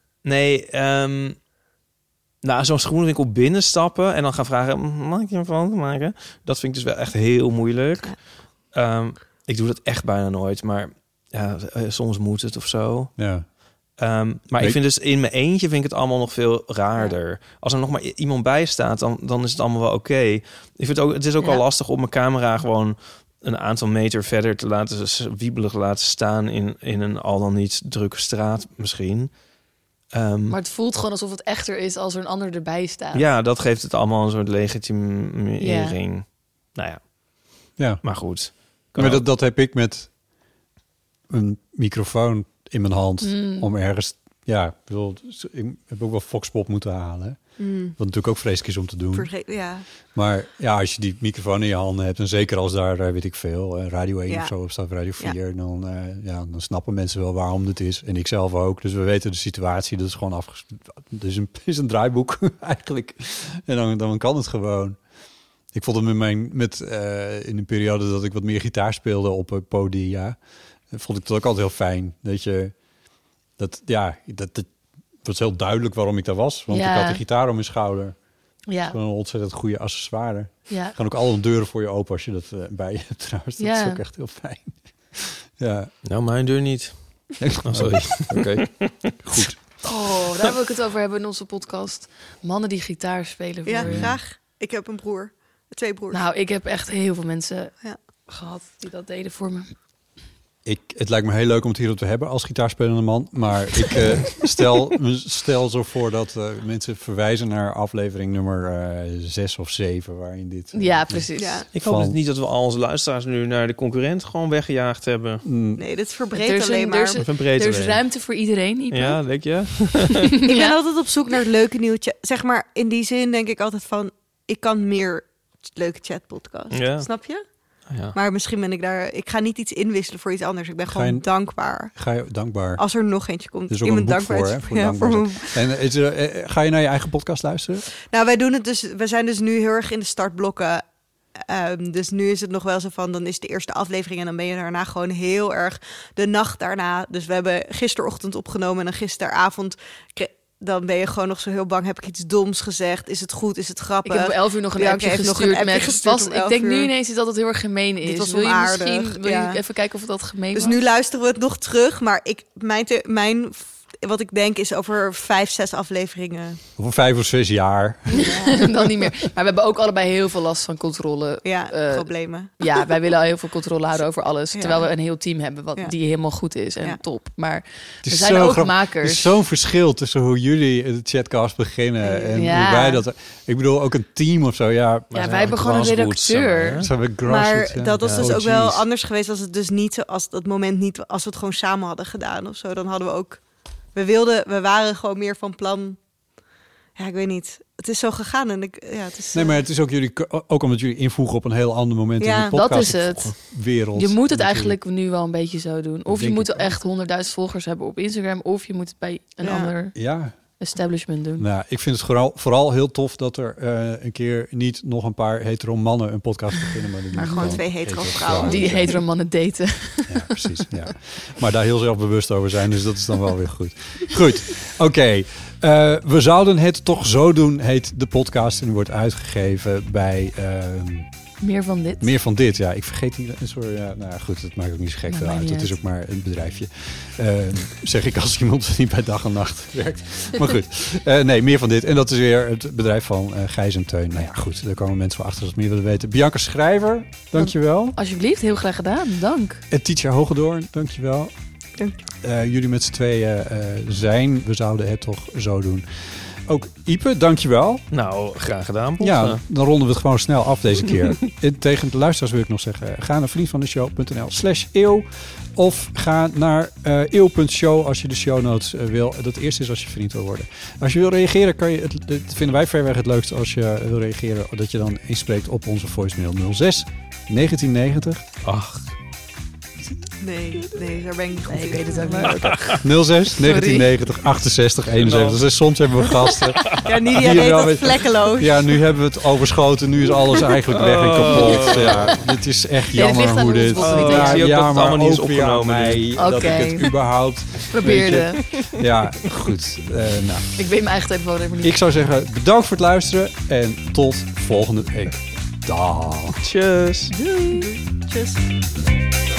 zo'n schoenenwinkel binnenstappen en dan gaan vragen, mag ik je een foto maken? Dat vind ik dus wel echt heel moeilijk. Ja. Ik doe dat echt bijna nooit, maar ja, soms moet het of zo. Ja. Maar ik vind dus in mijn eentje vind ik het allemaal nog veel raarder. Ja. Als er nog maar iemand bij staat, dan is het allemaal wel oké. Ik vind het is ook al lastig om mijn camera gewoon een aantal meter verder te laten wiebelig laten staan in een al dan niet drukke straat misschien. Maar het voelt gewoon alsof het echter is als er een ander erbij staat. Ja, dat geeft het allemaal een soort legitimering. Ja. Nou ja, maar goed. Maar dat heb ik met een microfoon in mijn hand om ergens... Ja, ik heb ook wel Foxpop moeten halen. Wat natuurlijk ook vreselijk is om te doen. Maar ja, als je die microfoon in je handen hebt, en zeker als daar, weet ik veel, Radio 1 of zo op staat, Radio 4, dan snappen mensen wel waarom dit is. En ik zelf ook. Dus we weten de situatie. Dat is gewoon is een draaiboek eigenlijk. En dan kan het gewoon. Ik vond het in een periode dat ik wat meer gitaar speelde op podia, vond ik het ook altijd heel fijn. Dat was heel duidelijk waarom ik daar was. Want ik had de gitaar om mijn schouder. Ja. Gewoon een ontzettend goede accessoire. Ja. Gaan ook alle deuren voor je open als je dat bij je hebt trouwens. Dat is ook echt heel fijn. Ja. Nou, mijn deur niet. Oh, sorry. Oké. Goed. Oh, Daar wil ik het over hebben in onze podcast. Mannen die gitaar spelen voor Ja, je. graag. Ik heb een broer. 2 broers. Nou, ik heb echt heel veel mensen Ja. gehad die dat deden voor me. Het lijkt me heel leuk om het hierop te hebben als gitaarspelende man. Maar ik stel zo voor dat mensen verwijzen naar aflevering nummer 6 of 7. Waarin dit... Ja, precies. Ja. Ik hoop dus niet dat we al onze luisteraars nu naar de concurrent gewoon weggejaagd hebben. Nee, dit verbreedt alleen er maar. is, Of een breedte er is weg. ruimte voor iedereen, Ipe. Ja, denk je? Ik ben altijd op zoek naar het leuke nieuwtje. Zeg maar, in die zin denk ik altijd van... ik kan meer leuke chatpodcasts. Ja. Snap je? Ja. Maar misschien ben ik daar... Ik ga niet iets inwisselen voor iets anders. Ik ben Ga gewoon je- dankbaar. Ga je dankbaar. Als er nog eentje komt. Er is ook een boek voor, hè? Voor Ja, dankbaar voor zijn. En ga je naar je eigen podcast luisteren? Nou, wij doen het dus... We zijn dus nu heel erg in de startblokken. Dus nu is het nog wel zo van... Dan is de eerste aflevering en dan ben je daarna gewoon heel erg... De nacht daarna. Dus we hebben gisterochtend opgenomen en dan gisteravond... Dan ben je gewoon nog zo heel bang. Heb ik iets doms gezegd? Is het goed? Is het grappig? Ik heb om 11 uur nog een Bianca appje heeft nog gestuurd een appje met... gestuurd Was, om ik 11 denk nu uur. ineens dat het heel erg gemeen Dit is. was Wil je onaardig, misschien wil ja. je even kijken of dat gemeen Dus was? nu luisteren we het nog terug. Maar mijn wat ik denk is over 5, 6 afleveringen. Over 5 of 6 jaar. Dan niet meer. Maar we hebben ook allebei heel veel last van controle. Ja, problemen. Ja, wij willen al heel veel controle houden over alles. Ja. Terwijl we een heel team hebben wat, Ja. die helemaal goed is en Ja. top. Maar Het we is zijn zo ook grappig. makers. Er is zo'n verschil tussen hoe jullie de chatcast beginnen en Ja. hoe wij dat... Ik bedoel, ook een team of zo. Ja, ja, wij hebben gewoon een redacteur. zijn we Maar grassroots, ja. dat was dus Oh, ook wel jeez. anders geweest als het dus niet, als dat moment niet, als we het gewoon samen hadden gedaan of zo. Dan hadden we ook, we waren gewoon meer van plan. Ja, ik weet niet. Het is zo gegaan en het is. Nee, maar het is ook ook omdat jullie invoegen op een heel ander moment Ja, in de podcast. dat is het. Wereld. Je moet het natuurlijk. eigenlijk nu wel een beetje zo doen. Of je denk moet ik ook. echt 100.000 volgers hebben op Instagram. Of je moet het bij een Ja. ander Ja, establishment doen. nou, ik vind het vooral heel tof dat er een keer niet nog een paar hetero mannen een podcast beginnen. Maar, Maar gewoon 2 hetero vrouwen. Die hetero mannen daten. Ja, precies. Ja. Maar daar heel zelfbewust over zijn, dus dat is dan wel weer goed. Goed, oké. We zouden het toch zo doen, heet de podcast. En die wordt uitgegeven bij Meer van dit. Meer van dit. Ja, ik vergeet die. Sorry, ja, nou ja, goed, dat maakt ook niet zo gek Nou, veel maakt uit. niet Het is uit. ook maar een bedrijfje. Zeg ik als iemand niet bij dag en nacht werkt. Maar goed, nee, meer van dit. En dat is weer het bedrijf van Gijs en Teun. Nou ja, goed, daar komen mensen voor achter als ze meer willen weten. Bianca Schrijver, dankjewel. Alsjeblieft, heel graag gedaan. Dank. En Titia Hogedoorn, dankjewel. Dank Jullie met z'n tweeën zijn. We zouden het toch zo doen. Ook Ipe, dankjewel. Nou, graag gedaan, Bob. Ja, dan ronden we het gewoon snel af deze keer. En tegen de luisteraars wil ik nog zeggen... ga naar vriendvandeshow.nl/eeuw of ga naar eeuw.show als je de show notes wil. Dat eerste is als je vriend wil worden. Als je wil reageren, kan je het vinden wij verreweg het leukste als je wil reageren... dat je dan inspreekt op onze voicemail 06 1990. Ach, Nee, daar ben ik niet goed Nee, in. ik weet het ook niet. 06 1990 68 71. Dus soms hebben we gasten. Ja, Nidia Die deed wel dat weet- vlekkeloos. Ja, nu hebben we het overschoten. Nu is alles eigenlijk weg en kapot. Ja, dit is echt Nee, het ligt jammer aan hoe ons, dit... Bob, niet aan jou. Ik zie ook dat het maar allemaal niet is ook weer aan opgenomen, mij. Dat Oké. ik het überhaupt... Probeerde. weet je, ja, goed. Nou, Ik weet mijn eigen telefoon even niet. ik zou zeggen, bedankt voor het luisteren. En tot volgende week. Dag. tjus. Doei. Tjus.